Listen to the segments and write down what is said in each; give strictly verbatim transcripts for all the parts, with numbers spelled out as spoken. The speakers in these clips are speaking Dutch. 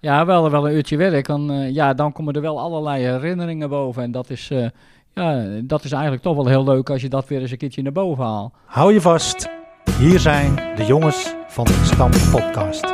Ja, wel, wel een uurtje werk. Dan, uh, ja, dan komen er wel allerlei herinneringen boven. En dat is, uh, ja, dat is eigenlijk toch wel heel leuk als je dat weer eens een keertje naar boven haalt. Hou je vast. Hier zijn de jongens van de Stam Podcast.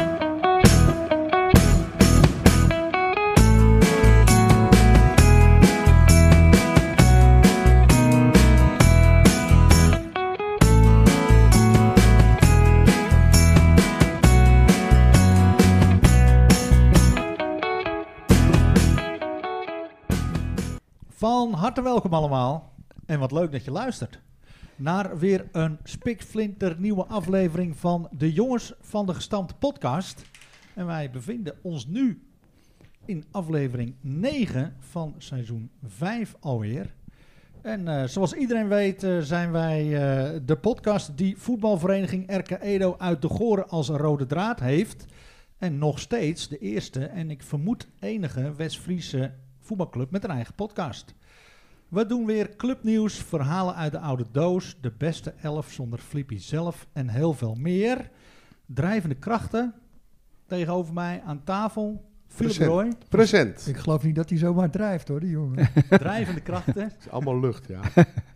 Van harte welkom allemaal en wat leuk dat je luistert naar weer een spikflinter nieuwe aflevering van de Jongens van de Gestampte Podcast. En wij bevinden ons nu in aflevering negen van seizoen vijf alweer. En uh, zoals iedereen weet uh, zijn wij uh, de podcast die voetbalvereniging R K Edo uit de Goren als een rode draad heeft. En nog steeds de eerste en ik vermoed enige West-Friese voetbalclub met een eigen podcast. We doen weer clubnieuws, verhalen uit de oude doos, de beste elf zonder Flippy zelf en heel veel meer. Drijvende krachten tegenover mij aan tafel. Philip Roy. Present. Ik geloof niet dat hij zomaar drijft hoor, die jongen. Drijvende krachten. Het is allemaal lucht, ja.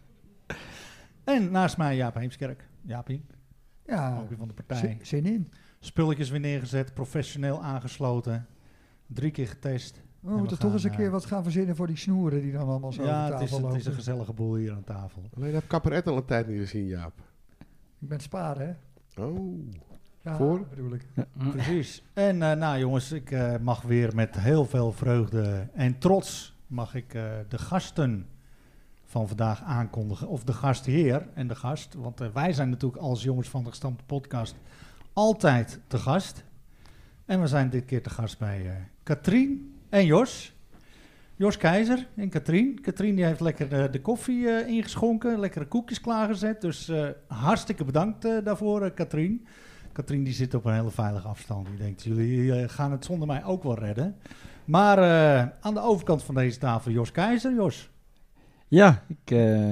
En naast mij Jaap Heemskerk. Jaapie. Ja, ook weer van de partij. Zin in. Spulletjes weer neergezet, professioneel aangesloten. Drie keer getest. We moeten toch eens een keer wat gaan verzinnen voor die snoeren die dan allemaal zo ja, over tafel het is, lopen. het is een gezellige boel hier aan tafel. Alleen heb Kapperet al een tijd niet gezien, Jaap. Ik ben sparen, hè? Oh. Ja, voor? bedoel ik. Ja, precies. En uh, nou jongens, ik uh, mag weer met heel veel vreugde en trots mag ik uh, de gasten van vandaag aankondigen. Of de gastheer en de gast. Want uh, wij zijn natuurlijk als Jongens van de Gestampte Podcast altijd te gast. En we zijn dit keer te gast bij uh, Katrien en Jos. Jos Keizer en Katrien. Katrien die heeft lekker uh, de koffie uh, ingeschonken, lekkere koekjes klaargezet. Dus uh, hartstikke bedankt uh, daarvoor, uh, Katrien. Katrien die zit op een hele veilige afstand. Die denkt, jullie uh, gaan het zonder mij ook wel redden. Maar uh, aan de overkant van deze tafel Jos Keizer. Jos. Ja, ik uh,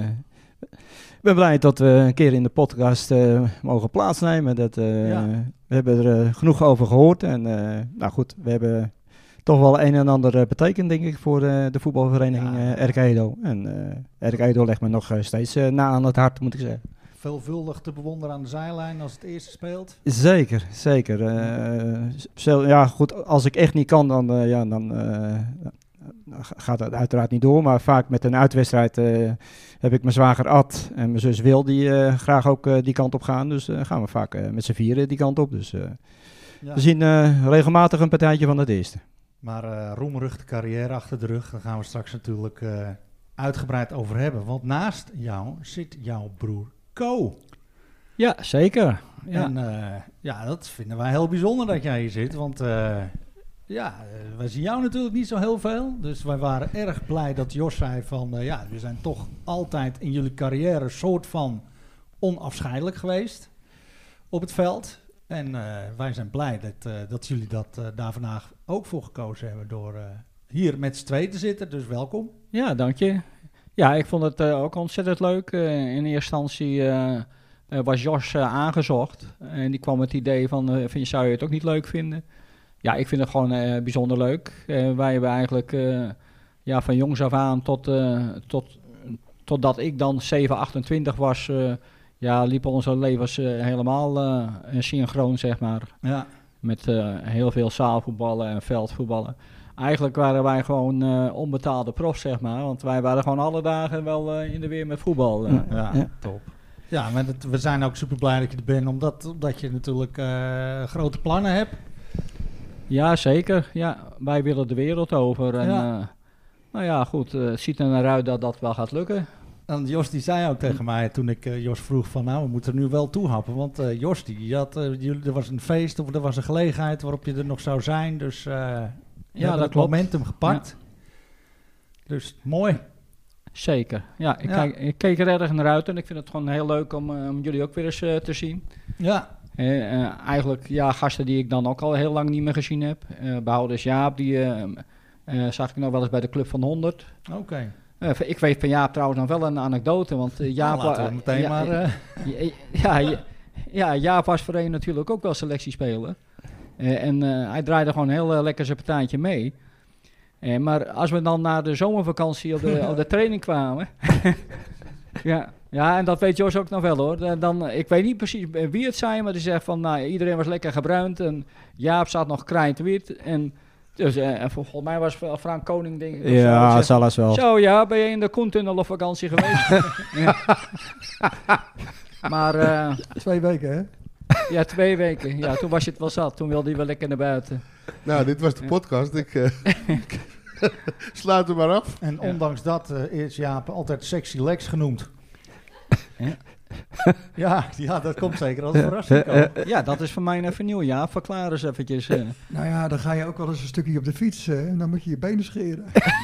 ben blij dat we een keer in de podcast uh, mogen plaatsnemen. Dat, uh, Ja. We hebben er uh, genoeg over gehoord. En uh, nou goed, we hebben toch wel een en ander uh, betekend, denk ik, voor uh, de voetbalvereniging Ja. uh, R K Edo. En uh, R K Edo legt me nog uh, steeds uh, na aan het hart, moet ik zeggen. Veelvuldig te bewonderen aan de zijlijn als het eerste speelt. Zeker, zeker. Uh, zelf, ja, goed, als ik echt niet kan, dan, uh, ja, dan uh, gaat het uiteraard niet door. Maar vaak met een uitwedstrijd uh, heb ik mijn zwager Ad en mijn zus Wil die uh, graag ook uh, die kant op gaan. Dus uh, gaan we vaak uh, met z'n vieren die kant op. Dus uh, Ja. we zien uh, regelmatig een partijtje van het eerste. Maar uh, roemruchte carrière achter de rug, daar gaan we straks natuurlijk uh, uitgebreid over hebben. Want naast jou zit jouw broer Ko. Ja, zeker. Ja. En uh, ja, dat vinden wij heel bijzonder dat jij hier zit. Want uh, ja, uh, wij zien jou natuurlijk niet zo heel veel. Dus wij waren erg blij dat Jos zei van... Uh, ja, we zijn toch altijd in jullie carrière soort van onafscheidelijk geweest op het veld. En uh, wij zijn blij dat, uh, dat jullie dat uh, daar vandaag ook voor gekozen hebben door uh, hier met z'n tweeën te zitten. Dus welkom. Ja, dank je. Ja, ik vond het uh, ook ontzettend leuk. Uh, in eerste instantie uh, uh, was Jos uh, aangezocht. En die kwam met het idee van, uh, vind, zou je het ook niet leuk vinden? Ja, ik vind het gewoon uh, bijzonder leuk. Uh, wij hebben eigenlijk uh, ja, van jongs af aan tot, uh, tot, totdat ik dan zeven, achtentwintig was... Uh, ja, liepen onze levens uh, helemaal uh, synchroon, zeg maar. Ja. Met uh, heel veel zaalvoetballen en veldvoetballen. Eigenlijk waren wij gewoon uh, onbetaalde profs, zeg maar. Want wij waren gewoon alle dagen wel uh, in de weer met voetbal. Uh. Ja, ja, top. Ja, maar het, we zijn ook super blij dat je er bent, omdat, omdat je natuurlijk uh, grote plannen hebt. Ja, zeker. Ja, wij willen de wereld over. En, Ja. uh, nou ja, goed. Uh, het ziet er naar uit dat dat wel gaat lukken. En Jos die zei ook tegen mij toen ik uh, Jos vroeg van nou, we moeten er nu wel toehappen. Want uh, Jos, die had, uh, jullie, er was een feest of er was een gelegenheid waarop je er nog zou zijn. Dus uh, je Ja, hebt dat het klopt. momentum gepakt. Ja. Dus mooi. Zeker. Ja, ik, Ja. Kijk, ik keek er erg naar uit en ik vind het gewoon heel leuk om, uh, om jullie ook weer eens uh, te zien. Ja. Uh, uh, eigenlijk ja, gasten die ik dan ook al heel lang niet meer gezien heb. Uh, behouders Jaap, die uh, uh, zag ik nog wel eens bij de Club van honderd. Oké. Okay. Uh, ik weet van Jaap trouwens nog wel een anekdote, want uh, Jaap... Nou, laten we meteen uh, maar... Uh. Ja, ja, ja, ja, Jaap was voor een natuurlijk ook wel selectiespeler. Uh, en uh, hij draaide gewoon heel uh, lekker zijn partijtje mee. Uh, maar als we dan na de zomervakantie op de, op de training kwamen... ja, ja, en dat weet Jos ook nog wel hoor. Dan, dan, ik weet niet precies wie het zijn, maar die zegt van... Nou, iedereen was lekker gebruind en Jaap zat nog krijtwit. En, dus, uh, en volgens mij was Frank Koning... Denk ik, ja, zo, zal wel. Zo ja, ben je in de Koentunnel op vakantie geweest? ja. Maar... Uh, Twee weken, hè? Ja, twee weken. Ja, toen was je het wel zat. Toen wilde hij wel lekker naar buiten. Nou, dit was de podcast. Ik uh, sluit hem maar af. En ondanks dat uh, is Jaap altijd Sexy Lex genoemd. Ja. ja, ja, dat komt zeker als een verrassing komen. Ja, dat is voor mij even nieuw. Ja, verklaar eens eventjes. Uh. Nou ja, dan ga je ook wel eens een stukje op de fiets uh, en dan moet je je benen scheren.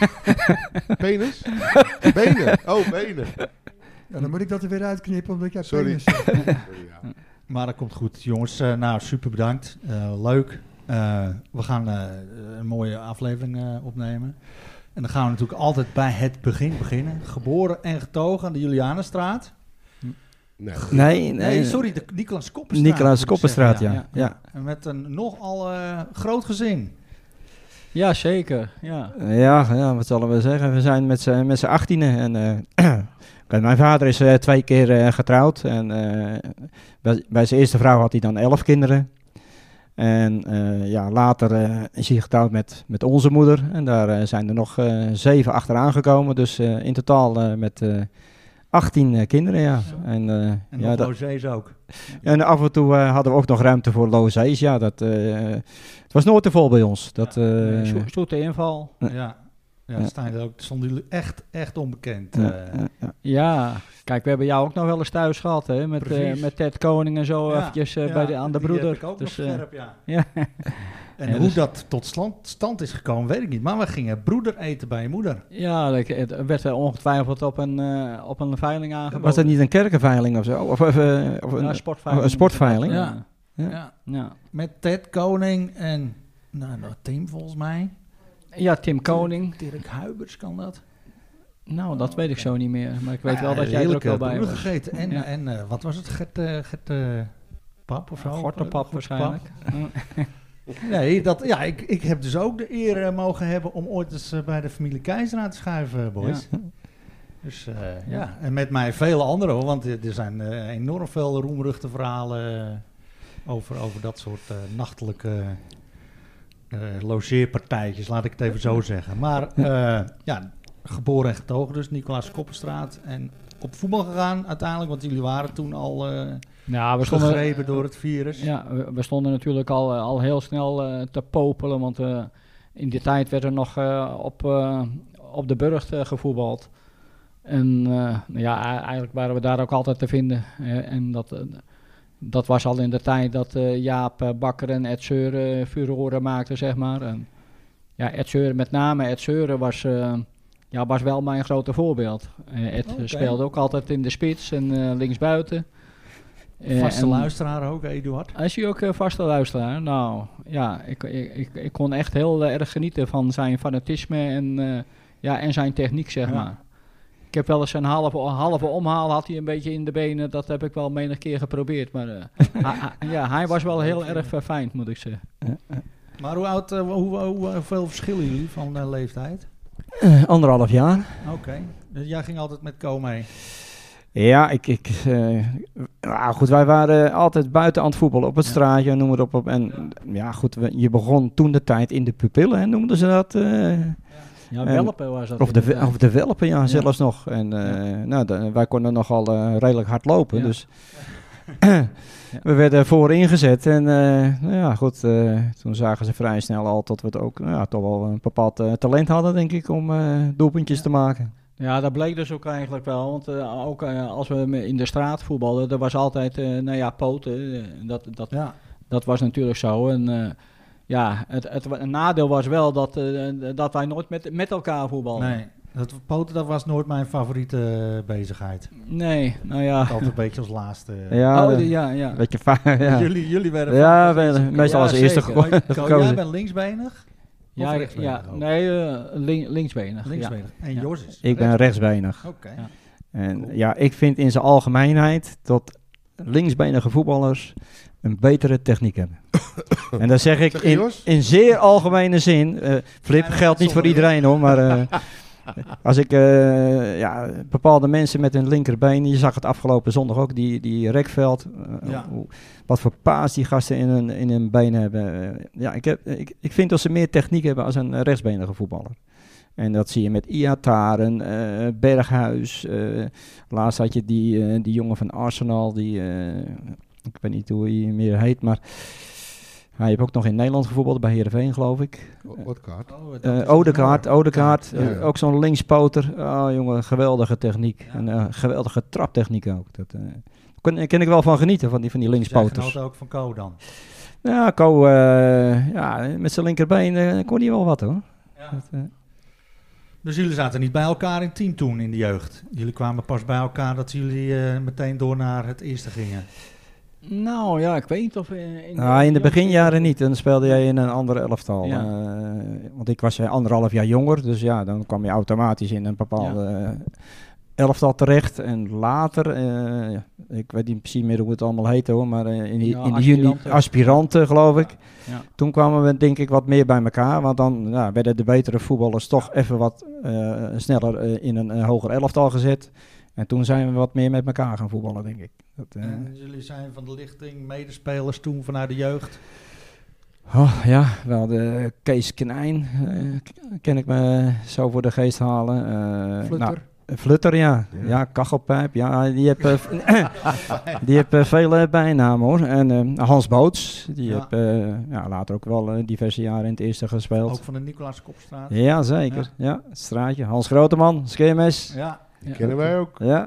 Penis? Benen? Oh, benen. Ja, dan moet ik dat er weer uitknippen omdat jij Sorry. penis zegt. Sorry, ja. Maar dat komt goed, jongens. Uh, nou, super bedankt. Uh, leuk. Uh, we gaan uh, een mooie aflevering uh, opnemen. En dan gaan we natuurlijk altijd bij het begin beginnen. Geboren en getogen aan de Julianenstraat. Nee. Nee, nee, Nee, sorry, de Nicolaas Koppenstraat. Nicolaas moet ik Koppenstraat, zeggen, ja. ja. En met een nogal uh, groot gezin. Ja, zeker. Ja. Ja, ja, wat zullen we zeggen? We zijn met z'n met z'n achttienen. En, uh, mijn vader is uh, twee keer uh, getrouwd. En uh, bij, bij zijn eerste vrouw had hij dan elf kinderen. En uh, ja, later uh, is hij getrouwd met, met onze moeder. En daar uh, zijn er nog uh, zeven achteraan gekomen. Dus uh, in totaal uh, met uh, achttien uh, kinderen, ja. En, uh, En ja, nog dat, logés ook. en af en toe uh, hadden we ook nog ruimte voor logés. Ja, dat, uh, het was nooit te vol bij ons. Dat, uh, Zo- Zoete inval. Ja, ja, Ja. ja. Staan ook, stonden jullie echt, echt onbekend. ja, Uh, ja, ja. Ja, kijk, we hebben jou ook nog wel eens thuis gehad, hè? Met, Precies. uh, met Ted Koning en zo Ja, eventjes uh, ja, bij de, aan de die broeder. heb ik ook dus, nog uh, scherp, ja. ja. En Ja, hoe dus- dat tot stand, stand is gekomen, weet ik niet. Maar we gingen broeder eten bij je moeder. Ja, like, het werd uh, ongetwijfeld op een, uh, op een veiling aangeboden. Was dat niet een kerkenveiling of zo? Of, of, uh, of een, Ja, een sportveiling. een sportveiling? Ja. Ja. Ja. Ja. Met Ted Koning en nou, nog Tim volgens mij. Ja, Tim Koning. Dirk Huibers kan dat. Nou, dat weet ik zo niet meer. Maar ik weet Ja, wel dat jij er ook heerlijke wel bij broeder was. gegeten. En, Ja. en uh, wat was het? Gert, uh, Gert uh, Pap of zo? Gortenpap Gortenpap. waarschijnlijk. Nee, dat, ja, ik, ik heb dus ook de eer uh, mogen hebben om ooit eens uh, bij de familie Keizer aan te schuiven, boys. Ja. Dus uh, ja. ja, en met mij vele anderen hoor, want er er zijn uh, enorm veel roemruchte verhalen uh, over, over dat soort uh, nachtelijke uh, logeerpartijtjes, laat ik het even zo zeggen. Maar uh, ja, geboren en getogen dus, Nicolaas Koppenstraat. En op voetbal gegaan uiteindelijk, want jullie waren toen al uh, Ja, we stonden, gegrepen door het virus. ja, we, we stonden natuurlijk al, uh, al heel snel uh, te popelen, want uh, in die tijd werd er nog uh, op, uh, op de Burgt uh, gevoetbald. En uh, ja, eigenlijk waren we daar ook altijd te vinden. Uh, en dat, uh, dat was al in de tijd dat uh, Jaap uh, Bakker en Ed Seuren uh, furoren maakten, zeg maar. En, ja, Ed Seuren, met name Ed Seuren was, uh, ja, was wel mijn grote voorbeeld. Uh, Ed Okay. speelde ook altijd in de spits en uh, linksbuiten. Uh, Vaste en- luisteraar ook, Eduard. Is hij ook een vaste luisteraar? Nou, ja, ik, ik, ik, ik kon echt heel uh, erg genieten van zijn fanatisme en, uh, ja, en zijn techniek, zeg Ja. maar. Ik heb wel eens een halve, halve omhaal had hij een beetje in de benen. Dat heb ik wel menig keer geprobeerd. Maar uh, hij, hij- ja, hij was wel heel erg verfijnd, moet ik zeggen. Maar hoe oud, uh, hoe, hoe, hoeveel verschillen jullie van uh, leeftijd? Uh, anderhalf jaar. Oké, okay. Dus jij ging altijd met Co mee. Ja, ik, ik, uh, nou goed, wij waren altijd buiten aan het voetballen, op het Ja. straatje, noem maar op. op. En ja, goed, we, je begon toen de tijd in de pupillen, hè, noemden ze dat. Uh, Ja, En- welpen was dat. of, de, inderdaad. of de welpen, ja, Ja. zelfs nog. En uh, Ja. nou, de- wij konden nogal uh, redelijk hard lopen, Ja. dus we werden voorin gezet. En uh, nou ja, goed, uh, toen zagen ze vrij snel al dat we het ook, nou ja, toch wel een bepaald uh, talent hadden, denk ik, om uh, doelpuntjes Ja. te maken. Ja, dat bleek dus ook eigenlijk wel. Want uh, ook uh, als we in de straat voetbalden, er was altijd, uh, nou ja, poten. Uh, dat, dat, Ja. dat was natuurlijk zo. En uh, ja, het, het, een nadeel was wel dat, uh, dat wij nooit met, met elkaar voetbalden. Nee, dat, poten dat was nooit mijn favoriete uh, bezigheid. Nee, nou ja. Altijd een beetje als laatste. Ja, Oh, de- de- ja, ja. Beetje va- ja. Jullie, jullie werden Ja, vaak we- als eerste meestal als Ja, eerste zeker. geko- gekozen. Co, gekozen. jij bent linksbenig? Ja, Of ja, rechtsbenig ook? nee, uh, link, linksbenig. Linksbenig. En Ja. Jos is Ik ben rechtsbenig. Oké. Ja. En Cool. ja, ik vind in zijn algemeenheid dat linksbenige voetballers een betere techniek hebben. En dat zeg ik Zeg je, in, Jos? in zeer algemene zin. Uh, Flip, Ja, dat geldt niet voor iedereen hoor, maar uh, als ik uh, ja, bepaalde mensen met hun linkerbeen, je zag het afgelopen zondag ook, die, die Rekveld, uh, Ja. hoe, wat voor paas die gasten in hun, in hun been hebben. Uh, ja, ik, heb, ik, ik vind dat ze meer techniek hebben als een rechtsbenige voetballer. En dat zie je met Iataren, uh, Berghuis. Uh, laatst had je die, uh, die jongen van Arsenal, die, uh, ik weet niet hoe hij meer heet, maar hij heeft ook nog in Nederland gevoetbald, bij Heerenveen geloof ik. Wat kaart? Uh, Odekaart, Odekaart, Ja, uh, ja. ook zo'n linkspoter. Oh jongen, geweldige techniek. Ja. En uh, geweldige traptechniek ook. Dat uh, ken, ken ik wel van genieten, van die, van die Zij linkspoters. genoot ook van Co dan. Ja, Co, uh, ja, met zijn linkerbeen uh, kon hij wel wat hoor. Ja. Dat, uh, Dus jullie zaten niet bij elkaar in team toen in de jeugd? Jullie kwamen pas bij elkaar dat jullie uh, meteen door naar het eerste gingen? Nou ja, ik weet niet of... In, in, nou, in de beginjaren niet. Dan speelde jij in een andere elftal. Ja. Uh, want ik was uh, anderhalf jaar jonger. Dus ja, dan kwam je automatisch in een bepaalde uh, elftal terecht. En later, uh, ik weet niet precies meer hoe het allemaal heette hoor. Maar uh, in, die, Ja, in de juni aspiranten. aspiranten geloof ik. Ja. Toen kwamen we denk ik wat meer bij elkaar. Want dan ja, werden de betere voetballers toch even wat uh, sneller uh, in een uh, hoger elftal gezet. En toen zijn we wat meer met elkaar gaan voetballen denk ik. Dat, uh, En jullie zijn van de lichting medespelers toen vanuit de jeugd? Oh, ja, wel de Kees Knijn uh, k- ken ik me zo voor de geest halen. Uh, Flutter. Nou, Flutter, ja. ja. Ja, Kachelpijp. Ja, die heeft, uh, die heeft uh, vele bijnamen hoor. En uh, Hans Boots, die Ja. heeft uh, ja, later ook wel uh, diverse jaren in het eerste gespeeld. Ook van de Nicolaas Kopstraat? Ja, zeker. Ja. ja, het straatje. Hans Groteman, Scheermes. Ja. Die Ja. kennen wij ook. Ja.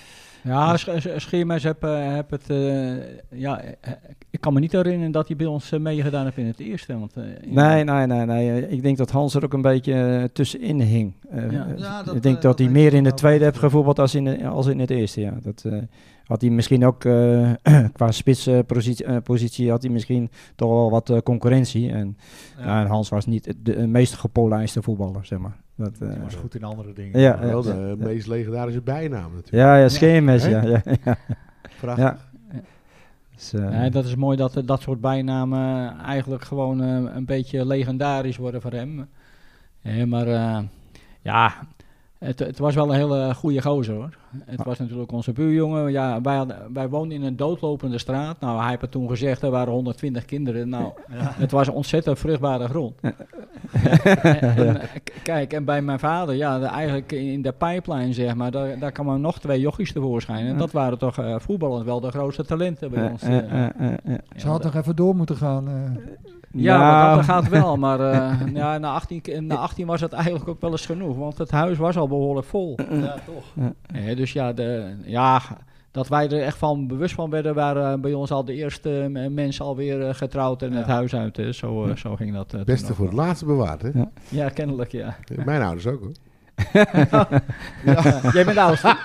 Ja, Sch- Sch- Scheermes heb, uh, heb het... Uh, ja, uh, ik kan me niet herinneren dat hij bij ons uh, meegedaan heeft in het eerste. Want, uh, in- Nee, nee, nee, nee. Ik denk dat Hans er ook een beetje uh, tussenin hing. Uh, Ja. Ja, dat, ik denk uh, dat, dat hij heeft meer hij in de ook tweede heeft gezegd. gevoetbald als in, de, als in het eerste. Ja. Dat uh, had hij misschien ook uh, qua spitspositie uh, positie had hij misschien toch wel wat uh, concurrentie. En, Ja. ja, en Hans was niet de, de meest gepolijste voetballer, zeg maar. Dat, uh, Hij was goed in andere dingen. Ja, Wel ja, de ja. meest legendarische bijnaam natuurlijk. ja, ja, Scheermes, Hè? ja. ja, ja. Prachtig. ja. Dus, uh, Nee, dat is mooi dat uh, dat soort bijnamen eigenlijk gewoon uh, een beetje legendarisch worden voor hem. Eh, maar uh, ja, het, het was wel een hele goede gozer hoor. Het was natuurlijk onze buurjongen. Ja, wij, hadden, wij woonden in een doodlopende straat. Nou, hij heeft het toen gezegd, er waren honderdtwintig kinderen. Nou, Ja. het was een ontzettend vruchtbare grond. en, en, k- kijk, en bij mijn vader, ja, de, eigenlijk in de pipeline zeg maar, daar, daar kwamen nog twee jochies tevoorschijn. En dat waren toch uh, voetballend wel de grootste talenten bij uh, ons. uh, uh, uh, uh, uh. Ze had nog even door moeten gaan. eh. Ja, Nou, maar dat, dat gaat wel. Maar uh, ja, na, achttien, ke- na achttien was het eigenlijk ook wel eens genoeg. Want het huis was al behoorlijk vol. Ja, toch. Eh, dus ja, de, ja, dat wij er echt van bewust van werden, waren bij ons al de eerste m- mensen alweer uh, getrouwd en Ja. het huis uit. Hè. Zo, uh, zo ging dat. Uh, Beste toen voor ook het laatste bewaard, hè? Ja. wel. Ja, kennelijk, ja. Mijn ouders ook, hoor. Ja. Jij bent de oudste.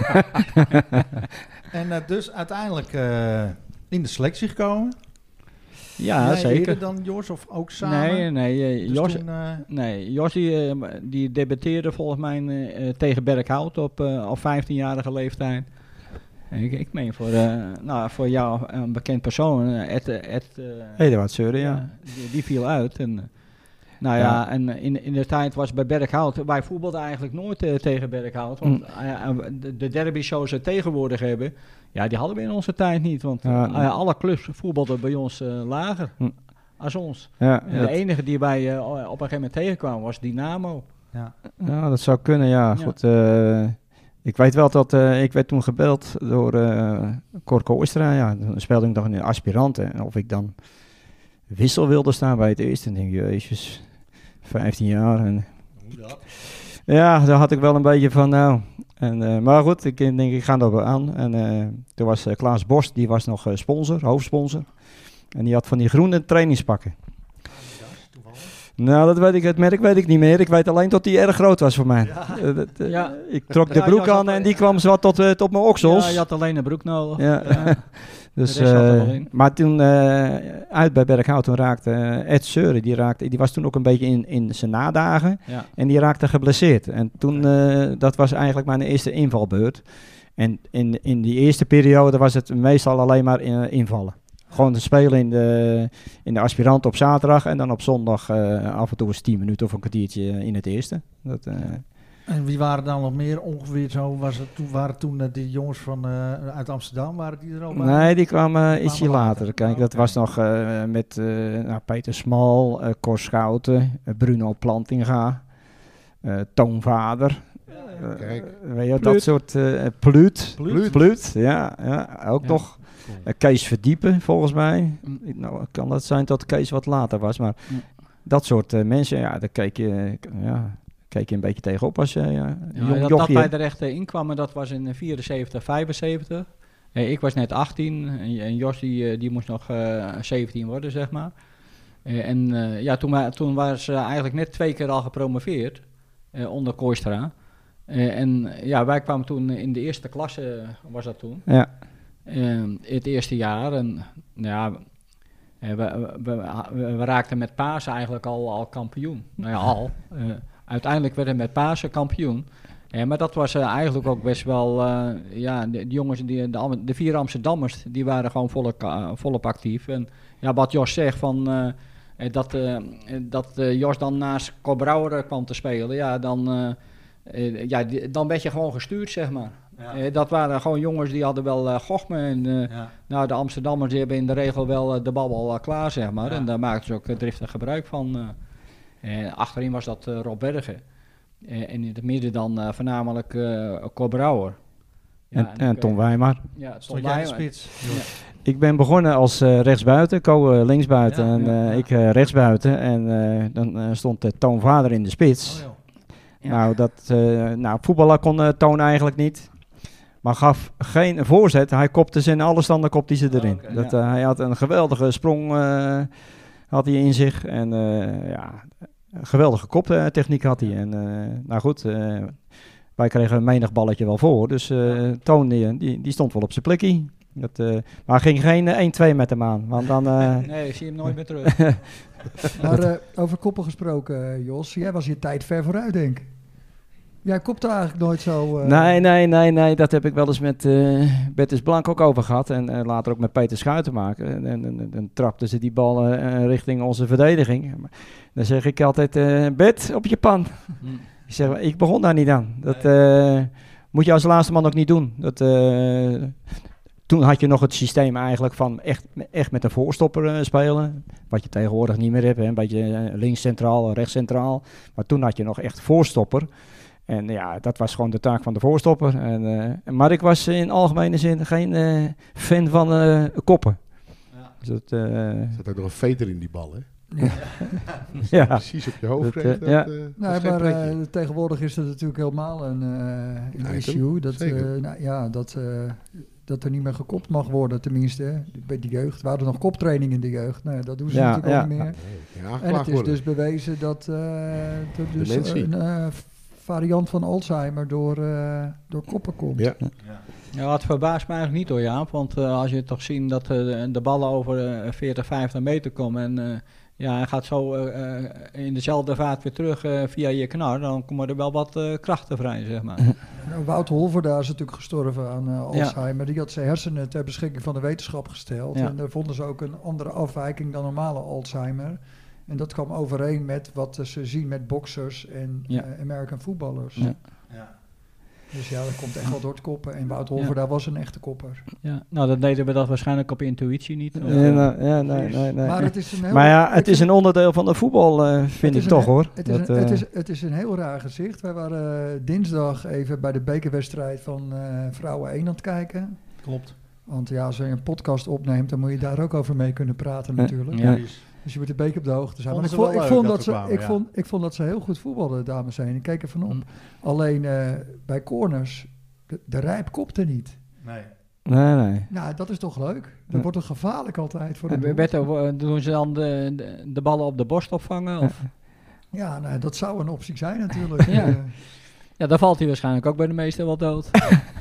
En uh, dus uiteindelijk uh, in de selectie gekomen. Ja, Jij zeker. eerder dan Jos of ook samen? Nee, nee. Uh, Dus Jos, toen, uh, nee, Jos die, uh, die debuteerde volgens mij uh, tegen Berkhout op, uh, op vijftienjarige leeftijd. Ik, ik meen voor, uh, nou, voor jou een bekend persoon, uh, Ed, Ed uh, Eduard Seuren, ja. die, die viel uit. En, uh, nou ja, Ja. en in, in de tijd was bij Berkhout, wij voetbalden eigenlijk nooit uh, tegen Berkhout. Want Mm. uh, uh, de, de derby zoals ze tegenwoordig hebben, ja, die hadden we in onze tijd niet. Want Ja, uh, nee. alle clubs voetbalden bij ons uh, lager Mm. als ons. Ja, En dat, de enige die wij uh, op een gegeven moment tegenkwamen was Dynamo. ja. ja, dat zou kunnen, ja. Ja. Goed, uh, ik weet wel dat uh, ik werd toen gebeld door uh, Corco Oistra. Ja, dan speelde ik nog in de aspiranten. En of ik dan wissel wilde staan bij het eerste. En ik denk, jezus, vijftien jaar. En Hoe dat? ja, daar had ik wel een beetje van, nou. En, uh, maar goed, ik denk, ik ga er wel aan. En uh, toen was uh, Klaas Borst, die was nog uh, sponsor, hoofdsponsor. En die had van die groene trainingspakken. Nou, dat weet ik, het merk weet ik niet meer. Ik weet alleen dat die erg groot was voor mij. Ja. Uh, dat, uh, Ja. Ik trok de Ja, broek Jas had- aan en die kwam zo tot, uh, tot mijn oksels. Ja, je had alleen een broek nodig. Ja. Ja. Dus, De rest zat er uh, wel in. maar toen uh, uit bij Berkhout, toen raakte uh, Ed Seuren, die, raakte, die was toen ook een beetje in, in zijn nadagen. Ja. En die raakte geblesseerd. En toen, uh, dat was eigenlijk mijn eerste invalbeurt. En in, in die eerste periode was het meestal alleen maar uh, invallen. Gewoon te spelen in de, in de aspirant op zaterdag en dan op zondag uh, af en toe eens tien minuten of een kwartiertje in het eerste. Dat, uh, En wie waren dan nog meer ongeveer zo? Was het toen, waren toen uh, die jongens van, uh, uit Amsterdam, waren die er al bij? nee, die kwamen Die ietsje kwamen later. later. Kijk, Oh, dat oké. was nog uh, met uh, nou, Peter Smal, uh, Cor Schouten, uh, Bruno Plantinga, uh, Toonvader. Uh, Kijk. weet je, dat Pluut. soort uh, Pluut. Pluut. Pluut, ja, ja, ook Ja. nog. Uh, Kees Verdiepen, volgens mij. Mm. Nou, kan dat zijn dat Kees wat later was, maar Mm. dat soort uh, mensen, ja, daar keek je, ja, keek je een beetje tegenop als je uh, Ja, jong dat, dat jochie. wij er echt uh, in kwamen, dat was in vierenzeventig, vijfenzeventig. Uh, ik was net achttien en, en Jos die, uh, die moest nog uh, zeventien worden, zeg maar. Uh, en uh, ja, toen, wa- toen waren ze eigenlijk net twee keer al gepromoveerd, uh, onder Kooistra. Uh, en uh, ja, wij kwamen toen in de eerste klasse, was dat toen. Ja. Uh, het eerste jaar. En ja, we, we, we, we- we raakten met Pasen eigenlijk al, al kampioen. Nou ja, al. Uh, uiteindelijk werden we met Pasen kampioen. Uh, maar dat was uh, eigenlijk ook best wel... Uh, ja, de, de jongens, die, de, Am- de vier Amsterdammers, die waren gewoon volop, uh, volop actief. En ja, wat Jos zegt van... Uh, eh, dat uh, dat uh, Jos dan naast Cor Brouwer kwam te spelen, ja, dan, uh, uh, ja, die, dan werd je gewoon gestuurd, zeg maar. Ja. Uh, dat waren gewoon jongens die hadden wel uh, gochme. En uh, Ja. nou, de Amsterdammers die hebben in de regel wel uh, de bal al uh, klaar, zeg maar. Ja. En daar maakten ze ook uh, driftig gebruik van. Uh. Uh, achterin was dat uh, Rob Bergen. Uh, en in het midden dan uh, voornamelijk uh, Cor Brouwer. En, Ja, en ik, Tom uh, Weimar. Ja, Tom Stond jij in de Weijma. spits? Ja. Ik ben begonnen als uh, rechtsbuiten, Co uh, linksbuiten Ja, en ja, uh, ja. ik uh, rechtsbuiten. En uh, dan uh, stond uh, Toon Vader in de spits. Oh, joh. Ja. Nou, dat, uh, nou, voetballer kon uh, Toon eigenlijk niet. Maar gaf geen voorzet. Hij kopte ze in alle standen, kopte hij ze erin. Oké, dat, ja. uh, hij had een geweldige sprong uh, had hij in zich. En uh, ja, een geweldige koptechniek had hij. En uh, nou goed, uh, wij kregen een menig balletje wel voor. Dus uh, Toon die, die, die stond wel op zijn plekje. Dat, uh, maar ging geen uh, één twee met hem aan. Want dan... Uh, Nee, ik zie hem nooit meer terug. Maar uh, over koppen gesproken, uh, Jos, jij was je tijd ver vooruit, denk ik. Jij kopte eigenlijk nooit zo... Uh, Nee, nee, nee, nee. Dat heb ik wel eens met uh, Bertus Blank ook over gehad. En uh, later ook met Peter Schuitenmaker. En, en, en dan trapten ze die bal uh, richting onze verdediging. Maar dan zeg ik altijd, uh, Bert, op je pan. Hm. Ik zeg, ik begon daar niet aan. Dat uh, moet je als laatste man ook niet doen. Dat, uh, toen had je nog het systeem eigenlijk van echt, echt met een voorstopper uh, spelen. Wat je tegenwoordig niet meer hebt. Hè. Een beetje uh, links centraal, rechts centraal. Maar toen had je nog echt voorstopper. En ja, dat was gewoon de taak van de voorstopper. En, uh, maar ik was in algemene zin geen uh, fan van uh, koppen. Ja. Dus dat, uh, Er zat ook nog een veter in die bal, hè? ja. Precies op je hoofd Dat, kreeg uh, dat, ja. uh, dat Nee, is geen maar pretje. uh, tegenwoordig is dat natuurlijk helemaal een, uh, een Item, issue. Dat, zeker. uh, nou, ja, dat, uh, dat er niet meer gekopt mag worden, tenminste. Hè. Bij de jeugd. We hadden nog koptraining in de jeugd. Nou, dat doen ze Ja, natuurlijk ja. ook niet meer. Nee, geen En aangeklaagd het is worden. dus bewezen dat uh, er dus Dementie. een uh, variant van Alzheimer door, uh, door koppen komt. Ja. Ja, het verbaast me eigenlijk niet hoor, Jaap. Want uh, als je toch ziet dat uh, de, de ballen over uh, veertig, vijftig meter komen en uh, ja, hij gaat zo uh, uh, in dezelfde vaart weer terug uh, via je knar, dan komen er wel wat uh, krachten vrij, zeg maar. Nou, Wout Holverda is natuurlijk gestorven aan uh, Alzheimer. Die had zijn hersenen ter beschikking van de wetenschap gesteld. Ja. En daar vonden ze ook een andere afwijking dan normale Alzheimer. En dat kwam overeen met wat uh, ze zien met boxers en Ja. uh, American voetballers. Ja. Ja. Dus ja, dat komt echt wel door het koppen. En Wout Holverda was een echte kopper. Ja, nou, dan deden we dat waarschijnlijk op intuïtie niet. Of, Ja, uh, nou, ja, nee, nee, nee. Maar het is een heel, Maar ja, ik het is vind- een onderdeel van de voetbal, uh, vind is ik een toch he- hoor. Het is, Dat, een, het, uh, is, het is een heel raar gezicht. Wij waren uh, dinsdag even bij de bekerwedstrijd van uh, Vrouwen één aan het kijken. Klopt. Want ja, als je een podcast opneemt, dan moet je daar ook over mee kunnen praten natuurlijk. Ja. Precies. Dus je moet een beetje op de hoogte zijn. Maar ik Vonden vond, ze ik, wel leuk vond dat dat we ze, kwamen, ik, ja. vond, ik vond dat ze heel goed voetbalden, dames en heren. Ik keek er van op. Mm. Alleen uh, bij corners, de, de rijp kopte niet. Nee. nee, nee. Nou, dat is toch leuk? Dan Ja. wordt het gevaarlijk altijd voor de En doel. Bert, uh, doen ze dan de, de, de ballen op de borst opvangen? Of? Ja, nou, dat zou een optie zijn natuurlijk. Ja. Eh, Ja, dan valt hij waarschijnlijk ook bij de meesten wel dood.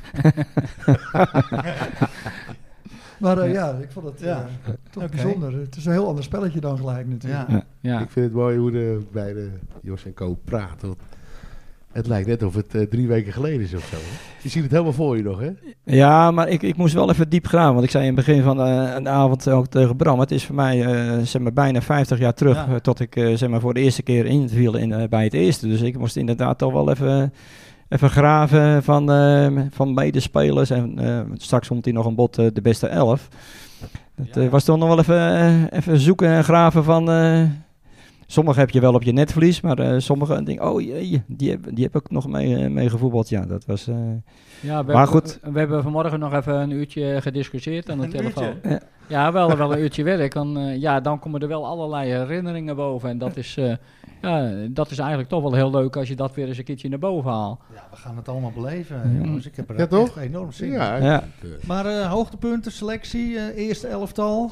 maar uh, ja, ik vond het uh, Ja. toch Oké. bijzonder. Het is een heel ander spelletje dan gelijk natuurlijk. Ja. Ja. Ik vind het mooi hoe de beide Jos en Co praten. Want Het lijkt net of het uh, drie weken geleden is of zo. Hè? Je ziet het helemaal voor je nog, hè? Ja, maar ik, ik moest wel even diep graven. Want ik zei in het begin van uh, de avond ook tegen Bram. Het is voor mij uh, zeg maar bijna vijftig jaar terug. Ja. Uh, tot ik uh, zeg maar voor de eerste keer inviel in, uh, bij het eerste. Dus ik moest inderdaad toch wel even, even graven van, uh, van medespelers. En uh, straks komt hier nog een bod uh, de beste elf. Dat uh, Ja. was toch nog wel even, uh, even zoeken en graven van... Uh, sommige heb je wel op je netvlies, maar uh, sommige denken, oh jee, die heb, die heb ik nog mee, uh, mee gevoetbald. Ja, dat was... Uh, Ja, we Maar hebben, goed. We hebben vanmorgen nog even een uurtje gediscussieerd aan de Een telefoon. uurtje? Ja. Ja, wel, wel een uurtje werk. Dan, uh, ja, dan komen er wel allerlei herinneringen boven. En dat is, uh, ja, dat is eigenlijk toch wel heel leuk als je dat weer eens een keertje naar boven haalt. Ja, we gaan het allemaal beleven, Ja. jongens. Ik heb er Ja, echt toch? enorm zin in. Ja. ja. Maar uh, hoogtepunten, selectie, uh, eerste elftal.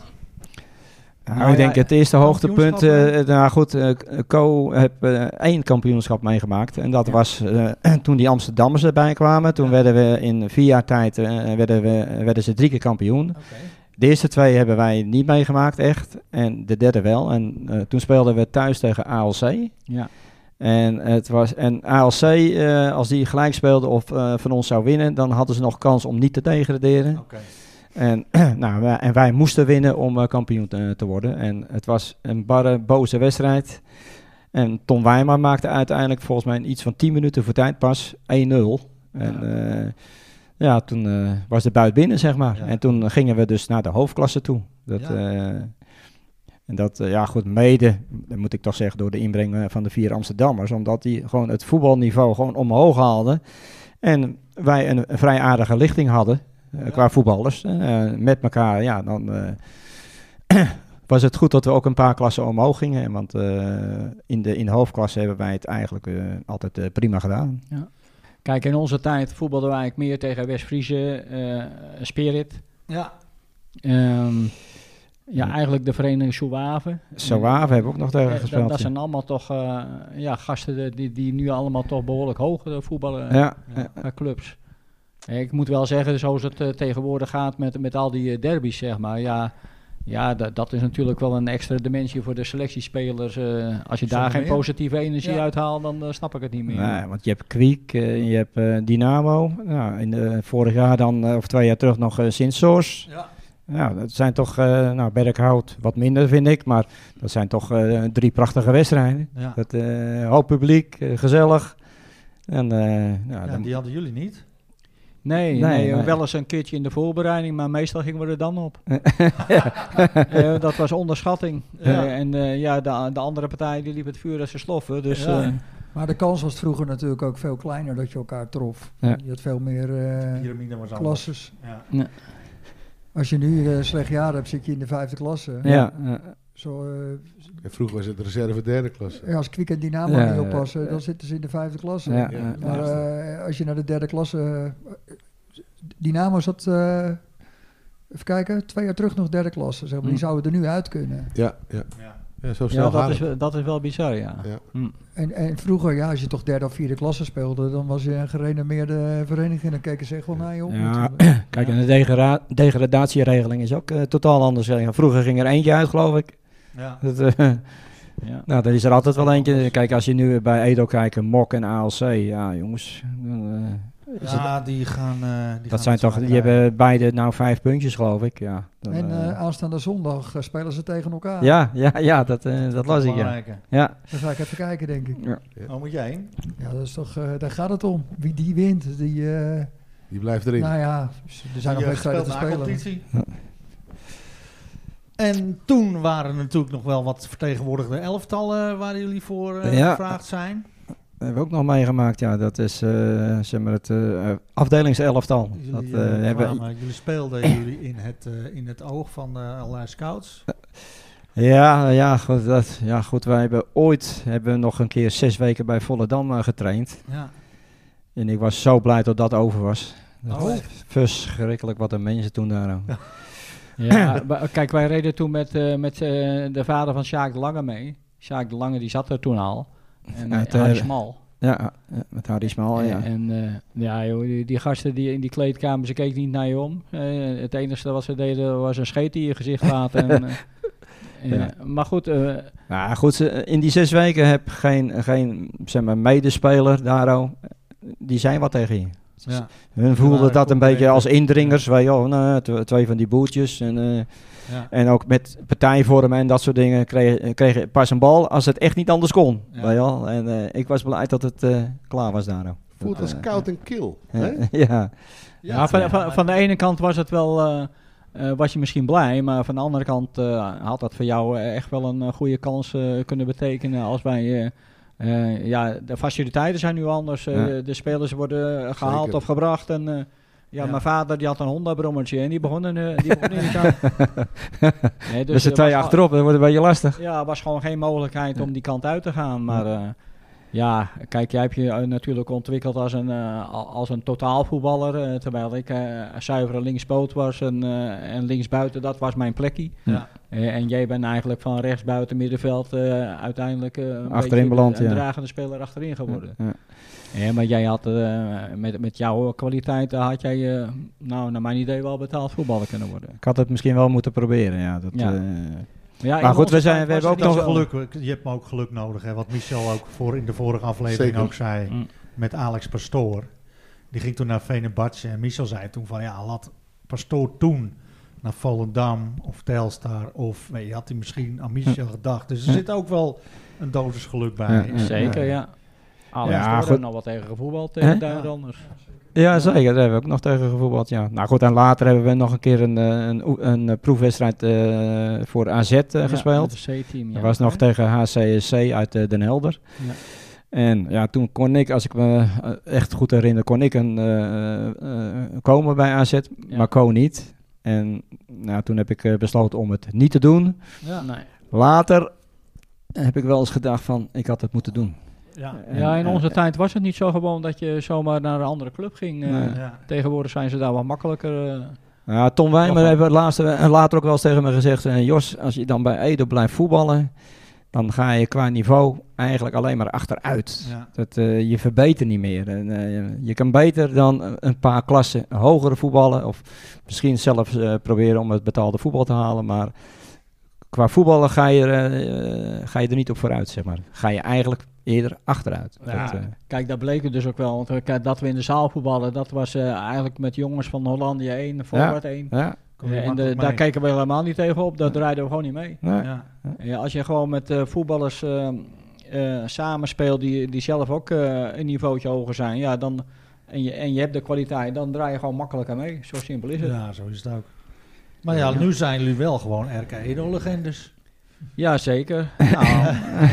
Nou, Nou ik denk ja, het eerste hoogtepunt. kampioenschap, Uh, nou goed, uh, Co heb uh, één kampioenschap meegemaakt. En dat Ja. was uh, toen die Amsterdammers erbij kwamen. Toen Ja. werden we in vier jaar tijd uh, werden, we, werden ze drie keer kampioen. Oké. De eerste twee hebben wij niet meegemaakt echt. En de derde wel. En uh, toen speelden we thuis tegen A L C. Ja. En, het was, en A L C, uh, als die gelijk speelde of uh, van ons zou winnen, dan hadden ze nog kans om niet te degraderen. Oké. En, nou, wij, en wij moesten winnen om uh, kampioen te, te worden. En het was een barre, boze wedstrijd. En Tom Wijma maakte uiteindelijk volgens mij in iets van tien minuten voor tijd pas één nul. En ja, uh, ja toen uh, was de buit binnen, zeg maar. Ja. En toen gingen we dus naar de hoofdklasse toe. Dat, Ja. uh, en dat, uh, ja goed, mede, dat moet ik toch zeggen, door de inbreng uh, van de vier Amsterdammers. Omdat die gewoon het voetbalniveau gewoon omhoog haalden. En wij een, een vrij aardige lichting hadden. Uh, Ja. Qua voetballers. Uh, met elkaar, ja, dan uh, was het goed dat we ook een paar klassen omhoog gingen. Want uh, in, de, in de hoofdklasse hebben wij het eigenlijk uh, altijd uh, prima gedaan. Kijk, in onze tijd voetbalden wij eigenlijk meer tegen West-Friese, uh, Spirit. Ja. Um, ja, Ja. eigenlijk de vereniging Souave. Zouave hebben we ook nog tegen Eh, dat, gespeeld. dat ja. zijn allemaal toch uh, ja, gasten die, die nu allemaal toch behoorlijk hoog uh, voetballen Ja, Ja. qua clubs. Eh, Ik moet wel zeggen, zoals het uh, tegenwoordig gaat met, met al die uh, derbies, zeg maar. Ja, ja dat, dat is natuurlijk wel een extra dimensie voor de selectiespelers. Uh, als je daar Zonder geen meer. positieve energie Ja. uithaalt, dan uh, snap ik het niet meer. nee, want je hebt Kwiek, uh, je hebt uh, Dynamo. Nou, in de, vorig jaar dan, uh, of twee jaar terug nog uh, Sint-Soors. Ja. Ja, dat zijn toch, uh, nou, Berkhout wat minder vind ik, maar dat zijn toch uh, drie prachtige wedstrijden. Ja. Dat, uh, hoop publiek, uh, gezellig. En, uh, nou, Ja, dan, die hadden jullie niet. Nee, nee, Nee, uh, nee. wel eens een keertje in de voorbereiding, maar meestal gingen we er dan op. Eh, dat was onderschatting. Ja. Eh, en uh, ja, de, de andere partij die liep het vuur als ze sloffen. Dus Ja. uh, Maar de kans was vroeger natuurlijk ook veel kleiner dat je elkaar trof. Ja. Je had veel meer uh, Pyramide was anders. klasses. Ja. Als je nu een slecht jaar hebt, zit je in de vijfde klasse. ja, ja. Zo, uh, En vroeger was het reserve derde klasse. ja, als Kwiek en Dynamo Ja, niet ja, oppassen, ja. dan zitten ze in de vijfde klasse. Ja, Ja. ja. Maar uh, als je naar de derde klasse... Uh, Dynamo zat, uh, even kijken, twee jaar terug nog derde klasse. Zeg maar. Die Hm. zouden er nu uit kunnen. Ja, ja. Ja. ja zo snel ja, dat gaat is, het. wel- dat is wel bizar, ja. Ja. Hm. En, en vroeger, ja, als je toch derde of vierde klasse speelde, dan was je een gerenommeerde vereniging. Dan keken ze echt wel naar je op. Ja, natuurlijk. kijk, en de degra- degradatieregeling is ook uh, totaal anders. Ja, vroeger ging er eentje uit, geloof ik. Ja. Dat, uh, Ja. nou, er is er altijd wel eentje. Kijk, als je nu bij Edo kijkt, Mok en A L C, ja jongens. Dan, uh, is het- Ja, die gaan... uh, die dat gaan zijn het toch, zwaar die krijgen. hebben beide nou vijf puntjes, geloof ik. Ja, dan, En uh, uh, aanstaande zondag uh, spelen ze tegen elkaar. ja, ja, ja, dat, uh, dat las ik, ja. Belangrijke. Ja, Dan ga ik even kijken, denk ik. ja. Waar moet jij heen? Ja, dat is toch, uh, daar gaat het om. Wie die wint, die... Uh, Die blijft erin. nou ja, er zijn nog Die, uh, wedstrijden te gespeeld na spelen. competitie. En toen waren er natuurlijk nog wel wat vertegenwoordigde elftallen waar jullie voor uh, Ja. gevraagd zijn. Dat hebben we ook nog meegemaakt, ja. Dat is uh, zeg maar het uh, afdelingselftal. Jullie, Dat, uh, uh, hebben, kwamen- jullie speelden jullie in het, uh, in het oog van uh, allerlei scouts. ja, ja, goed, dat, ja, goed. Wij hebben ooit hebben we nog een keer zes weken bij Volendam uh, getraind. Ja. En ik was zo blij dat dat over was. Dat Oh. was verschrikkelijk wat de mensen toen daar aan. Ja, wa- kijk, wij reden toen met, uh, met uh, de vader van Sjaak de Lange mee. Sjaak de Lange, die zat er toen al. En Uit, uh, Harry uh, Smal. Ja, ja, met Harry Smal, ja. En, en uh, ja, joh, die, die gasten die in die kleedkamer, ze keken niet naar je om. Uh, het enige wat ze deden was een scheet in je gezicht laten. en, uh, Ja, Ja. Maar goed, uh, Nou goed, ze- in die zes weken heb geen, geen zeg maar, medespeler, Daro, die zijn wat tegen je. Ja. Hun voelden waren dat een beetje als concurrenten. indringers. Weet je wel, nou, tw- twee van die boeltjes. En, eh, Ja. en ook met partijvormen en dat soort dingen kregen kreeg pas een bal als het echt niet anders kon. Ja. Weet je wel. En eh, ik was blij dat het eh, klaar was daar. Voelt als koud en kil. Ja, hè? ja. ja, van, van, van de ene kant was het wel, uh, uh, was je misschien blij, maar van de andere kant uh, had dat voor jou uh, echt wel een uh, goede kans uh, kunnen betekenen als wij, uh, uh, ja, de faciliteiten zijn nu anders, uh, Ja. de, de spelers worden gehaald Zeker. of gebracht en uh, ja, Ja. mijn vader die had een Honda-brommetje en die begonnen, uh, die begonnen niet aan. Nee, Dus de er twee was achterop, dat wordt een beetje lastig. gewoon- Ja, er was gewoon geen mogelijkheid om die kant uit te gaan, maar... Uh, ja, kijk, jij hebt je uh, natuurlijk ontwikkeld als een, uh, al- als een totaalvoetballer. Uh, terwijl ik uh, zuivere linkspoot was en, uh, en linksbuiten, dat was mijn plekje. Ja. Uh, en jij bent eigenlijk van rechtsbuiten middenveld uh, uiteindelijk uh, een Achterin beetje beland, de, een ja. dragende speler achterin geworden. Ja. Ja, maar jij had uh, met, met jouw kwaliteiten had jij, uh, nou, naar mijn idee, wel betaald voetballer kunnen worden. Ik had het misschien wel moeten proberen. Ja, dat, Ja. eh, Ja, Maar in goed, onze we zijn- tijd we was hebben het ook Dat niet is zo. geluk. Je hebt me ook geluk nodig, hè, wat Michel ook voor in de vorige aflevering Zeker. ook zei. Mm. Met Alex Pastoor. Die ging toen naar Fenerbahce en Michel zei toen van ja, laat Pastoor toen naar Volendam of Telstar of weet je, had hij misschien aan Michel gedacht. Dus er zit ook wel een dosis geluk bij. Ja, ja. Zeker, ja. Alex, Ja, ja, goed. goed. nog wat tegen gevoetbald tegen Hè? Duitsers. Ja, zeker. Daar hebben we ook nog tegen gevoetbald. Ja. Nou goed, en later hebben we nog een keer een, eh, een, oe- een, eh, proefwedstrijd eh, voor A Z eh, gespeeld. Ja, met het C-team, ja. Dat was nog tegen H C S C uit eh, Den Helder. Ja. En ja, toen kon ik, als ik me eh, echt goed herinner, kon ik een, eh, eh, komen bij A Z, Ja. maar Ko niet. En nou, toen heb ik eh, besloten om het niet te doen. Ja. Nee. Later heb ik wel eens gedacht van, ik had het moeten doen. Ja. En, Ja, in eh, onze tijd was het niet zo gewoon dat je zomaar naar een andere club ging. eh. Nee. Ja. Tegenwoordig zijn ze daar wat makkelijker. eh. Ja, Tom Wijmer Wacht, heeft het laatste, en later ook wel eens tegen me gezegd, eh, Jos, als je dan bij Edo blijft voetballen, dan ga je qua niveau eigenlijk alleen maar achteruit. Ja. Dat, eh, je verbetert niet meer. En, eh, je kan beter dan een paar klassen hoger voetballen, of misschien zelfs eh, proberen om het betaalde voetbal te halen, maar qua voetballen ga je, eh, ga je er niet op vooruit, zeg maar. Ga je eigenlijk eerder achteruit. Ja, Dat, eh, kijk, dat bleek het dus ook wel. Want eh, kijk, dat we in de zaal voetballen, dat was eh, eigenlijk met jongens van Hollandia één, Forward één. ja, Kom je Eh, en de, makkelijk daar mee. keken we helemaal niet tegen op. Daar draaiden we gewoon niet mee. nee. Ja. Ja, als je gewoon met eh, voetballers eh, eh, samenspeelt die, die zelf ook eh, een niveautje hoger zijn, ja, dan, en, je, en je hebt de kwaliteit, dan draai je gewoon makkelijker mee. Zo simpel is het. Ja, Ja, zo is het ook. Maar ja, nu zijn jullie wel gewoon R K Edo-legendes. zeker. Nou,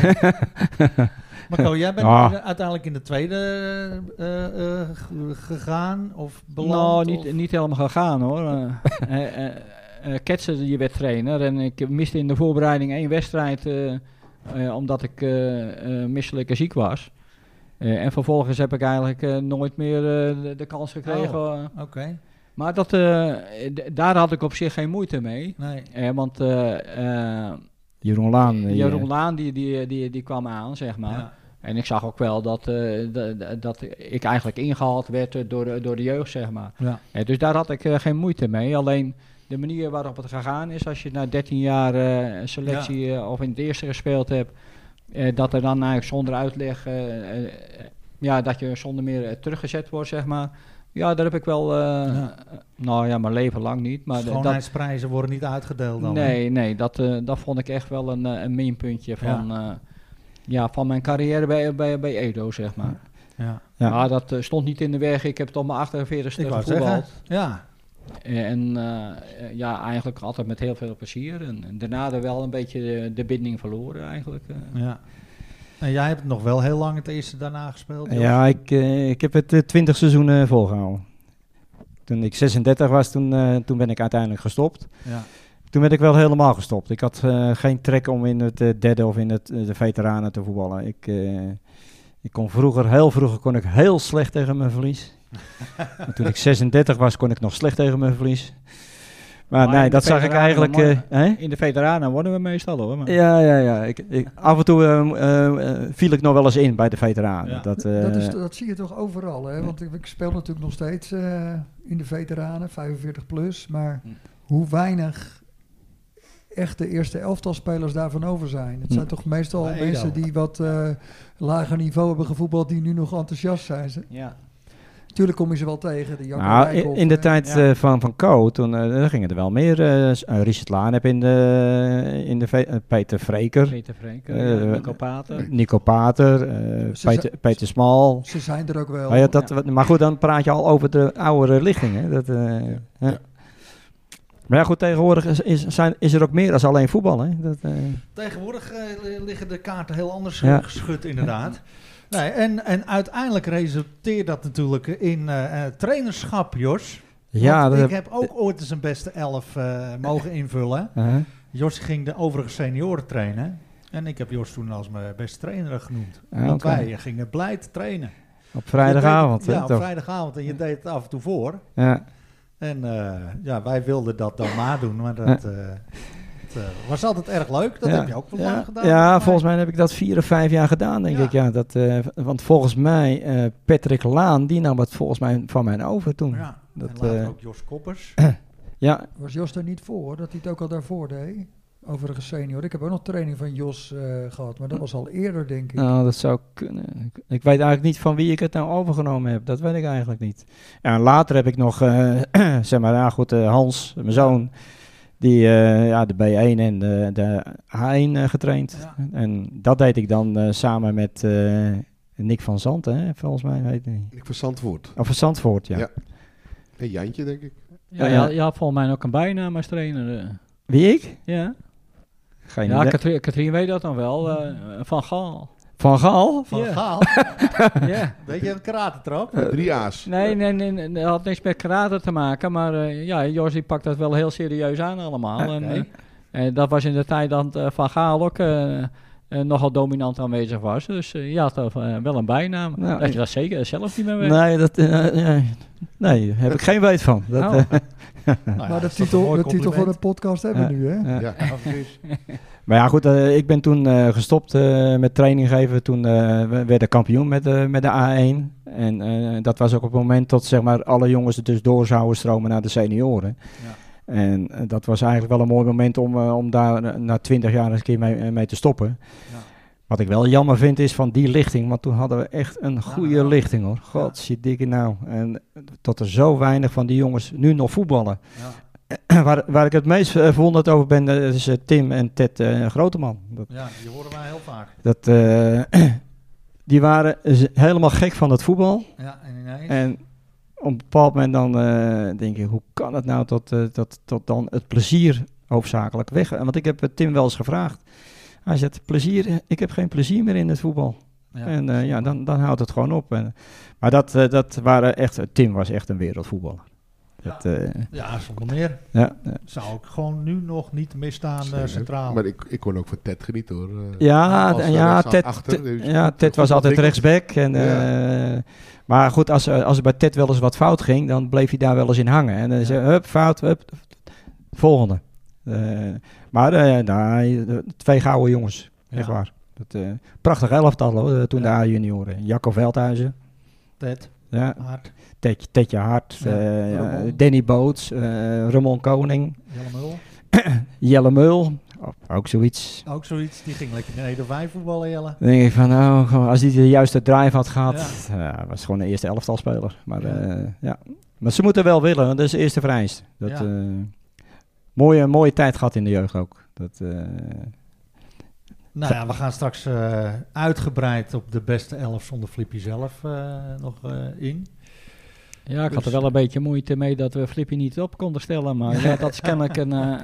Maar Ko, jij bent Ah. uh, uiteindelijk in de tweede eh, eh, g- gegaan of beland? nou, niet, of? niet helemaal gegaan hoor. Eh, eh, eh, eh, Ketsen, je werd trainer en ik miste in de voorbereiding één wedstrijd eh, eh, omdat ik eh, eh, misselijk en ziek was. Eh, en vervolgens heb ik eigenlijk eh, nooit meer eh, de, de kans gekregen. Oh. eh. Oké, Maar dat, eh, d- daar had ik op zich geen moeite mee. nee. Eh, want eh, eh, Jeroen Laan. die, Jeroen eh, Laan die, die, die, die kwam aan, zeg maar. Ja. En ik zag ook wel dat, eh, d- d- dat ik eigenlijk ingehaald werd eh, door de, door de jeugd, zeg maar. Ja. Eh, dus daar had ik eh, geen moeite mee. Alleen de manier waarop het gegaan is, als je na dertien jaar eh, een selectie eh, of in het eerste gespeeld hebt, eh, dat er dan eigenlijk zonder uitleg, eh, eh, ja, dat je zonder meer eh, teruggezet wordt, zeg maar. Ja, daar heb ik wel, eh, Ja. nou ja, mijn leven lang niet. Maar de- dat, Schoonheidsprijzen worden niet uitgedeeld dan. hè? nee, nee, dat, eh, dat vond ik echt wel een, eh, een minpuntje van, ja. ja, van mijn carrière bij, bij, bij Edo, zeg maar. Ja. Ja. Maar dat eh, stond niet in de weg. Ik heb tot mijn achtenveertigste Ik wou gevoetbald. zeggen, ja. En eh, eh, ja, eigenlijk altijd met heel veel plezier. En, en daarna er wel een beetje de, de binding verloren eigenlijk. eh. ja. En jij hebt nog wel heel lang het eerste daarna gespeeld? Jos? Ja, ik, eh, ik heb het eh, twintig seizoenen volgehouden. Toen ik zesendertig was, toen, eh, toen ben ik uiteindelijk gestopt. Ja. Toen ben ik wel helemaal gestopt. Ik had eh, geen trek om in het eh, derde of in het, eh, de veteranen te voetballen. Ik, eh, ik kon vroeger, heel vroeger, kon ik heel slecht tegen mijn verlies. Maar toen ik zesendertig was, kon ik nog slecht tegen mijn verlies. Maar, Maar nee, in dat de zag ik veteranen eigenlijk... dan eh, hè? In de veteranen wonnen we meestal hoor. Maar. Ja, ja, ja. Ik, ik, af en toe eh, eh, eh, viel ik nog wel eens in bij de veteranen. Ja. Dat, eh, Dat, is, dat zie je toch overal, hè? Want ik, ik speel natuurlijk nog steeds eh, in de veteranen, vijfenveertig plus. Maar Hm. hoe weinig echt de eerste elftalspelers daarvan over zijn. Het Hm. zijn toch meestal Bij Edo. mensen die wat uh, lager niveau hebben gevoetbald, die nu nog enthousiast zijn. Ze. Ja. Tuurlijk kom je ze wel tegen. De Jacco Nou, in, Rijkoff, in de eh, tijd ja. uh, van, van Co, toen uh, gingen er wel meer. Uh, Richard Laan heb in de, in de ve- uh, Peter Vreker, Peter Vreker, Eh, uh, Nico Pater. Nico Pater, uh, Ze Peter, zijn- Peter Smal. Ze zijn er ook wel. Maar, ja, dat, maar goed, dan praat je al over de oudere lichting. Hè? Dat, uh, ja. Ja. Maar ja, goed, tegenwoordig is, is, zijn, is er ook meer dan alleen voetbal. Hè? Dat, uh, Tegenwoordig uh, liggen de kaarten heel anders Ja. ja. geschud, inderdaad. Nee, en, en uiteindelijk resulteert dat natuurlijk in uh, uh, trainerschap, Jos. ja, Want dat ik heb ook ooit eens een beste elf uh, mogen invullen. uh, Jos ging de overige senioren trainen. En ik heb Jos toen als mijn beste trainer genoemd. Ah, Want oké. wij gingen blijd trainen. op vrijdagavond. Je deed het- hè, Ja, op toch? vrijdagavond. En je deed het af en toe voor. Ja. En uh, ja, wij wilden dat dan nadoen. Maar dat uh, het, uh, was altijd erg leuk. Dat ja. heb je ook wel ja. lang gedaan. Ja, volgens volgens mij heb ik dat vier of vijf jaar gedaan, denk Ja. ik. Ja, dat, uh, want volgens mij, uh, Patrick Laan, die nam het volgens mij van mij over toen. Ja, Dat, en later uh, ook Jos Koppers. Ja, Was Jos er niet voor, dat hij het ook al daarvoor deed? Overigens senior. Ik heb ook nog training van Jos uh, gehad, maar dat was al eerder, denk ik. nou, dat zou kunnen. Ik, ik weet eigenlijk niet van wie ik het nou overgenomen heb. Dat weet ik eigenlijk niet. Ja, en later heb ik nog, uh, zeg maar, ja goed, uh, Hans, mijn zoon, die uh, ja, de B één en de, de H één uh, getraind. Ja. En dat deed ik dan uh, samen met uh, Nick van Zanten, hè, volgens mij weet ik niet. Ik van Zandvoort. Of van Zandvoort, ja. Ja. En Jantje, denk ik. Ja, je, had- je had volgens mij ook een bijnaam als trainer. eh. Wie ik? Ja, Geen ja idee. Katrien, Katrien weet dat dan wel. eh, Van Gaal. Van Gaal? Van Ja. Gaal. Ja. Weet je, een karatentrap? Drie A's. Nee, nee, nee, nee, dat had niks met karate te maken. Maar eh, ja, Jos die pakt dat wel heel serieus aan allemaal. En, Oké. eh, eh, dat was in de tijd dat eh, Van Gaal ook eh, eh, nogal dominant aanwezig was. Dus eh, je had eh, wel een bijnaam. Nou, dat je dat zeker zelf niet meer weet. Nee, dat, uh, nee, nee, daar heb ik geen weet van. Dat, Oh. uh, Nou ja, maar dat de is toch een titel, mooi de titel van compliment. de podcast hebben we Ja. nu, hè? ja. Ja. Ja, precies. Maar ja, goed, uh, ik ben toen uh, gestopt uh, met training geven. Toen uh, we werden kampioen met, uh, met de A één. En uh, dat was ook op het moment dat zeg maar, alle jongens er dus door zouden stromen naar de senioren. Ja. En uh, dat was eigenlijk wel een mooi moment om, uh, om daar uh, na twintig jaar eens een keer mee, uh, mee te stoppen. Ja. Wat ik wel jammer vind is van die lichting, want toen hadden we echt een goede ja. lichting hoor. God, shit dikke nou. En tot er zo weinig van die jongens nu nog voetballen. Ja. waar, waar ik het meest uh, verwonderd over ben, dat is uh, Tim en Ted uh, Groteman. Dat, ja, die horen wij heel vaak. dat, uh, die waren z- helemaal gek van het voetbal. Ja, en ineens. En op een bepaald moment dan uh, denk je, hoe kan het nou tot, uh, tot, tot dan het plezier hoofdzakelijk weg? Want ik heb uh, Tim wel eens gevraagd. Hij zegt, plezier, ik heb geen plezier meer in het voetbal. Ja. En uh, ja, dan, dan houdt het gewoon op. En, maar dat, uh, dat waren echt, Tim was echt een wereldvoetballer. Dat, uh, Ja, zonder meer. ja, ja. Zou ik gewoon nu nog niet misstaan uh, Zeker. centraal. Maar ik, ik kon ook van Ted genieten hoor. Uh, Ja, als, en uh, ja, rechts Ted, achter, Ted- dus ja, goed- Ted goed was altijd ontwikkeld. rechtsback. En, uh, maar goed, als, er- als er bij Ted wel eens wat fout ging, dan bleef hij daar wel eens in hangen. En dan Ja. zei hij, hup, fout, hup, volgende. Uh, maar uh, nou, de twee gouden jongens, echt Ja. waar. Dat, uh, prachtig elftal hoor, toen Ja. de A-junioren. Jacco Veldhuizen, Ted, ja, Hart, Ted, Tedje Hart, Ja, uh, ja, Ramon. Danny Boots, uh, Ramon Koning, Jelle Mul. Jelle Meul, oh, ook zoiets. Ook zoiets. Die ging lekker in Neder vijf voetballen, Jelle. Dan denk ik van, nou, gewoon als hij de juiste drive had gehad, ja. Ja, was gewoon de eerste elftalspeler. Maar Ja. ja. ja, maar ze moeten wel willen, want dat is de eerste vereist. Dat, Ja. uh, mooie, mooie tijd gehad in de jeugd ook. Dat, uh, Nou ja, we gaan straks uh, uitgebreid op de beste elf zonder Flippy zelf uh, nog uh, in. Ja, ik had Dus- er wel een beetje moeite mee dat we Flippy niet op konden stellen. Maar ja, dat is kennelijk een, uh,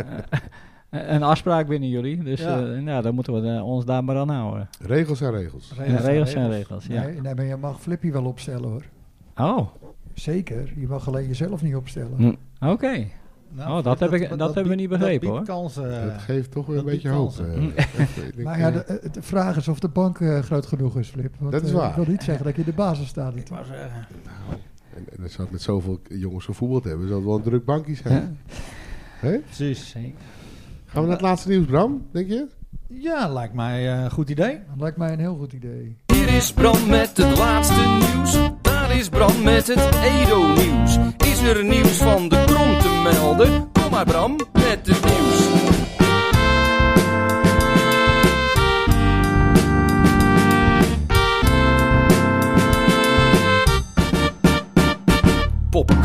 een afspraak binnen jullie. Dus Ja. ja. Uh, nou, dan moeten we uh, ons daar maar aan houden. Regels zijn regels. Ja, regels zijn regels, ja. Nee, nee, maar je mag Flippy wel opstellen, hoor. Oh, Zeker. Je mag alleen jezelf niet opstellen. hm. oké. Nou, Oh, dat heb ik- dat hebben we biedt- niet begrepen, dat hoor. biedt kansen. dat geeft toch weer een dat beetje biedt hoop. kansen. uh, even, ik denk, Maar ja, uh, de, eh, de vraag is of de bank eh, groot genoeg is, Flip. Want, Dat is eh, waar. Ik wil niet zeggen dat je in de basis staat. Ik natuurlijk. wou zeggen. en, en dan zou het met zoveel jongens gevoetbald hebben, zou het wel een druk bankje zijn. Ja. Hè? Precies. Gaan we naar het laatste nieuws, Bram, denk je? Ja, lijkt mij uh, een goed idee. Dat lijkt mij een heel goed idee. Hier is Bram met het laatste nieuws. Daar is Bram met het Edo-nieuws. Is er nieuws van de Krom te melden? Kom maar Bram met het nieuws.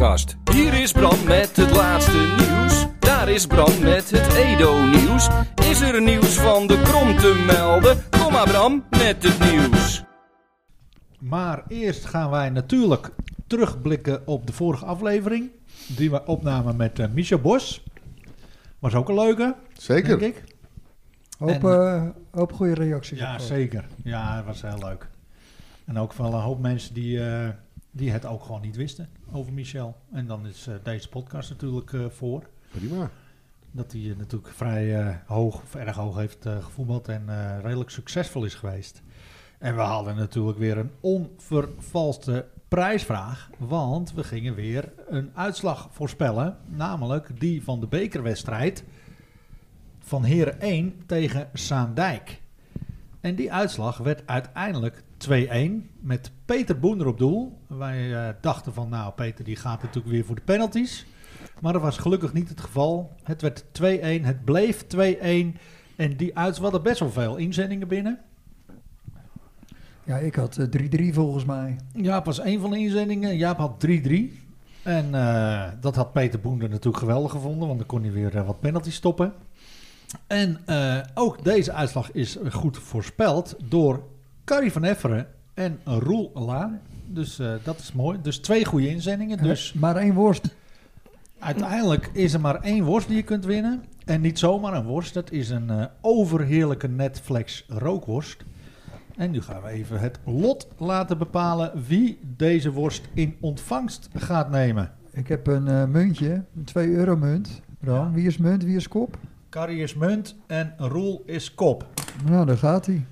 podcast. Hier is Bram met het laatste nieuws. Daar is Bram met het Edo-nieuws. Is er nieuws van de Krom te melden? Kom maar Bram met het nieuws. Maar eerst gaan wij natuurlijk terugblikken op de vorige aflevering. Die we opnamen met uh, Michel Bos. Was ook een leuke, Zeker. denk ik. Hoop, En- uh, hoop goede reacties. Ja, op. zeker. Ja, het was heel leuk. En ook van een hoop mensen die, uh, die het ook gewoon niet wisten over Michel. En dan is uh, deze podcast natuurlijk uh, voor. Prima. Dat hij uh, natuurlijk vrij uh, hoog, of erg hoog heeft uh, gevoetbald en uh, redelijk succesvol is geweest. En we hadden natuurlijk weer een onvervalste prijsvraag. Want we gingen weer een uitslag voorspellen. Namelijk die van de bekerwedstrijd van Heren één tegen Zaandijk. En die uitslag werd uiteindelijk twee-een met Peter Boender op doel. Wij uh, dachten van nou Peter die gaat natuurlijk weer voor de penalties. Maar dat was gelukkig niet het geval. Het werd twee-een, het bleef twee-een. En die uitslag, we hadden best wel veel inzendingen binnen. Ja, ik had uh, drie drie volgens mij. Jaap was één van de inzendingen. Jaap had drie-drie. En uh, dat had Peter Boender natuurlijk geweldig gevonden. Want dan kon hij weer uh, wat penalties stoppen. En uh, ook deze uitslag is goed voorspeld door Carrie van Efferen en Roel Laan. Dus uh, dat is mooi. Dus twee goede inzendingen. Dus Maar één worst. uiteindelijk is er maar één worst die je kunt winnen. En niet zomaar een worst. Dat is een uh, overheerlijke Netflix rookworst. En nu gaan we even het lot laten bepalen wie deze worst in ontvangst gaat nemen. Ik heb een uh, muntje, een twee euro munt. Bram, Ja. wie is munt, wie is kop? Carrie is munt en Roel is kop. Nou, daar gaat hij.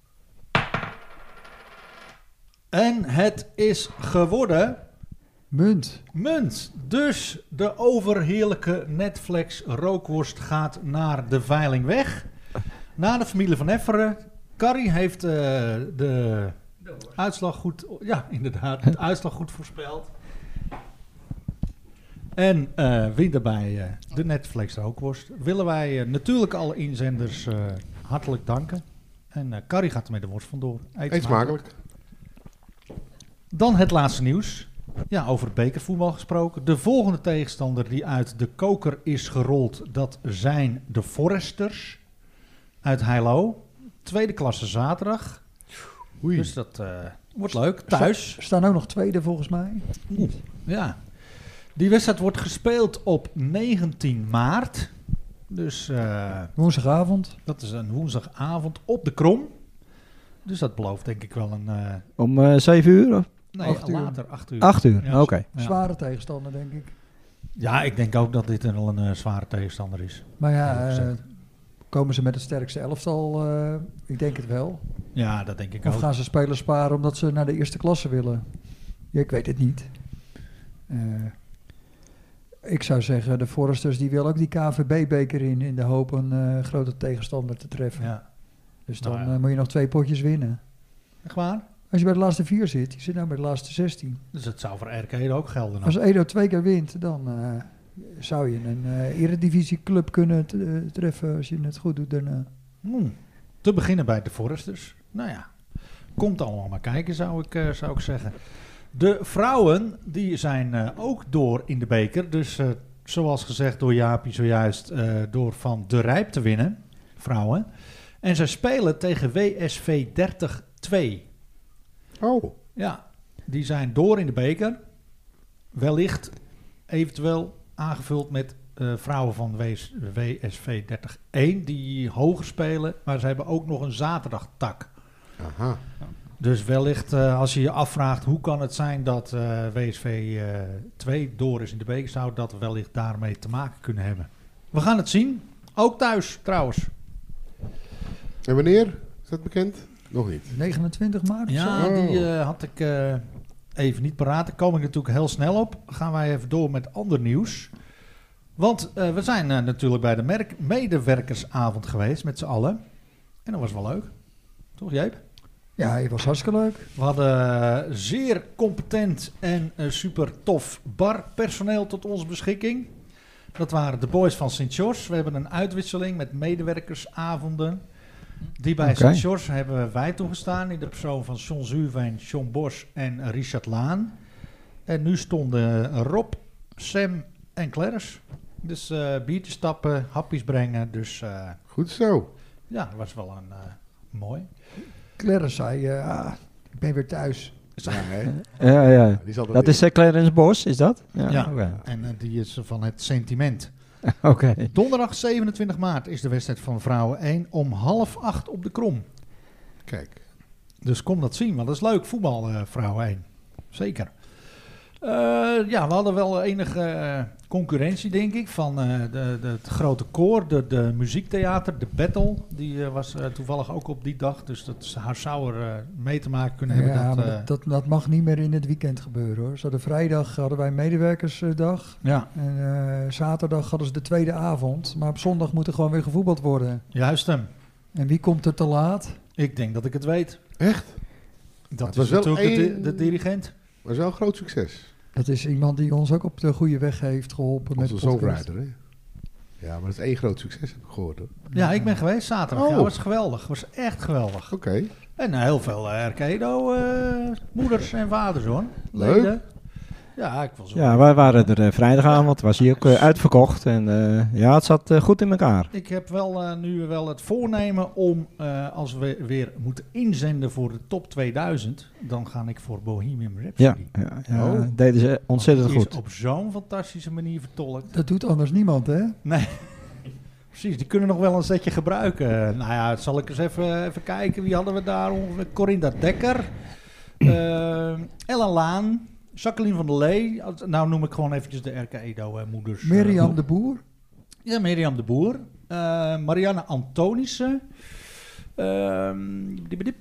En het is geworden Munt. munt. Dus de overheerlijke Netflix rookworst gaat naar de veiling weg. Naar de familie van Efferen. Carrie heeft uh, de uitslag goed... Ja, inderdaad. De uitslag goed voorspeld. En uh, wint daarbij uh, de Netflix rookworst. Willen wij uh, natuurlijk alle inzenders uh, hartelijk danken. En uh, Carrie gaat er met de worst vandoor. Eet Eet smakelijk. Dan het laatste nieuws. Ja, over het bekervoetbal gesproken. De volgende tegenstander die uit de koker is gerold, dat zijn de Foresters uit Heilo. Tweede klasse zaterdag. Oei. Dus dat uh, wordt leuk. Thuis. Er staan ook nog tweede volgens mij. Oeh, ja. Die wedstrijd wordt gespeeld op negentien maart. Dus uh, Woensdagavond. dat is een woensdagavond op de Krom. Dus dat belooft denk ik wel een... Uh, Om uh, zeven uur? Of? nee, Acht uur. later, acht uur. Acht uur, Ja, oké. ja. Zware tegenstander, denk ik. Ja, ik denk ook dat dit wel een uh, zware tegenstander is. Maar ja, Ja, uh, gezegd. komen ze met het sterkste elftal? Uh, ik denk het wel. Ja, dat denk ik Of ook. gaan ze spelers sparen omdat ze naar de eerste klasse willen? Ja, ik weet het niet. Uh, ik zou zeggen, de Foresters die willen ook die K V B-beker in, in de hoop een uh, grote tegenstander te treffen. Ja. Dus dan Nou ja. uh, moet je nog twee potjes winnen. Echt waar? Als je bij de laatste vier zit, je zit nou bij de laatste zestien. Dus dat zou voor R K ook gelden. Als nog. Edo twee keer wint, dan uh, zou je een uh, eredivisieclub kunnen t- uh, treffen als je het goed doet daarna. Hmm. Te beginnen bij de Foresters. Nou ja, komt allemaal maar kijken zou ik, uh, zou ik zeggen. De vrouwen die zijn uh, ook door in de beker. Dus uh, zoals gezegd door Jaapie zojuist uh, door van De Rijp te winnen. Vrouwen. En ze spelen tegen W S V dertig twee. Oh, Ja, die zijn door in de beker. Wellicht eventueel aangevuld met uh, vrouwen van W S V dertig één die hoger spelen. Maar ze hebben ook nog een zaterdagtak. aha. Dus wellicht uh, als je je afvraagt hoe kan het zijn dat uh, W S V twee door is in de beker, zou dat wellicht daarmee te maken kunnen hebben. We gaan het zien. Ook thuis trouwens. En wanneer? Is dat bekend? Nog niet. negenentwintig maart? Ja, Oh. die uh, had ik uh, even niet paraat. Daar kom ik natuurlijk heel snel op. Gaan wij even door met ander nieuws. Want uh, we zijn uh, natuurlijk bij de merk- medewerkersavond geweest met z'n allen. En dat was wel leuk. Toch, Jeep? Ja, het was hartstikke leuk. We hadden uh, zeer competent en uh, super tof barpersoneel tot onze beschikking. Dat waren de boys van Sint George. We hebben een uitwisseling met medewerkersavonden. Die bij Oké. Sint George hebben wij toegestaan in de persoon van John Zuurveen, John Bos en Richard Laan. En nu stonden Rob, Sam en Clarence. Dus uh, biertjes tappen, hapjes brengen. Dus uh, Goed zo. ja, dat was wel een uh, mooi. Clarence zei, uh, ah, ik ben weer thuis. Ja, hè? Ja, ja. Die is altijd Dat is uh, Clarence Bos, is dat? Ja. Ja. Oké. En uh, die is van het sentiment. Oké. Donderdag zevenentwintig maart is de wedstrijd van Vrouwen één om half acht op de Krom. Kijk. Dus kom dat zien, want dat is leuk, voetbal, uh, Vrouwen één. Zeker. Uh, ja, we hadden wel enige uh, concurrentie, denk ik, van uh, de, de, het grote koor, de, de muziektheater, de Battle. Die uh, was uh, toevallig ook op die dag, dus dat haar zou er uh, mee te maken kunnen hebben. Ja, dat, maar uh, dat, dat, dat mag niet meer in het weekend gebeuren hoor. Ze hadden vrijdag hadden wij medewerkersdag. ja, En uh, zaterdag hadden ze de tweede avond. Maar op zondag moet er gewoon weer gevoetbald worden. juist hem. En wie komt er te laat? Ik denk dat ik het weet. Echt? Dat Het is was wel natuurlijk de, één- de dirigent. Dat is wel een groot succes. Dat is iemand die ons ook op de goede weg heeft geholpen. Onze met podcast. songwriter, hè? Ja, maar dat is één groot succes, heb ik gehoord, hoor. Ja, ik ben geweest zaterdag. Oh. Ja, dat was geweldig. Dat was echt geweldig. Oké. En uh, heel veel uh, Arcado uh, moeders en vaders hoor. Leuk. Leden. Ja, ik was Ja, wij waren er uh, vrijdagavond, was hier ook uh, uitverkocht. En uh, ja, het zat uh, goed in elkaar. Ik heb wel uh, nu wel het voornemen om, uh, als we weer moeten inzenden voor de top tweeduizend, dan ga ik voor Bohemian Rhapsody. Ja, ja, ja Oh. deden ze ontzettend Die is goed. op zo'n fantastische manier vertolkt. Dat doet anders niemand, hè? Nee, precies. Die kunnen nog wel een setje gebruiken. Nou ja, zal ik eens even, even kijken. Wie hadden we daar? ongeveer? Corinda Dekker, uh, Ellen Laan, Jacqueline van der Lee. Nou noem ik gewoon eventjes de R K Edo-moeders. Mirjam de Boer. Ja, Mirjam de Boer. Uh, Marianne Antonissen. Uh, diep, diep.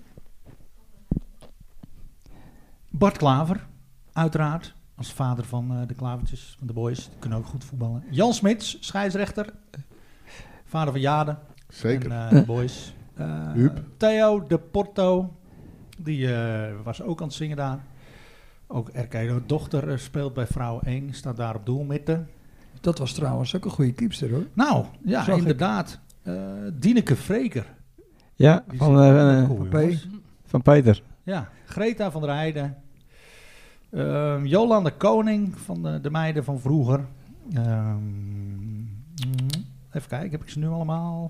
Bart Klaver, uiteraard. Als vader van uh, de Klavertjes, van de boys. Die kunnen ook goed voetballen. Jan Smits, scheidsrechter. Vader van Jade. Zeker. En uh, de boys. Uh, Huub. Theo de Porto. Die uh, was ook aan het zingen daar. Ook R K Edo dochter uh, speelt bij Vrouwen één. Staat daar op doelmidden. Dat was trouwens ook een goede keepster, hoor. Nou, ja, Zag ik. inderdaad. Uh, Dieneke Vreker. Ja, Die van, is uh, ook cool, P. jongens. van Peter. Ja, Greta van der Heijden. Uh, Jolande Koning van de, de meiden van vroeger. Um, even kijken, heb ik ze nu allemaal?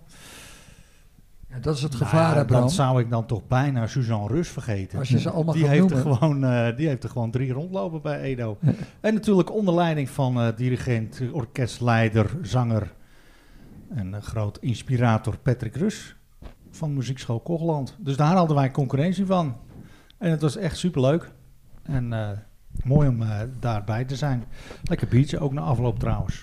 Ja, dat is het Nou gevaar, ja, hè, Bram. dan zou ik dan toch bijna Suzanne Rus vergeten. Als je ze allemaal die gaat heeft, er noemen. gewoon, uh, die heeft er gewoon drie rondlopen bij Edo. En natuurlijk onder leiding van uh, dirigent, orkestleider, zanger en uh, groot inspirator Patrick Rus van Muziekschool Kogeland. Dus daar hadden wij concurrentie van. En het was echt superleuk. En uh, mooi om uh, daarbij te zijn. Lekker biertje, ook na afloop trouwens.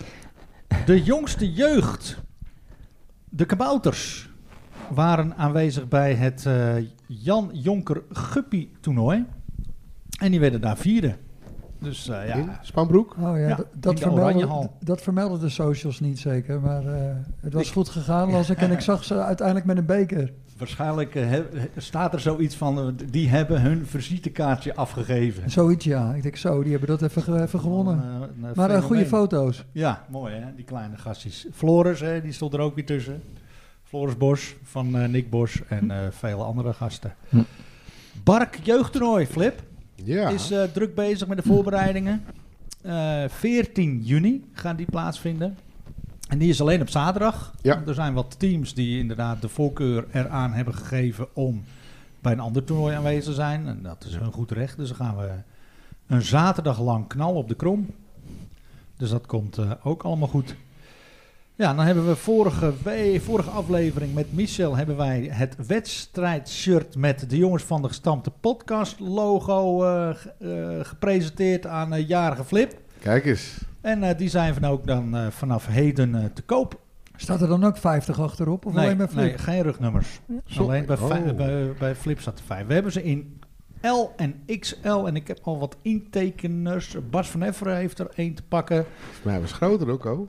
De jongste jeugd, de kabouters, waren aanwezig bij het uh, Jan Jonker Guppy toernooi. En die werden daar vierde. Dus uh, In ja, Spanbroek? Oh ja, Ja, dat, in dat, de vermelden, Oranjehal. dat vermelden de socials niet zeker, maar uh, het was Ik- goed gegaan, las ik. En ik zag ze uiteindelijk met een beker. waarschijnlijk uh, he- staat er zoiets van, uh, die hebben hun visitekaartje afgegeven. Zoiets, ja. Ik denk zo, die hebben dat even, ge- even gewonnen. Een, uh, een Maar uh, fenomeen. goede foto's. Ja, mooi hè, die kleine gastjes. Floris, hè, die stond er ook weer tussen. Floris Bos van uh, Nick Bos en uh, vele andere gasten. Hm. Bark jeugdtoernooi, Flip, Ja. is uh, druk bezig met de voorbereidingen. Uh, veertien juni gaan die plaatsvinden. En die is alleen op zaterdag. Ja. Want er zijn wat teams die inderdaad de voorkeur eraan hebben gegeven om bij een ander toernooi aanwezig te zijn. En dat is hun goed recht. Dus dan gaan we een zaterdag lang knallen op de Krom. Dus dat komt uh, ook allemaal goed. Ja, dan hebben we vorige, we- vorige aflevering met Michel hebben wij het wedstrijdshirt met de Jongens van de Gestampte podcast logo uh, ge- uh, gepresenteerd aan uh, jarige Flip. Kijk eens. En uh, die zijn van ook dan uh, vanaf heden uh, te koop. Staat er dan ook vijftig achterop? Of nee, alleen maar Flip? nee, geen rugnummers. Zo- Alleen bij, vij- oh. bij, bij Flip staat er vijf. We hebben ze in L en X L en ik heb al wat intekeners. Bas van Efferen heeft er één te pakken. Volgens mij was groter ook, oh.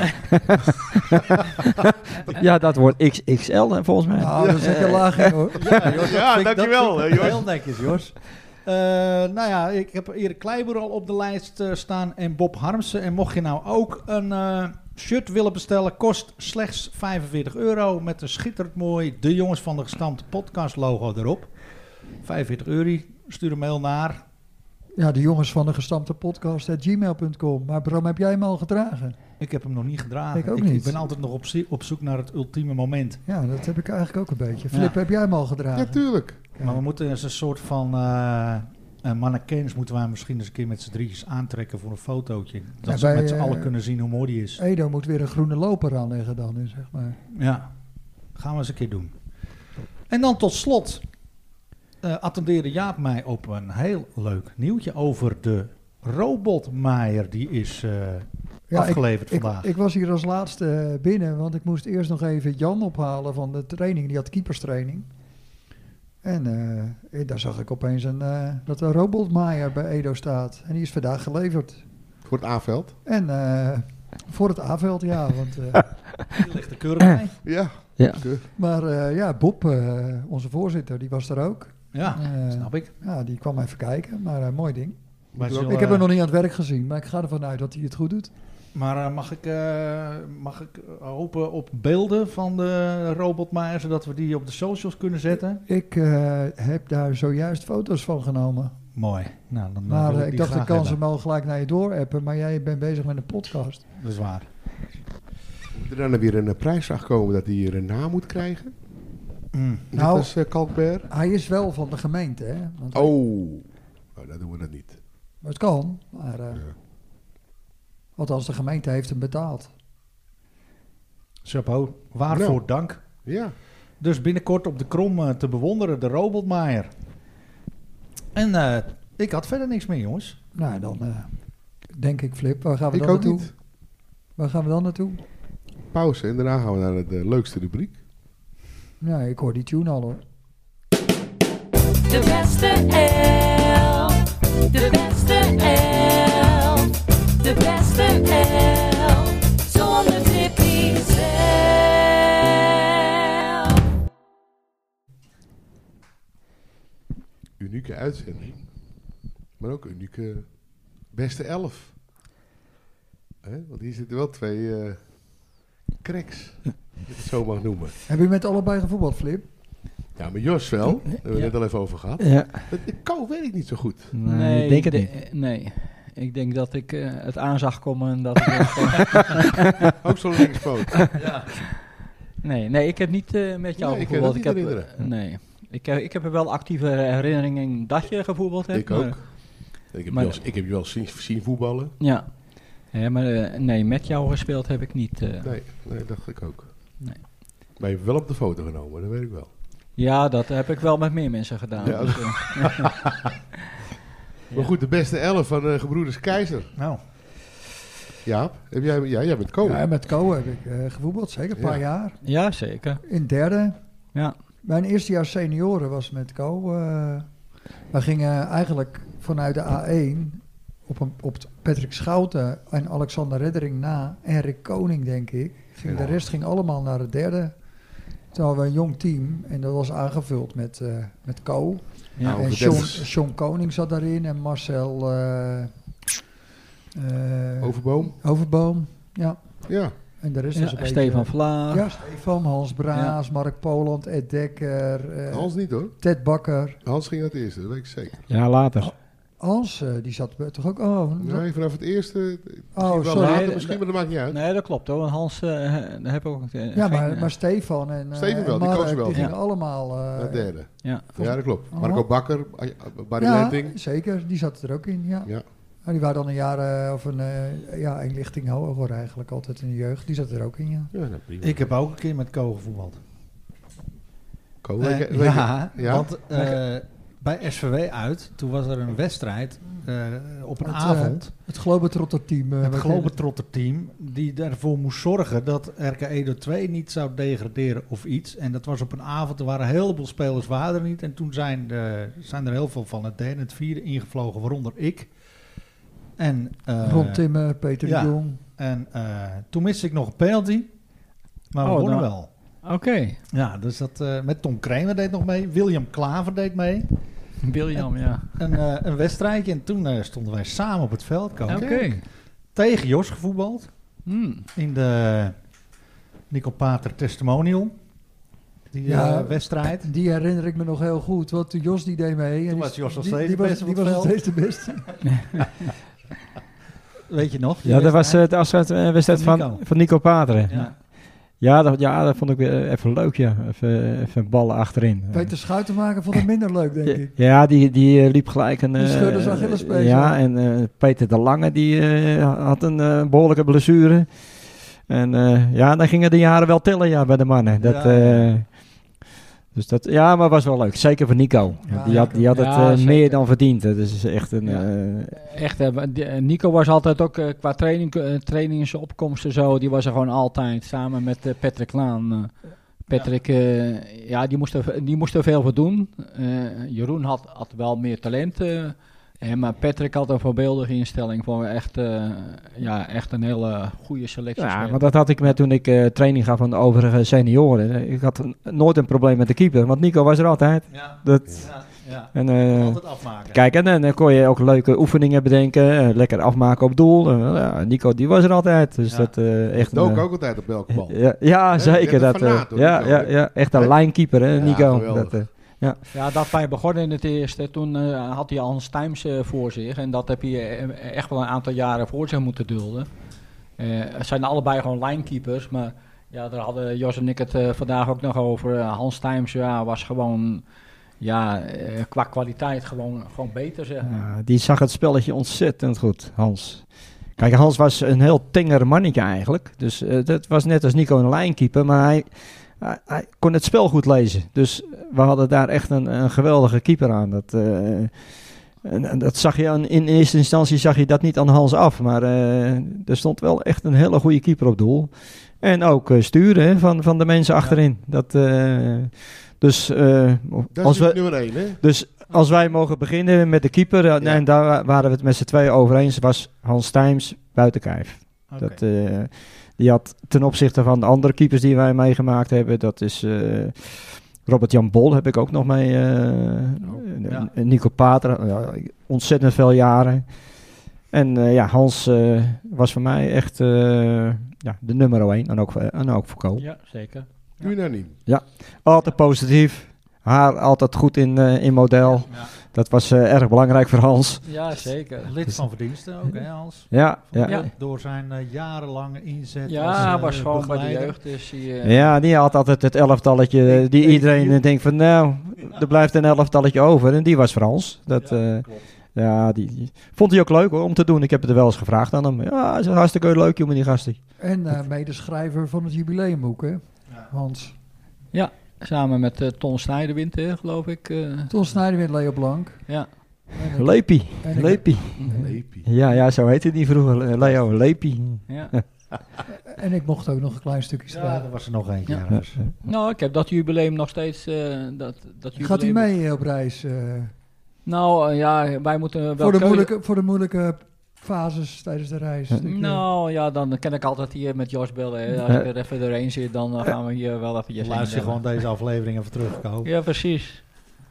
Ja, dat wordt X X L hè, volgens mij. Nou, dat zet je laag in, hoor. Ja, Jos, Ja, dat vind ik- dankjewel, dat vind ik Jos. Heel netjes, Jos. Uh, nou ja, ik heb Erik Kleiboer al op de lijst uh, staan en Bob Harmsen. En mocht je nou ook een uh, shirt willen bestellen, kost slechts vijfenveertig euro met een schitterend mooi De Jongens van de Gestampte podcast logo erop. vijfenveertig euro, stuur een mail naar Ja, de jongens van de gestampte podcast at gmail punt com. Maar Bram, heb jij hem al gedragen? Ik heb hem nog niet gedragen. Ik ook ik, niet. ik ben altijd nog op, zie- op zoek naar het ultieme moment. Ja, dat heb ik eigenlijk ook een beetje. Flip, heb jij hem al gedragen? Ja, tuurlijk. Kijk. Maar we moeten eens een soort van uh, uh, mannequins moeten wij misschien eens een keer met z'n drietjes aantrekken voor een fotootje. Dat Ja, ze bij, met z'n uh, allen kunnen zien hoe mooi die is. Edo moet weer een groene loper aanleggen dan, nu, zeg maar. Ja, gaan we eens een keer doen. En dan tot slot uh, attendeerde Jaap mij op een heel leuk nieuwtje over de robotmaaier. Die is uh, Ja, afgeleverd ik, vandaag. Ik, ik was hier als laatste binnen, want ik moest eerst nog even Jan ophalen van de training. Die had keeperstraining. En uh, daar zag ik opeens een, uh, dat een robotmaaier bij Edo staat. En die is vandaag geleverd. Voor het A-veld. En uh, voor het A-veld, ja. Want, uh, Die ligt er keurig bij. Ja. Ja. Oké. maar uh, ja, Bob, uh, onze voorzitter, die was er ook. Ja, Uh, snap ik. Ja, die kwam even kijken, maar uh, mooi ding. Wij Ik zullen, Ik heb hem nog niet aan het werk gezien, maar ik ga ervan uit dat hij het goed doet. Maar uh, mag ik, uh, mag ik hopen op beelden van de robotmaaier, zodat we die op de socials kunnen zetten? Ik uh, heb daar zojuist foto's van genomen. Mooi. Nou, dan, uh, Maar wil uh, ik die dacht, ik graag kan ze hebben. wel gelijk naar je doorappen, maar jij bent bezig met een podcast. Dat is waar. Moet er dan weer een uh, prijsvraag komen dat hij hier een naam moet krijgen? Mm. Net Nou- als uh, Kalkberg? Hij is wel van de gemeente, hè? Want hij- Oh. Oh, dan doen we dat niet. maar het kan, maar uh, Ja. althans de gemeente heeft hem betaald. Chapeau. Waarvoor Nou. dank. Ja. Dus binnenkort op de Krom uh, te bewonderen, de robotmaaier. En uh, ik had verder niks meer, jongens. Nou, dan uh, denk ik, Flip, waar gaan we Ik dan ook naartoe? niet. Waar gaan we dan naartoe? Pauze en daarna gaan we naar de leukste rubriek. Ja, ik hoor die tune al, hoor. De beste elf. De beste elf. De beste elf. Zonder Tippy zelf. Unieke uitzending. Maar ook unieke beste elf. Hè? Want hier zitten wel twee uh, cracks. Als ik het zo mag noemen. Heb je met allebei gevoetbald, Flip? Ja, maar Jos wel. Daar hebben we Ja. net al even over gehad. Ja. Het de kou weet ik niet zo goed. Nee, ik denk het de- niet. Nee. Ik denk dat ik uh, het aan zag komen en dat ik Ook zo'n linkspoot. nee, nee, ik heb niet uh, met jou Nee, ik kan gevoetbald. het niet heb, herinneren. nee. Ik, heb, ik heb er wel actieve herinneringen dat je gevoetbald hebt. Ik maar- ook. Ik heb, maar- je wel, ik heb je wel zien, zien voetballen. Ja. Ja, maar uh, nee, met jou gespeeld heb ik niet. uh. Nee, nee, dacht ik ook. Nee. Maar je hebt wel op de foto genomen, dat weet ik wel. Ja, dat heb ik wel met meer mensen gedaan. Ja. Dus, uh, Maar goed, de beste elf van uh, Gebroeders Keizer. Nou, Jaap, heb jij, ja, jij bent koning. Ja, met Co heb ik uh, gevoetbald, zeker een paar Ja. jaar. ja, zeker. In derde. Ja. Mijn eerste jaar senioren was met Co. Uh, we gingen eigenlijk vanuit de A één op, een, op Patrick Schouten en Alexander Reddering na. En Rick Koning, denk ik. Ging, Ja. De rest ging allemaal naar het derde. Toen hadden we een jong team en dat was aangevuld met, uh, met Co. Ja. Nou, en vertel Sean, eens. Sean Koning zat daarin en Marcel uh, uh, Overboom. Overboom. Ja, Ja, en de rest Ja, was een Stefan beetje... Vlaar. Ja, Stefan, Hans Braas, Mark Poland, Ed Dekker, uh, Hans niet hoor. Ted Bakker. Hans ging uit het eerste, dat weet ik zeker. Ja, later. Hans, uh, die zat toch ook... Oh, Nee, vanaf het eerste. Misschien Oh, wel sorry. later, Nee, misschien, maar dat maakt niet uit. Nee, dat klopt hoor. Want Hans uh, daar heb ik ook... Uh, ja, geen, maar, uh, maar Stefan en, uh, Stefan wel, en die Mark, koos wel. die Ja. gingen allemaal... uh, Naar het derde. ja. Ja, dat klopt. Oh. Marco Bakker, Aj- Barry ja, Lenting. zeker. Die zat er ook in, ja. Ja. Maar die waren dan een jaar uh, of een, uh, ja, een lichting hoger eigenlijk altijd in de jeugd. Die zat er ook in, ja. Ja, nou, prima. ik heb ook een keer met Co gevoetbald. Ko, Eh, weet je- weet je- ja, ja? want uh, bij S V W uit, toen was er een wedstrijd uh, op een Het, uh, avond. Het Globetrotter team. Uh, Het wat- Globetrotter team die ervoor moest zorgen dat R K Edo twee niet zou degraderen of iets. En dat was op een avond, er waren een heleboel spelers waren er niet. En toen zijn, de, zijn er heel veel van het derde en het vierde ingevlogen, waaronder ik. En, uh, Ron Timmer, Peter ja. de Jong. en uh, toen miste ik nog een penalty, maar we Oh, wonnen nou. wel. Oké. Ja, dus dat uh, met Tom Kramer deed nog mee, William Klaver deed mee. William, ja. Een, uh, een wedstrijdje en toen uh, stonden wij samen op het veld. Oké. Komen. Tegen Jos gevoetbald. Hmm. In de Nico Pater Testimonial. Die Ja. eh, wedstrijd. Die herinner ik me nog heel goed, want Jos die deed mee. En Toen die- was Jos nog die- steeds die de was- beste Die van was het nog steeds de beste. Weet je nog? die Ja, dat was wedstrijd? eh, de afscheidswedstrijd Van van, Nico. van Nico Pateren. Ja. Ja, dat, ja, dat vond ik weer even leuk, ja. Even, even ballen achterin. Peter Schuitenmaker vond het minder leuk, denk ik. Ja, die, die eh, liep gelijk een... Die eh, scheurde zijn Achillespees, Ja, hoor. en eh, Peter de Lange, die eh, had een eh, behoorlijke blessure. En eh, ja, dan gingen de jaren wel tellen, ja, bij de mannen. Dat, Ja, ja. eh, dus dat, ja, maar was wel leuk. Zeker voor Nico. Ja, die, had, die had het Ja, eh, zeker. meer dan verdiend. Dat is echt een... Ja. eh, Echt, hè, die- eh, Nico was altijd ook eh, qua training, eh, trainingsopkomsten zo, die was er gewoon altijd, samen met eh, Patrick Laan. Eh, Patrick, eh, ja, die moest, er, die moest er veel voor doen. Eh, Jeroen had, had wel meer talent, eh, eh, maar Patrick had een voorbeeldige instelling voor echt, eh, ja, echt een hele goede selectie. Ja, speler. maar dat had ik met toen ik eh, training gaf aan de overige senioren. Ik had n- nooit een probleem met de keeper, want Nico was er altijd. Ja. Dat, Ja, ja. en, eh, Altijd afmaken. kijk, en dan, dan kon je ook leuke oefeningen bedenken, eh, lekker afmaken op doel. En, ja, Nico, die was er altijd. Dus Ja. dat eh, echt Dook een, ook altijd op elke bal. ja, ja, Hè, zeker. je bent Dat, een eh, fanaat, hoor, ja, Nico, ja, hè? ja, echt een Hè? lijnkeeper, hè, Ja, Nico. geweldig. Dat, eh, Ja, dat wij begonnen in het eerste. Toen eh, had hij Hans Tijms eh, voor zich. En dat heb je eh, echt wel een aantal jaren voor zich moeten dulden. Eh, het zijn allebei gewoon linekeepers. Maar ja, daar hadden Jos en ik het eh, vandaag ook nog over. Eh, Hans Tijms ja, was gewoon ja, eh, qua kwaliteit gewoon, gewoon beter, zeg maar. ja, die zag het spelletje ontzettend goed, Hans. Kijk, Hans was een heel tenger mannetje eigenlijk. Dus eh, dat was net als Nico een lijnkeeper, maar hij, hij, hij kon het spel goed lezen. Dus we hadden daar echt een, een geweldige keeper aan. Dat, eh, en, en dat zag je aan, in eerste instantie zag je dat niet aan Hans af, maar eh, er stond wel echt een hele goede keeper op doel. En ook eh, sturen hè, van, van de mensen achterin. Dat, eh, dus, eh, Dat als is we, nummer één, hè? dus als wij mogen beginnen met de keeper, eh, Ja. en daar wa- waren we het met z'n tweeën over eens, was Hans Tijms buiten kijf. Oké. Dat, eh, die had ten opzichte van de andere keepers die wij meegemaakt hebben, dat is eh, Robert-Jan Bol heb ik ook nog mee, eh, ja. en Nico Pater, ja, ontzettend veel jaren. En eh, ja, Hans eh, was voor mij echt eh, ja, de nummer één en ook, voor- en ook voor Ko. Ja, zeker. Unaniem. Altijd positief, haar altijd goed in, eh, in model. Ja. Dat was eh, erg belangrijk voor Hans. Ja, zeker. Lid van verdiensten ook, hè, Hans? Ja, ja. Ja. Door zijn eh, jarenlange inzet. Ja, als, hij eh, was gewoon bij de begeleider. jeugd. Dus hij, eh, Ja, die had altijd het elftalletje die iedereen eh, denkt van nou, er blijft een elftalletje over. En die was Frans. Dat, Ja, eh, klopt. ja, die, die vond hij ook leuk hoor, om te doen. Ik heb het er wel eens gevraagd aan hem. Ja, hij is hartstikke leuk jongen die gasten. En eh, medeschrijver van het jubileumboek, hè? Ja. Hans. samen met eh, Ton Snijderwind, hè, geloof ik. eh, Ton Snijderwind, Leo Blank. ja. En ik- Lepie, en ik- Lepie. Lepie. Ja, ja, zo heette die vroeger. eh, Leo, Lepie. Ja. En ik mocht ook nog een klein stukje Ja, schrijven. er was er nog eentje. Ja. ergens. Nou, ik heb dat jubileum nog steeds. eh, dat, dat Gaat u jubileum- mee eh, op reis? eh, Nou, eh, ja, wij moeten wel... voor, de keuze- moeilijke, voor de moeilijke fases tijdens de reis. Dat ik, eh, Nou ja, dan kan ik altijd hier met Jos bellen. Hè. Als Ja. ik er even doorheen zit, dan eh, gaan we hier wel even Luister je gewoon deze aflevering even terugkomen. Ja, precies.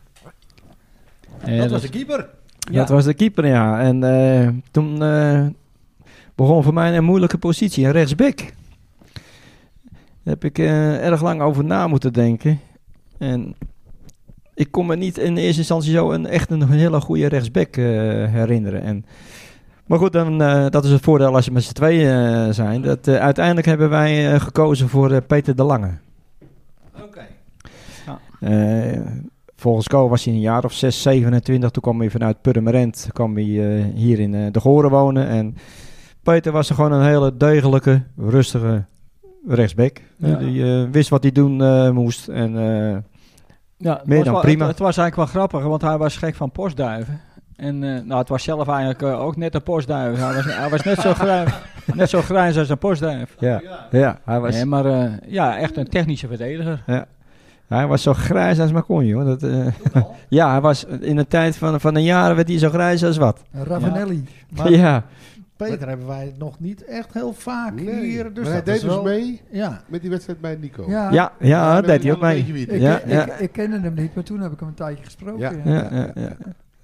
Dat was de keeper. Ja. Dat was de keeper, ja. En eh, toen eh, begon voor mij een moeilijke positie, een rechtsback. Daar heb ik eh, erg lang over na moeten denken. En ik kon me niet in eerste instantie zo een, echt een hele goede rechtsback eh, herinneren. En, maar goed, dan, eh, dat is het voordeel als je met z'n tweeën eh, zijn. Dat, eh, uiteindelijk hebben wij eh, gekozen voor eh, Peter de Lange. Oké. Eh, volgens Ko was hij een jaar of zes, zevenentwintig. Toen kwam hij vanuit Purmerend kwam hij, eh, hier in eh, de Goren wonen. En Peter was er gewoon een hele degelijke, rustige rechtsback. Ja. Die eh, wist wat hij doen eh, moest. En, eh, Ja, het Meer was dan wel- prima. Het, het was eigenlijk wel grappig, want hij was gek van postduiven. En eh, nou, het was zelf eigenlijk eh, ook net een postduif. Hij was, hij was net, zo grijs, net zo grijs als een postduif. ja, ja, hij was, Nee, maar eh, ja, echt een technische verdediger. hij was zo grijs als maar kon, joh. Dat, eh, ja, hij was in een tijd van, van een jaar werd hij zo grijs als wat. Ravanelli. Maar ja, Peter hebben wij nog niet echt heel vaak Nee, hier. Dus maar hij dat is deed dus wel- mee Ja. met die wedstrijd bij Nico. Ja, ja, ja, we dat deed weten hij ook wel een mee. beetje wie het Ik, is. Ja, ik, ja. Ik, ik kende hem niet, maar toen heb ik hem een tijdje gesproken. Ja. Ja. Ja, ja, ja.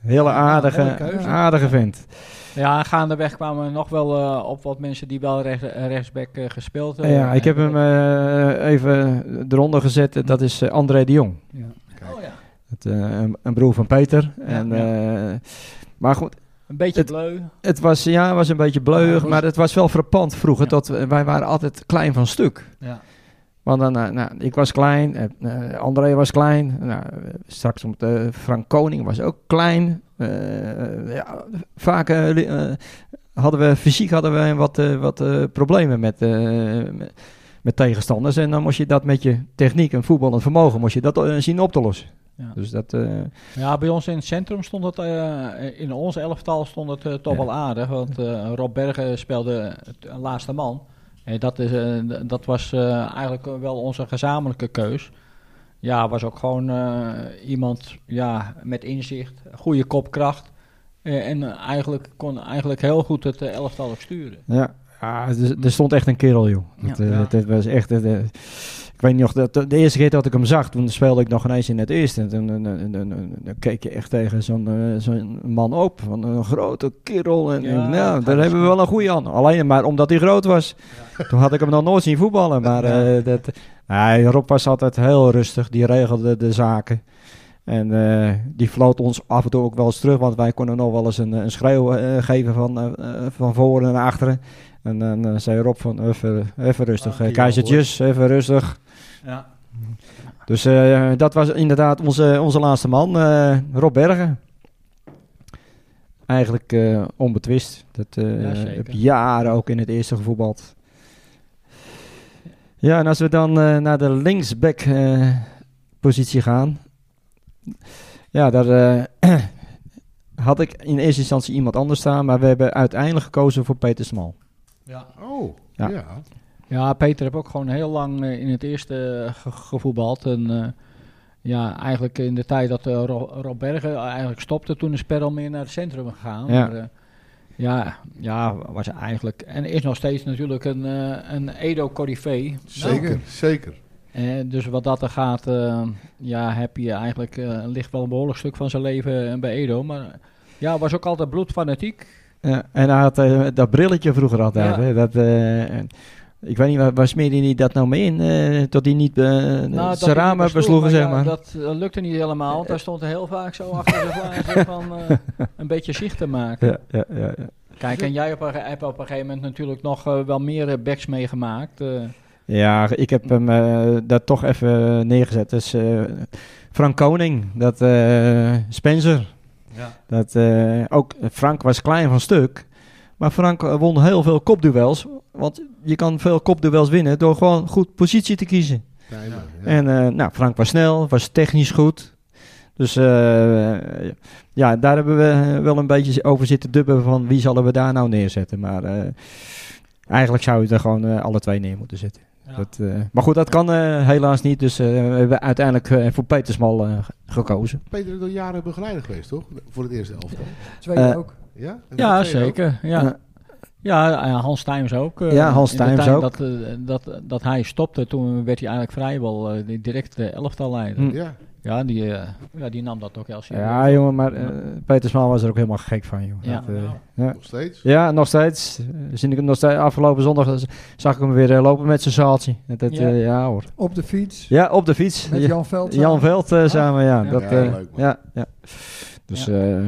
Hele aardige, mooie keuze. aardige vent. Ja, gaandeweg kwamen we nog wel uh, op wat mensen die wel rechts, rechtsback uh, gespeeld hebben. Ja, ik heb hem uh, even eronder gezet. Dat is uh, André de Jong. Ja. Oh ja. Het, uh, een, een broer van Peter. En, ja. uh, maar goed, Een beetje Het- bleu. het was, ja, was een beetje Ja, bleuig. het was- Maar het was wel frappant vroeger. Ja. Dat, uh, wij waren altijd klein van stuk. Ja. Want dan, uh, nou, ik was klein, uh, uh, André was klein. Nou, uh, straks om uh, Frank Koning was ook klein. Uh, uh, ja, vaak uh, li- uh, hadden we fysiek hadden we wat, uh, wat uh, problemen met, uh, met, met tegenstanders. En dan moest je dat met je techniek en voetbal en vermogen moest je dat uh, zien op te lossen. Ja. Dus dat, uh, Ja, bij ons in het centrum stond het, uh, in ons elftal stond het uh, toch Ja. wel aardig. Want uh, Rob Bergen speelde het uh, laatste man. En dat, is, uh, d- dat was uh, eigenlijk wel onze gezamenlijke keus. Ja, was ook gewoon uh, iemand ja, met inzicht, goede kopkracht. Uh, en uh, eigenlijk kon eigenlijk heel goed het uh, elftal ook sturen. ja, ja er, er stond echt een kerel, joh. Dat, Ja. uh, Ja. dat was echt... uh, ik weet nog, dat, de eerste keer dat ik hem zag, toen speelde ik nog ineens in het eerste. En toen, toen, toen, toen- toen keek je echt tegen zo'n uh, zo'n man op, van een grote kerel. En Ja, ik, nou, dat daar was hebben we wel een goeie aan. Alleen maar omdat hij groot was. Toen had ik hem nog nooit zien voetballen. Maar uh, dat, nee, Rob was altijd heel rustig, die regelde de zaken. En uh, die floot ons af en toe ook wel eens terug, want wij konden nog wel eens een, een schreeuw uh, geven van, uh, uh, van voren naar achteren. En dan uh, zei Rob van, even, even rustig, Ah, uh, keizertjes, even rustig. Ja. Dus uh, dat was inderdaad onze, onze laatste man, uh, Rob Bergen. Eigenlijk uh, onbetwist. Dat uh, Ja, zeker. heb jaren ook in het eerste gevoetbald. Ja, en als we dan uh, naar de linksback uh, positie gaan. Ja, daar uh, had ik in eerste instantie iemand anders staan. Maar we hebben uiteindelijk gekozen voor Peter Smal. Ja. Oh, Ja. ja. Ja, Peter heb ook gewoon heel lang uh, in het eerste ge- gevoetbald. En uh, ja, eigenlijk in de tijd dat uh, Ro- Rob Bergen eigenlijk stopte, toen is Per al meer naar het centrum gegaan. Ja. Maar, uh, ja, ja, was eigenlijk... En is nog steeds natuurlijk een, uh, een Edo-corrivee. Zeker, zeker. Eh, dus wat dat er gaat, uh, ja, heb je eigenlijk... Uh, ligt wel een behoorlijk stuk van zijn leven uh, bij Edo. Maar ja, was ook altijd bloedfanatiek. Ja, en hij had uh, dat brilletje vroeger altijd. Ja. Hè, dat, uh, ik weet niet, waar, waar smeerde hij dat nou mee in? Uh, tot hij niet uh, Nou, dat zijn ik ramen niet besloeg, besloegen, zeg ja, maar. Dat uh, lukte niet helemaal. Want hij stond er heel vaak zo achter de glazen van uh, een beetje zicht te maken. Ja, ja, ja, ja. Kijk, en jij op een, ge- hebt op een gegeven moment natuurlijk nog uh, wel meer uh, backs meegemaakt. Uh, Ja, ik heb hem uh, daar toch even neergezet. Dus uh, Frank Koning, dat uh, Spencer. Ja. Dat, uh, ook Frank was klein van stuk. Maar Frank uh, won heel veel kopduels. Want je kan veel kopduels winnen door gewoon goed positie te kiezen. Ja, ja. En uh, nou, Frank was snel, was technisch goed. Dus uh, ja, daar hebben we wel een beetje over zitten dubben van wie zullen we daar nou neerzetten. Maar uh, eigenlijk zou je er gewoon uh, alle twee neer moeten zetten. Ja. Dat, uh, maar goed, dat kan uh, helaas niet. Dus uh, we hebben uiteindelijk uh, voor Petersmal uh, gekozen. Peter is door jaren begeleider geweest, toch? Voor het eerste elftal. Tweede Eh, ook. Ja? En voor ja, het tweede ook? zeker. Ja. Uh, Ja, uh, Hans Tijms ook. uh, Ja, Hans in de Tijms tijd ook. Dat, uh, dat, dat hij stopte, toen werd hij eigenlijk vrijwel uh, direct uh, elftalleider. Hm. Ja. Ja, die, uh, ja, die nam dat ook heel serieus. ja, jongen, maar uh, Petersmal was er ook helemaal gek van, joh. Ja. Dat, uh, Nou. ja. Nog steeds. Ja, nog steeds. Uh, zie ik hem nog steeds. Afgelopen zondag z- zag ik hem weer uh, lopen met zijn zaaltje. Dat, dat, Ja. uh, ja hoor. Op de fiets. Ja, op de fiets. Met Ja. Jan Veld. Jan Veld uh, samen, ja. Ja. Dat, Ja, uh, leuk, man. ja, ja. Dus, Ja. eh,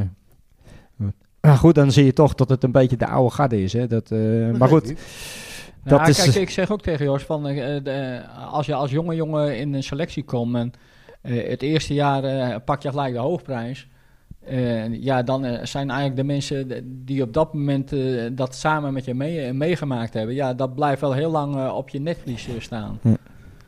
maar goed, dan zie je toch dat het een beetje de oude garde is. Hè. Dat, uh, Dat maar geeft goed, niet. Nou, dat is- kijk, ik zeg ook tegen Joost, van, uh, de, als je als jonge jongen in een selectie komt en uh, het eerste jaar uh, pak je gelijk de hoofdprijs. Uh, ja, dan uh, zijn eigenlijk de mensen d- die op dat moment uh, dat samen met je mee, uh, meegemaakt hebben. Ja, dat blijft wel heel lang uh, op je netvlies uh, staan. Ja.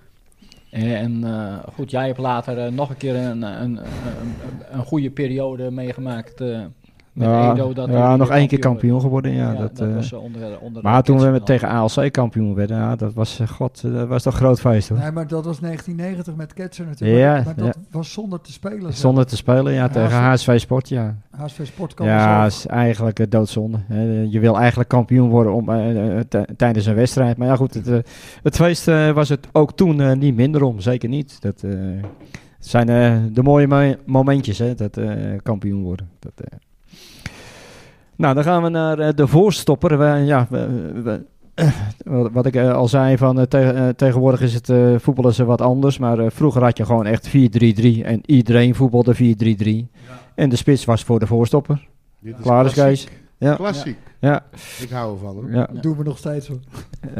Uh, en uh, goed, jij hebt later uh, nog een keer een, een, een, een, een goede periode meegemaakt. Uh, met ja, Edo, dat ja, die nog weer één keer kampioen kampioen geworden. Ja, Ja, dat, dat uh, was uh, onder, onder de maar toen we met, Ketsenal. tegen A L C kampioen werden, ja, dat was, uh, god, uh, dat was toch groot feest hoor. Nee, maar dat was negentien negentig met Ketser natuurlijk. Ja, maar dat ja. was zonder te spelen. Zonder te spelen, ja, tegen H S V Sport, ja. H S V Sport kan Ja, ja, is eigenlijk uh, doodzonde. hè. Je wil eigenlijk kampioen worden om, uh, uh, t- tijdens een wedstrijd. Maar ja goed, het, uh, het feest uh, was het ook toen uh, niet minder om. Zeker niet. Dat, uh, Het zijn eh, de mooie mo- momentjes, hè, dat eh, kampioen worden. Dat, eh. Nou, dan gaan we naar eh, de voorstopper. We, ja, we, we, eh, wat- wat ik eh, al zei, van, eh, te- eh, tegenwoordig is het eh, voetballen ze wat anders. Maar eh, vroeger had je gewoon echt vier drie drie en iedereen voetbalde vier drie drie. En de spits was voor de voorstopper. Dit is Klaar is klassiek. Kees. Ja. Klassiek. Ja. Ik hou ervan hoor. Ja. Dat doen we nog steeds hoor.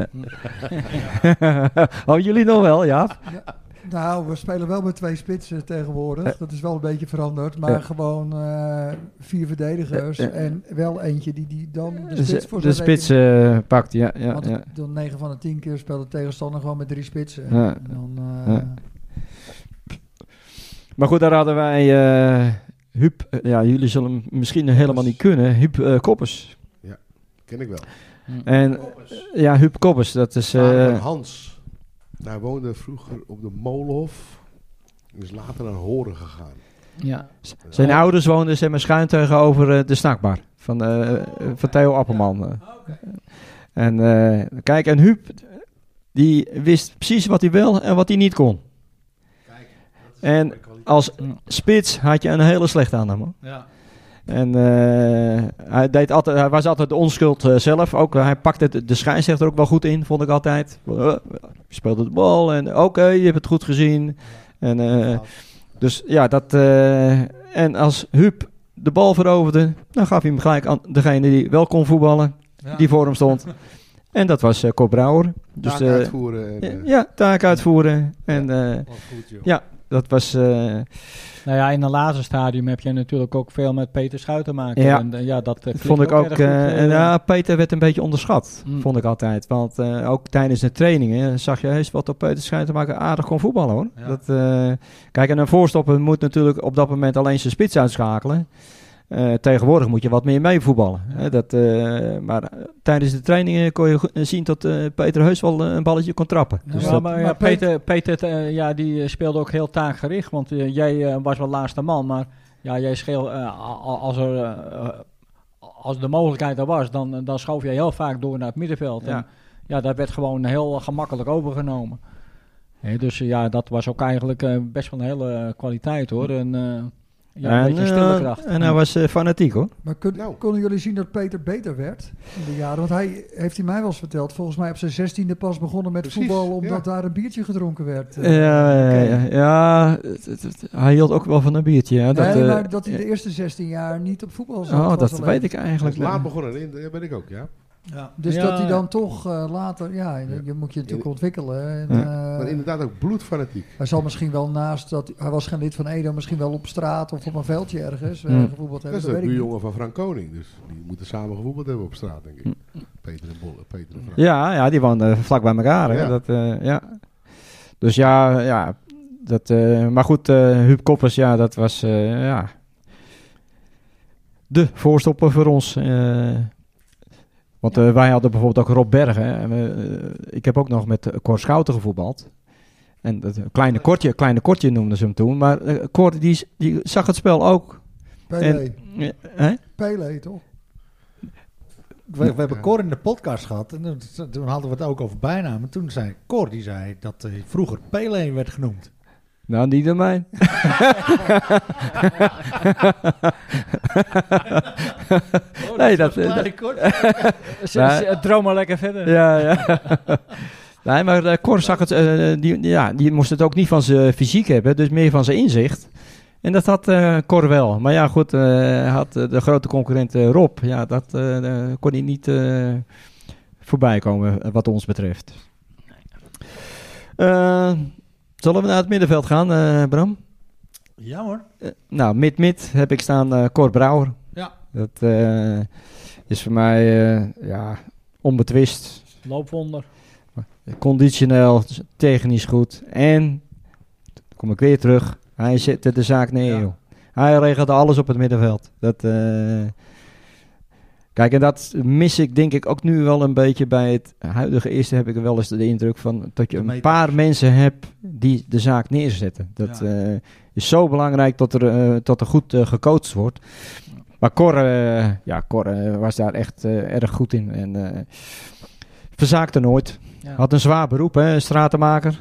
Oh, jullie nog wel, ja? Nou, we spelen wel met twee spitsen tegenwoordig. Dat is wel een beetje veranderd. Maar Ja. gewoon eh, vier verdedigers. Ja. En wel eentje die, die dan de De, spits voor de zijn spits rekening- eh, pakt, ja. ja, Want ja. dan negen van de tien keer speelt de tegenstander gewoon met drie spitsen. Ja. En dan, eh, Ja. Maar goed, daar hadden wij eh Huub, eh, ja, jullie zullen hem misschien helemaal niet kunnen, Huub eh, Koppers. Ken ik wel. En eh, ja, Huub Koppers, dat is... Vader eh, van Hans. Daar woonde vroeger op de Molenhof. En is later naar Horen gegaan. Ja. zijn ouders woonden zeg maar, schuin tegenover eh, de snackbar van, eh, eh, van Theo Appelman. eh. En eh, kijk, en Huub, die wist precies wat hij wil en wat hij niet kon. En als spits had je een hele slechte aan hem. Hoor. Ja. En eh, hij, deed altijd, hij was altijd de onschuld eh, zelf. Ook, eh, hij pakte de, de scheidsrechter ook wel goed in, vond ik altijd. Uh, je speelde de bal en oké, je hebt het goed gezien. En, eh, dus ja, dat... eh, en als Huub de bal veroverde, dan gaf hij hem gelijk aan degene die wel kon voetballen. Ja. Die voor hem stond. En dat was uh, Cor Brouwer. Dus, Taak eh, uitvoeren. En, ja, eh, ja, taak uitvoeren. En eh, wat goed, joh. ja, dat was... eh, Nou ja, in een later stadium heb je natuurlijk ook veel met Peter Schuit te maken. Ja. En, eh, ja, dat eh, vond ik klinkt ook... erg goed, eh, eh, en ja, Peter werd een beetje onderschat, Mm. vond ik altijd. Want eh, ook tijdens de trainingen zag je heus wat op Peter Schuit te maken aardig kon voetballen, hoor. Ja. Dat, eh, kijk, en een voorstopper moet natuurlijk op dat moment alleen zijn spits uitschakelen. Eh, tegenwoordig moet je wat meer mee voetballen. Hè, dat, eh, maar eh, tijdens de trainingen kon je go- zien dat eh, Peter heus wel eh, een balletje kon trappen. Ja, Dus ja, dat, maar, ja, maar Peter, Peter eh, ja, die eh, speelde ook heel taakgericht. Want eh, jij eh, was wel laatste man. Maar ja, jij scheel, eh, a- a- als, er, eh, als de mogelijkheid er was, dan, dan schoof jij heel vaak door naar het middenveld. Ja. En ja, dat werd gewoon heel gemakkelijk overgenomen. Hè, dus eh, ja, dat was ook eigenlijk eh, best wel een hele kwaliteit hoor. En, eh, ja, een en, beetje een stille eh, kracht. en hij was eh, fanatiek, hoor. Maar kun- Nou. konden jullie zien dat Peter beter werd in de jaren? Want hij heeft hij mij wel eens verteld. Volgens mij op zijn zestiende pas begonnen met Precies, voetbal, omdat ja. daar een biertje gedronken werd. eh. Ja, ja, Oké. ja, ja, het- het- het- hij hield ook wel van een biertje. Ja, dat, nee, eh, maar dat hij de eerste zestien jaar niet op voetbal zat. oh, was dat alleen. weet ik Hij is eigenlijk laat niet. begonnen, in, dat ben ik ook, ja. Ja. Dus Ja, dat hij dan ja. toch eh, later, ja, je, je moet je natuurlijk ontwikkelen. En, Ja. eh, Maar inderdaad ook bloedfanatiek. hij zal misschien wel naast dat, hij was geen lid van Edo, misschien wel op straat of op een veldje ergens eh, Hmm. gevoetbald Dat hebben. is Dat de weet ik niet. buurjongen van Frank Koning. Dus die moeten samen gevoetbald hebben op straat, denk ik. Peter en Bolle, Peter en Frank. Ja, ja, die woonden vlak bij elkaar. Hè? Ja. Dat, eh, ja. Dus ja, ja dat, eh, maar goed, eh Huub Koppers, ja, dat was eh, ja, de voorstopper voor ons. eh. want eh, wij hadden bijvoorbeeld ook Rob Bergen. hè. En, eh, ik heb ook nog met uh, Cor Schouten gevoetbald. En dat, een kleine kortje, kleine kortje noemden ze hem toen. Maar eh, Cor, die, die zag het spel ook. Pelé, En, eh, hè? Pelé toch? We, we hebben Cor in de podcast gehad en toen, toen hadden we het ook over bijnamen. Toen zei Cor, die zei dat hij vroeger Pelé werd genoemd. Nou, niet door mij. nee, dat... eh, dat- Z- z- Droom maar lekker verder. Ja, ja. Nee, maar uh, Cor zag het, eh, die, ja, die moest het ook niet van zijn fysiek hebben, dus meer van zijn inzicht. En dat had eh Cor wel. Maar ja, goed, eh, hij had eh, de grote concurrent eh, Rob. Ja, dat eh, daar kon hij niet eh, voorbij komen, eh, wat ons betreft. Eh, zullen we naar het middenveld gaan, eh, Bram? Ja hoor. Eh, nou, mid-mid heb ik staan eh Cor Brouwer. Ja. Dat eh, is voor mij eh, ja, onbetwist. Loopwonder. Conditioneel, technisch goed. En, dan kom ik weer terug, hij zette de zaak neer. Ja. Joh. Hij regelde alles op het middenveld. Dat, eh, kijk, en dat mis ik denk ik ook nu wel een beetje bij het huidige eerste. Heb ik wel eens de indruk van dat je De een meters. paar mensen hebt die de zaak neerzetten. Dat Ja. eh, is zo belangrijk dat er, eh, dat er goed eh, gecoacht wordt. Maar Cor, eh, ja, Cor eh, was daar echt eh, erg goed in. En eh, verzaakte nooit. Ja. Had een zwaar beroep, hè, stratenmaker.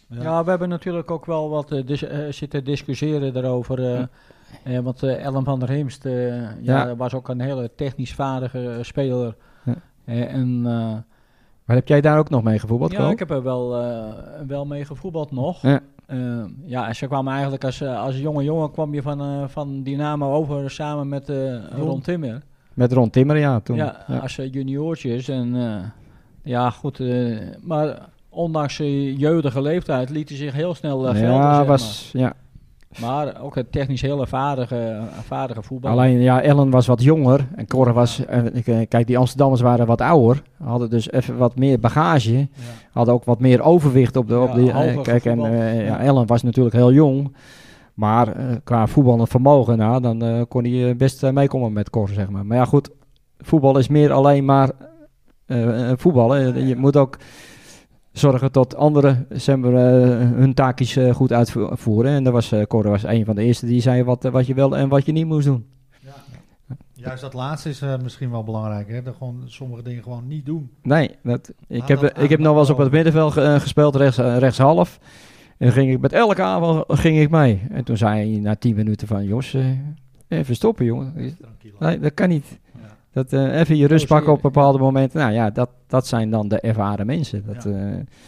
Ja, we hebben natuurlijk ook wel wat uh, dis- uh, zitten discussiëren daarover. Uh, uh, want uh, Ellen van der Heemst uh, ja. Ja, was ook een hele technisch vaardige uh, speler. Ja. Uh, en, uh, maar heb jij daar ook nog mee gevoetbald? Ja, Ko? ik heb er wel, uh, wel mee gevoetbald nog. Ja. Uh, ja, en ze kwamen eigenlijk als, uh, als jonge jongen kwam je van, uh, van Dynamo over samen met uh, Ron. Ron Timmer. Met Ron Timmer, ja, toen. Ja, ja. als uh, juniortjes. En uh, ja, goed. Uh, maar ondanks zijn jeugdige leeftijd liet hij zich heel snel uh, gelden. Ja, zeg was, maar. ja. Maar ook een technisch hele vaardige, vaardige voetballer. Alleen, ja, Ellen was wat jonger en Cor was... Uh, kijk, die Amsterdammers waren wat ouder. Hadden dus even wat meer bagage. Ja. Hadden ook wat meer overwicht op de... Op ja, de uh, kijk, en uh, ja. ja, Ellen was natuurlijk heel jong. Maar uh, qua voetballend vermogen, nou, dan uh, kon hij uh, best uh, meekomen met Cor, zeg maar. Maar ja, goed, voetbal is meer alleen maar uh, voetballen. Je moet ook zorgen dat anderen zeg maar, uh, hun taakjes uh, goed uitvoeren. En daar was uh, Cor was een van de eerste die zei wat, uh, wat je wel en wat je niet moest doen. Ja. Juist dat laatste is uh, misschien wel belangrijk, hè? Dat gewoon sommige dingen gewoon niet doen. Nee, dat, ik, Laat heb, dat ik heb nog wel eens op het middenveld uh, gespeeld, rechts, uh, rechtshalf. En ging ik met elke aanval ging ik mee. En toen zei hij na tien minuten van, Jos, uh, even stoppen jongen. Nee, dat kan niet. Ja. Dat, uh, even je rust pakken op bepaalde momenten. Nou ja, dat, dat zijn dan de ervaren mensen. Dat, ja. uh,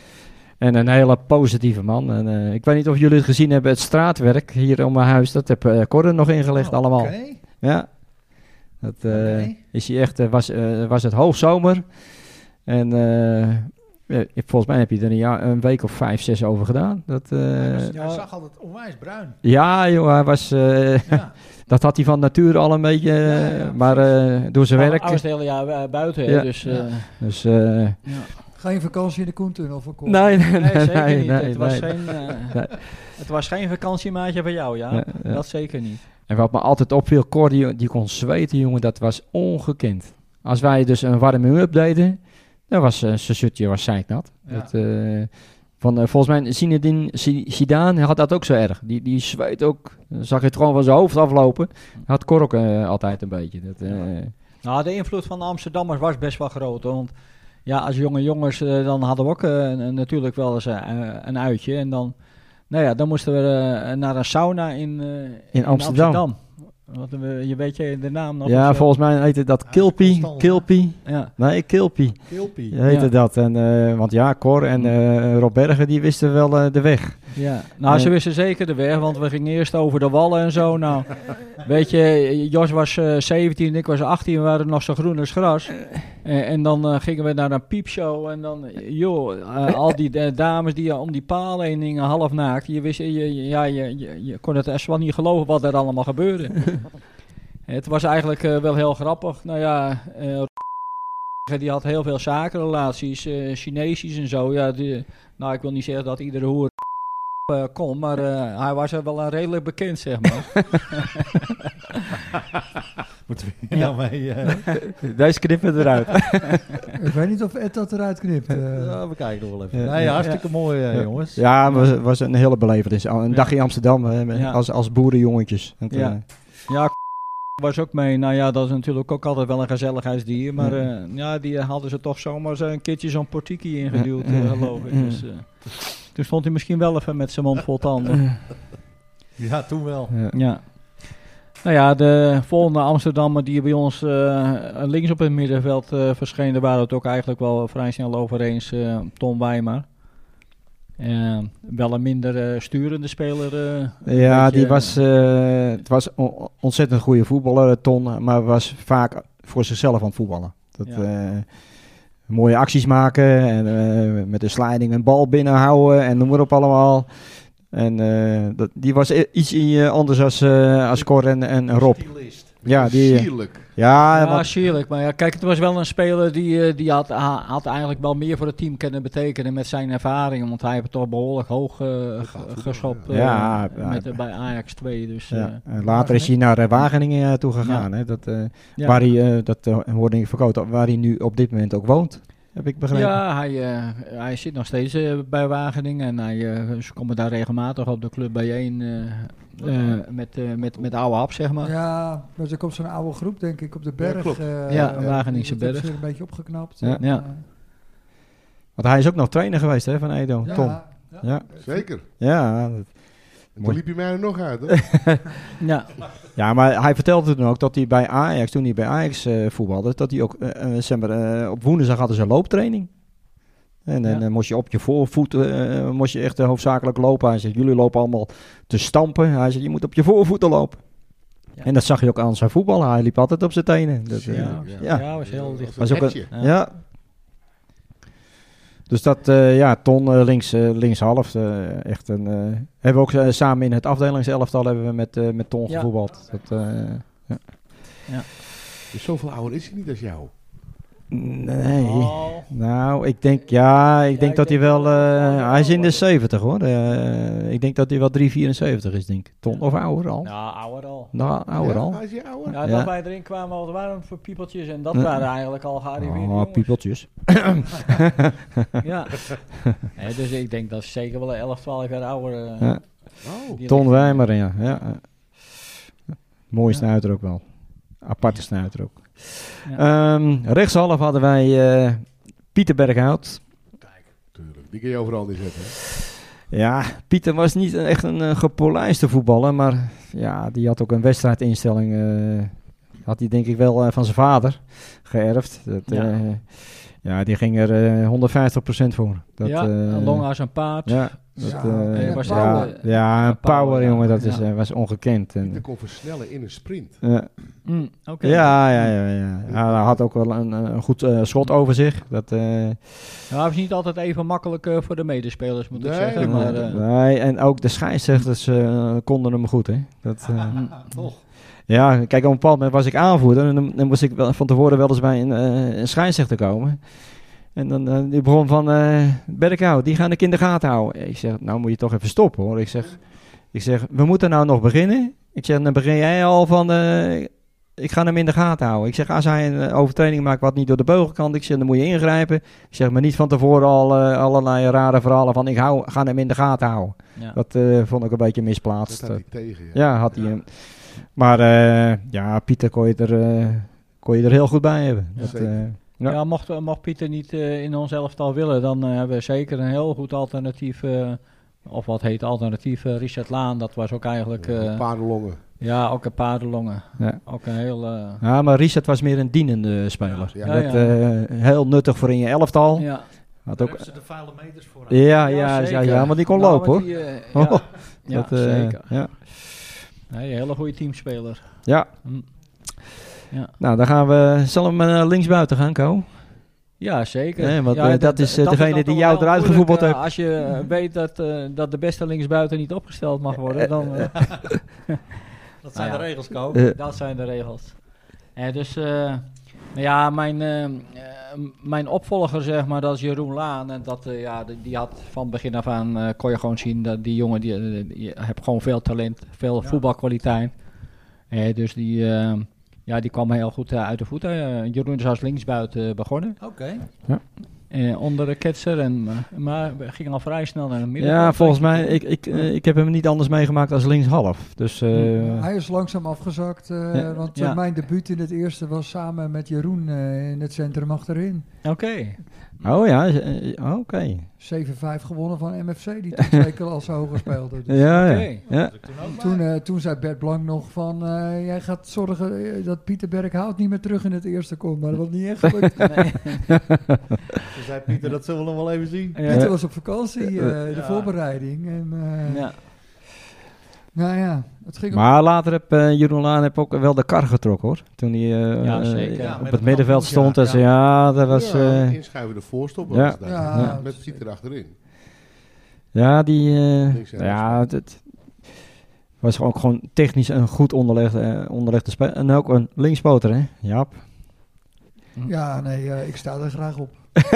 en een hele positieve man. En, uh, ik weet niet of jullie het gezien hebben, het straatwerk hier om mijn huis. Dat heb uh, Cor nog ingelegd oh, allemaal. Okay. Ja. Dat uh, okay. is hij echt, uh, was, uh, was het hoogzomer. En... Uh, Ja, volgens mij heb je er een, jaar, een week of vijf, zes over gedaan. Dat, uh, hij, was, hij zag altijd onwijs bruin. Ja, joh, hij was... Uh, ja. Dat had hij van nature al een beetje... Uh, ja, ja, maar uh, door zijn werk... Hij was het hele jaar uh, buiten, ja. dus... Uh, ja. dus uh, ja. Geen vakantie in de Koentunnel voor Cor? Nee, nee, nee, nee, zeker nee, niet. Nee, het, nee, was nee. Geen, uh, nee. Het was geen vakantiemaatje van jou, ja? ja, ja. Dat zeker niet. En wat me altijd opviel, Cor, die, die kon zweten, jongen, dat was ongekend. Als wij dus een warming-up deden... Dat was uh, zijn shirtje was zeiknat. Ja. Dat, uh, van, uh, volgens mij Zinedine Zidane had dat ook zo erg. Die, die zweet ook. Dan zag je het gewoon van zijn hoofd aflopen. Had Cor ook uh, altijd een beetje. Dat, uh, nou, de invloed van de Amsterdammers was best wel groot. Want ja, als jonge jongens, uh, dan hadden we ook uh, natuurlijk wel eens uh, een uitje. En dan, nou ja, dan moesten we uh, naar een sauna in, uh, in, in Amsterdam. Amsterdam. Want we, je weet je de naam nog? Ja, volgens mij heette dat ja, Kilpie. Kilpie. Ja. Nee, Kilpie. Kilpie. Heette ja. dat. En, uh, want ja, Cor en uh, Rob Bergen, die wisten wel uh, de weg. Ja, nou en, ze wisten zeker de weg, want we gingen eerst over de wallen en zo. Nou, weet je, Jos was uh, zeventien, ik was achttien, we waren nog zo groen als gras. En, en dan uh, gingen we naar een piepshow en dan, joh, uh, al die uh, dames die uh, om die palen heen hingen, half naakt. Je, wist, je, je, ja, je, je, je kon het echt wel niet geloven wat er allemaal gebeurde. Het was eigenlijk uh, wel heel grappig. Nou ja, uh, die had heel veel zakenrelaties, uh, Chinesisch en zo. Ja, die, nou, ik wil niet zeggen dat iedere hoer uh, kon, maar uh, hij was er wel uh, redelijk bekend, zeg maar. Moeten we hier nou mee... Uh... Deze knippen eruit. Ik weet niet of Ed dat eruit knipt. Uh. Ja, we kijken nog wel even. Ja, nee, ja, hartstikke ja. mooi, uh, jongens. Ja, het was, was een hele belevenis. Een dag in Amsterdam, uh, ja. als, als boerenjongetjes. Dat, ja. Uh, ja, was ook mee. Nou ja, dat is natuurlijk ook altijd wel een gezelligheidsdier. Maar ja, uh, ja die hadden ze toch zomaar zo een keertje zo'n portiekje ingeduwd, uh, geloof ik. Dus, uh, toen stond hij misschien wel even met zijn mond vol tanden. Ja, toen wel. Ja. Ja. Nou ja, de volgende Amsterdammer die bij ons uh, links op het middenveld uh, verscheen, daar waren we het ook eigenlijk wel vrij snel over eens, uh, Tom Wijmer. Uh, wel een minder uh, sturende speler. Uh, ja, beetje, die was, uh, het was on- ontzettend goede voetballer, Ton, maar was vaak voor zichzelf aan het voetballen. Dat, ja. uh, mooie acties maken en uh, met de sliding een bal binnenhouden en noem maar op allemaal. En uh, dat, die was i- iets uh, anders als, uh, als Cor en, en Rob. Ja, die, Sierlijk. Ja, ja want, sierlijk. Maar ja, kijk, het was wel een speler die, die had, had eigenlijk wel meer voor het team kunnen betekenen met zijn ervaring. Want hij heeft het toch behoorlijk hoog uh, g- geschopt uh, ja, met, ja, uh, bij Ajax twee. Dus, ja. uh, Later is hij naar uh, Wageningen uh, toe gegaan. Ja. Hè, dat, uh, ja. Waar hij, uh, dat uh, hoorde ik verkocht, waar hij nu op dit moment ook woont. Heb ik begrepen. Ja, hij, uh, hij zit nog steeds uh, bij Wageningen. En hij, uh, ze komen daar regelmatig op de club bijeen uh, uh, met, uh, met, met oude hap, zeg maar. Ja, dus er komt zo'n oude groep, denk ik, op de berg. Ja, uh, ja een Wageningse uh, berg. een beetje opgeknapt. Ja. En, ja. uh, Want hij is ook nog trainer geweest hè, van Edo, ja, Tom. Ja, Zeker. ja, dat- En toen Mooi. liep je mij er nog uit, hoor. Ja. ja, maar hij vertelde toen ook dat hij bij Ajax, toen hij bij Ajax eh, voetbalde, dat hij ook, eh, eh, zeg maar, eh, op woensdag hadden ze een looptraining. En dan Ja. eh, moest je op je voorvoeten, eh, moest je echt eh, hoofdzakelijk lopen. Hij zegt, jullie lopen allemaal te stampen. Hij zegt, je moet op je voorvoeten lopen. Ja. En dat zag je ook aan zijn voetballen. Hij liep altijd op zijn tenen. Dat, eh, Ja, ja. ja, was heel dicht. Was ook een, Hetje. Ja. ja. Dus dat, eh, ja, Ton eh, links, eh, linkshalf. eh, echt een, eh, hebben we ook eh, samen in het afdelingselftal hebben we met, eh, met Ton Ja. gevoetbald. Dat, eh, Dus zoveel ouder is hij niet als jou. nee. Oh, Nou, ik denk, ja, ik Ja, denk ik dat hij denk wel, wel dat hij eh, wel hij is in de wordt. zeventig hoor. Eh, ik denk dat hij wel drie vierenzeventig is, denk ik. Ton of ouder al? ja, ouder al. Nou, ouder Ja, al. Hij is je ouder. Ja, Ja. dat wij erin kwamen, wat waren het voor piepeltjes en dat Ja. waren eigenlijk al gearriveerde Oh, jongens. piepeltjes. Ja. Nee, dus ik denk dat is zeker wel een elf, twaalf jaar ouder. eh, Ja. Oh. die Ton richting. Wijmer, ja. ja. Mooie snuiter ook wel. Aparte snuiter ook. Ja. Ehm, rechtshalf hadden wij eh, Pieter Berghout. Tuurlijk. Die kun je overal neerzetten. hè. Ja, Pieter was niet echt een uh, gepolijste voetballer, maar ja, die had ook een wedstrijdinstelling. eh, had hij denk ik wel eh, van zijn vader geërfd. Dat, Ja. ja. ja, die ging er eh, honderdvijftig procent voor. Dat, ja, eh, een long als een paard. Ja, dat, Ja, eh, en was ja, power. ja, een Power, power, ja. jongen, dat is, Ja. eh, was ongekend. En, Die kon versnellen in een sprint. eh, Mm, oké. ja, ja, ja, ja. Ja, hij had ook wel een, een goed eh, schot over zich. Dat, eh, Ja, het is niet altijd even makkelijk eh, voor de medespelers, moet ik Nee, zeggen. maar- Maar, eh, nee, en ook de scheidsrechters eh, konden hem goed, hè. Dat, eh, mm, ja, kijk, op een bepaald moment was ik aanvoerder en dan, dan moest ik wel, van tevoren wel eens bij een, eh, een scheidsrechter komen. En dan eh, die begon van, eh Berkhout, die gaan ik in de gaten houden. Ik zeg, nou moet je toch even stoppen hoor. Ik zeg, ik zeg, we moeten nou nog beginnen. Ik zeg, dan begin jij al van, eh, ik ga hem in de gaten houden. Ik zeg, als hij een eh, overtreding maakt wat niet door de beugel kan, ik zeg, dan moet je ingrijpen. Ik zeg, maar niet van tevoren al eh, allerlei rare verhalen van, ik hou, ga hem in de gaten houden. ja. Dat eh, vond ik een beetje Dat misplaatst. had hij tegen. Ja. Ja, had hij hem. Maar eh, ja, Pieter kon je, er, eh, kon je er heel goed bij hebben. Ja, Dat, zeker. eh, ja. Ja, mocht, mocht Pieter niet eh, in ons elftal willen, dan eh, hebben we zeker een heel goed alternatief. eh, of wat heet alternatief, eh, Richard Laan. Dat was ook eigenlijk, eh, Paardenlongen. ja, ook een paardenlongen. Ja. Ook een heel, eh, Ja, maar Richard was meer een dienende speler. Ja, ja. Dat, Ja, eh, heel nuttig voor in je elftal. ja. Had Daar ook, hebben ze de vuile meters voor. ja, ja, ja, zeker. ja, maar die kon Nou, lopen maar hoor. die, eh, Oh, ja, ja, Dat, eh, zeker. ja. Nee, een hele goede teamspeler. ja, Hm. Ja. nou dan gaan we, zullen we naar linksbuiten gaan, Ko? Ja, zeker. Nee, want, ja, eh, dat is, eh, degene dan die toch jou wel eruit moeilijk, gevoetbald eh, heeft. Als je eh, weet dat, eh, dat de beste linksbuiten niet opgesteld mag worden, dan... eh, Dat zijn Nou de ja. regels, Ko. Eh, Dat zijn de regels. Eh, dus eh, nou ja, mijn, eh, eh, mijn opvolger, zeg maar, dat is Jeroen Laan. En dat, eh, ja, die, die had van begin af aan, eh, kon je gewoon zien dat die jongen, die, die, die heeft gewoon veel talent, veel Ja. voetbalkwaliteit. Eh, dus die, eh, ja, die kwam heel goed eh, uit de voeten. Eh, Jeroen is als linksbuiten begonnen, Oké. eh, onder de ketser. En, eh, maar we gingen al vrij snel naar de middenveld. ja, volgens mij, ik, ik, eh, ik heb hem niet anders meegemaakt als linkshalf. Dus eh, Hij is langzaam afgezakt, eh, Ja. want eh, Ja. mijn debuut in het eerste was samen met Jeroen eh, in het centrum achterin. Oké. oh ja, eh, oké. zeven vijf gewonnen van M F C, die toen twee klassen hoger speelde. Dus Ja, ja. Oké. ja. toen, eh, toen zei Bert Blank nog van, eh, jij gaat zorgen eh, dat Pieter Berghout niet meer terug in het eerste komt. Maar dat was niet echt gelukt. Nee. Toen zei Pieter, dat zullen we nog wel even zien. Ja. Pieter was op vakantie, eh, de Ja. voorbereiding. En, eh, Ja. Nou ja, het ging Maar later heb eh, Jeroen Laan heb ook wel de kar getrokken hoor. Toen hij eh, Ja, eh, zeker. Ja, op met het het middenveld kampioenschap, stond. En zei, ja. ja, dat was... ja, eh, inschuiven de voorstop. ja. Was dat. Ja. Met Pieter achterin. ja, die... eh, Links en ja, het, het was ook gewoon technisch een goed onderlegde, eh, onderlegde speler. En ook een linkspoter, hè? Jaap. Ja, nee, eh, ik sta er graag op.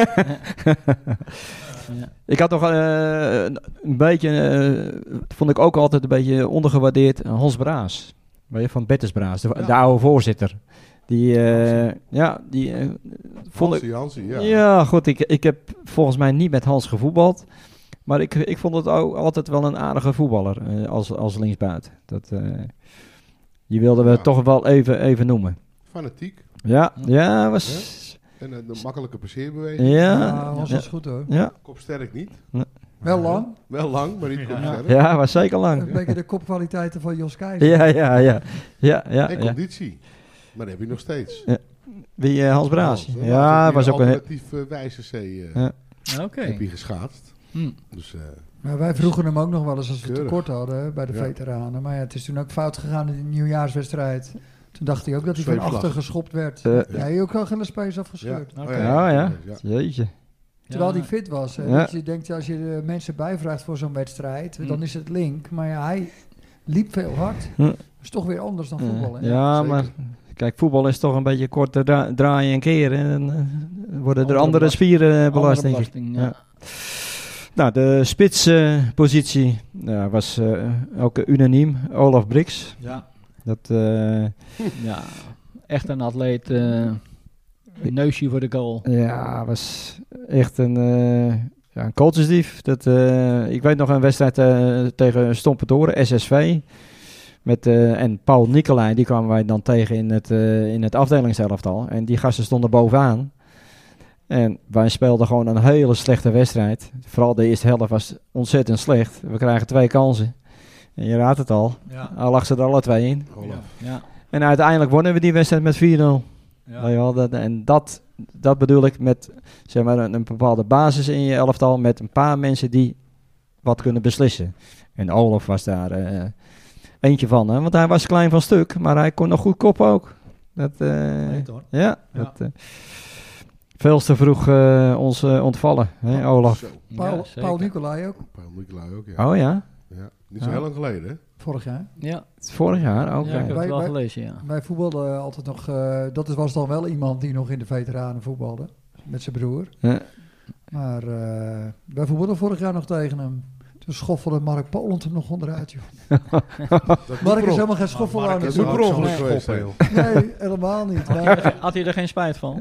Ja. Ik had nog eh, een beetje, eh, vond ik ook altijd een beetje ondergewaardeerd, Hans Braas. Weet je, van Bertus Braas, de, Ja. de oude voorzitter. Die, eh, ja, die eh, vond ik... Hansie, Hansie, ja. Ja, goed, ik, ik heb volgens mij niet met Hans gevoetbald. Maar ik, ik vond het ook altijd wel een aardige voetballer eh, als, als linksbuiten. Dat, eh, die wilden we Ja. toch wel even, even noemen. Fanatiek. Ja, ja, was... En eh, de makkelijke passeerbeweging. Ja, Ja, Hans ja, was goed hoor. ja. Kop sterk niet. Wel lang. Wel lang, maar niet goed Ja. verder. Ja, was zeker lang. Een beetje de kopkwaliteiten van Jos Keizer. Ja, ja, ja. ja, ja, En ja. conditie. Maar dat heb je nog steeds. Wie, eh, Hans Braas? Hans, hè? Ja, Laatst hij heb was je ook een... alternatief uh, wijze C uh, Ja. Oké. heb je geschaatst. Hm. Dus, uh, Maar wij vroegen hem ook nog wel eens als we Keurig. tekort hadden bij de Ja. veteranen. Maar ja, het is toen ook fout gegaan in de nieuwjaarswedstrijd. Toen dacht hij ook dat hij van Zweepvlag. achter geschopt werd. Eh. ja, hij heeft ook al Gillespie's afgescheurd. ja. Oké. Oh, Ja, ja. ja. Jeetje. Terwijl Ja. hij fit was. Hè. Ja. Dus je denkt, als je de mensen bijvraagt voor zo'n wedstrijd, Hm. dan is het link. Maar ja, hij liep veel hard. Hm. Dat is toch weer anders dan voetbal. Hè? Ja, zeker. maar kijk, voetbal is toch een beetje kort te dra- draaien en keren. En dan eh, worden er Andere andere belast- spieren eh, belast, Andere denk ik. belasting, ja. Ja. Nou, de spitspositie uh, was uh, ook unaniem. Olaf Brix. Ja. Dat, uh, Ja, echt een atleet. eh, een neusje voor de goal. ja, was echt een, uh, ja, een coachesdief. Dat, uh, ik weet nog een wedstrijd uh, tegen Stompentoren, S S V. Met, uh, en Paul Nicolai, die kwamen wij dan tegen in het, uh, in het afdelingselftal. En die gasten stonden bovenaan. En wij speelden gewoon een hele slechte wedstrijd. Vooral de eerste helft was ontzettend slecht. We krijgen twee kansen. En je raadt het al. Ja. Al lag ze er alle twee in. Olaf. Ja. En uiteindelijk wonnen we die wedstrijd met vier nul. Ja. Weet je wel, dat, en dat, dat bedoel ik met zeg maar, een, een bepaalde basis in je elftal. Met een paar mensen die wat kunnen beslissen. En Olaf was daar uh, eentje van. Hè? Want hij was klein van stuk. Maar hij kon nog goed koppen ook. Dat, uh, Weet hoor. ja, Ja. dat... Uh, veel te vroeg uh, ons uh, ontvallen, hè, Olaf. Zo. Paul, Ja, zeker. Paul Nicolai ook, Paul Nicolai ook, ja. Oh ja? ja. Niet zo Ja. heel lang geleden, hè? vorig jaar. Ja. Het is vorig jaar ook. Ja, ik heb ja. het wel Wij- wij- gelezen, ja. Wij voetbalden altijd nog, uh, dat is- was dan wel iemand die nog in de veteranen voetbalde. Met zijn broer. Ja. Maar uh, wij voetbalden vorig jaar nog tegen hem. Toen schoffelde Mark Poland hem nog onderuit, joh. Dat Mark is moet helemaal geen schoffelaar Mark is Dat moet natuurlijk. ook per zo'n ongeluk geweest schoppen, zijn. joh. Nee, helemaal niet. Had hij, Maar, er, had hij er geen spijt van?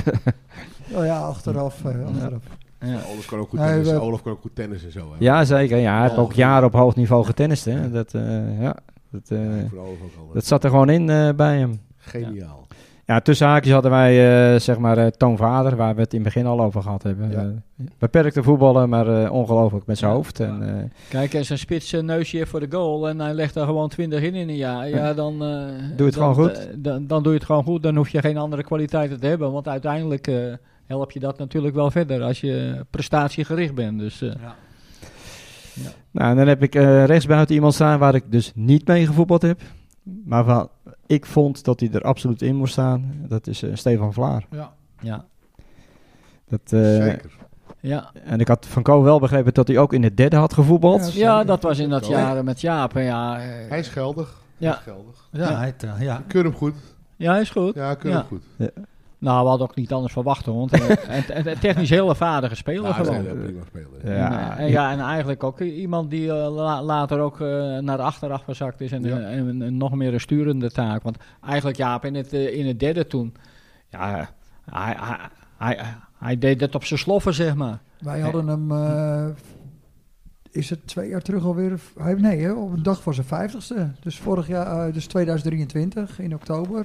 oh ja, achteraf. Uh, achteraf. Ja. Olaf kan ook goed Nee, tennis. we- Olaf kan ook goed tennis en zo, hè? Ja, zeker. Ja, hij heeft Oh, ook jaren op hoog niveau getennist. Hè. Dat, uh, ja, dat, uh, Ja, voor Olaf ook al. dat zat er gewoon in uh, bij hem. Geniaal. Ja, tussen haakjes hadden wij uh, zeg maar uh, Toon Vader, waar we het in het begin al over gehad hebben. Ja. Uh, beperkte voetballen, maar uh, ongelooflijk met zijn Ja. hoofd. En, uh, Kijk, als een spits een neusje heeft voor de goal en hij legt er gewoon twintig in in een jaar, ja, dan, uh, Doe het dan, gewoon goed. uh, dan, dan doe je het gewoon goed. Dan hoef je geen andere kwaliteiten te hebben, want uiteindelijk uh, help je dat natuurlijk wel verder als je prestatiegericht bent. Dus, uh, Ja. nou, en dan heb ik uh, rechtsbuiten iemand staan waar ik dus niet mee gevoetbald heb. Maar van, ik vond dat hij er absoluut in moest staan. Dat is uh, Stefan Vlaar. Ja. ja. Dat, uh, Zeker. Ja. En ik had van Ko wel begrepen dat hij ook in het derde had gevoetbald. Ja, ja, dat was in dat Ja. jaren met Jaap. En ja, uh, Hij is geldig. Ja. Hij is geldig. Ja, Ja. hij, uh, ja. Ik keur hem goed. ja, is goed. Ja, ik keur Ja. hem goed. Nou, we hadden ook niet anders verwacht, hoor. Want een, een, een technisch heel vaardige speler Ja, hij is gewoon. een heel prima speler. Ja. En, uh, en, ja, en eigenlijk ook iemand die uh, la- later ook uh, naar de achteraf gezakt is en, Ja. uh, en een, een nog meer een sturende taak. Want eigenlijk, Jaap, in het, uh, in het derde toen, ja, hij, hij, hij, hij deed het op zijn sloffen, zeg maar. Wij hadden hem, uh, is het twee jaar terug alweer? Hij, nee, hè, op een dag voor zijn vijftigste. Dus vorig jaar, uh, dus tweeduizend drieëntwintig in oktober.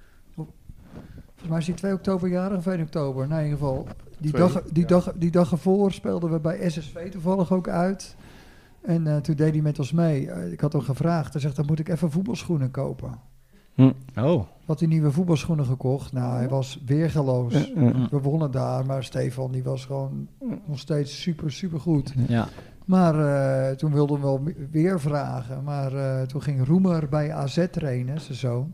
Volgens mij is hij twee oktober jarig of één oktober. Nee, in ieder geval. Die, Twee, dag, die, ja. dag, die dag ervoor speelden we bij S S V toevallig ook uit. En uh, toen deed hij met ons mee. Uh, ik had hem gevraagd. Hij zegt, dan moet ik even voetbalschoenen kopen. Oh. Had hij nieuwe voetbalschoenen gekocht. Nou, hij was weergeloos. Uh, uh, We wonnen daar, maar Stefan die was gewoon nog steeds super, super goed. Ja. Maar uh, toen wilden we wel me- weer vragen. Maar uh, toen ging Roemer bij A Z trainen, zijn zoon.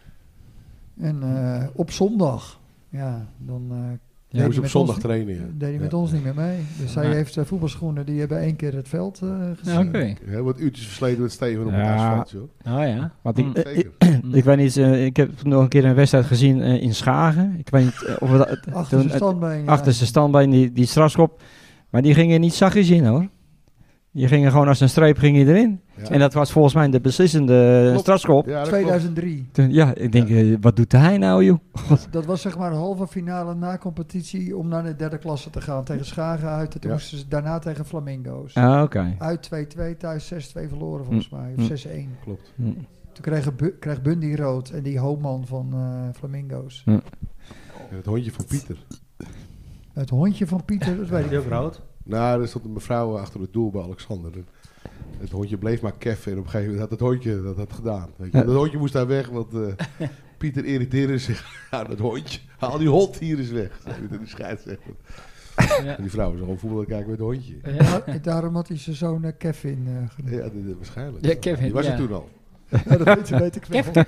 En uh, op zondag, ja, dan uh, Je deed moest hij op met zondag ons, trainen, ja. deed hij met Ja. ons niet meer mee. Dus hij Ja. heeft uh, voetbalschoenen, die hebben één keer het veld uh, gezien. Ja, oké. Heel wat uurtjes versleten met Steven op het Ja. asfalt, joh. Oh ja. Want ik, Mm. eh, Zeker. ik weet niet, uh, ik heb nog een keer een wedstrijd gezien uh, in Schagen. Ik weet niet uh, of we dat, Achter toen- zijn standbeen. ja. achter zijn standbeen, die, die strafschop. Maar die gingen niet zachtjes in, hoor. Die gingen gewoon als een streep ging hij erin. Ja. En dat was volgens mij de beslissende Klopt. strafschop. Ja, dat klopt. tweeduizend drie. Toen, ja, ik denk, uh, wat doet hij nou, joh? Dat was zeg maar de halve finale na competitie om naar de derde klasse te gaan. Tegen Schagen uit. En toen Ja. moesten ze daarna tegen Flamingo's. Ah, oké. Uit twee twee, thuis zes twee verloren volgens mij. Of Mm. zes één. Klopt. Hm. Toen kreeg, Bu- kreeg Bundy rood en die Hoopman van uh, Flamingo's. En het hondje van Pieter. Het hondje van Pieter, dat weet Weet ik je ook niet. rood? Nou, er stond een mevrouw achter het doel bij Alexander. En het hondje bleef maar keffen. En op een gegeven moment had het hondje dat had gedaan. Weet je. Ja. Dat hondje moest daar weg, want uh, Pieter irriteerde zich aan het hondje. Haal die hond hier eens weg. Zei hij tegen de scheidsrechter. Ja. En die vrouw is gewoon voetbal kijken met het hondje. Ja. En daarom had hij zijn zoon eh, Kevin uh, genoemd. Ja, dit, dit, waarschijnlijk. Ja, Kevin, Die was ja. er toen al. Ja, dat weet, je, weet ik wel.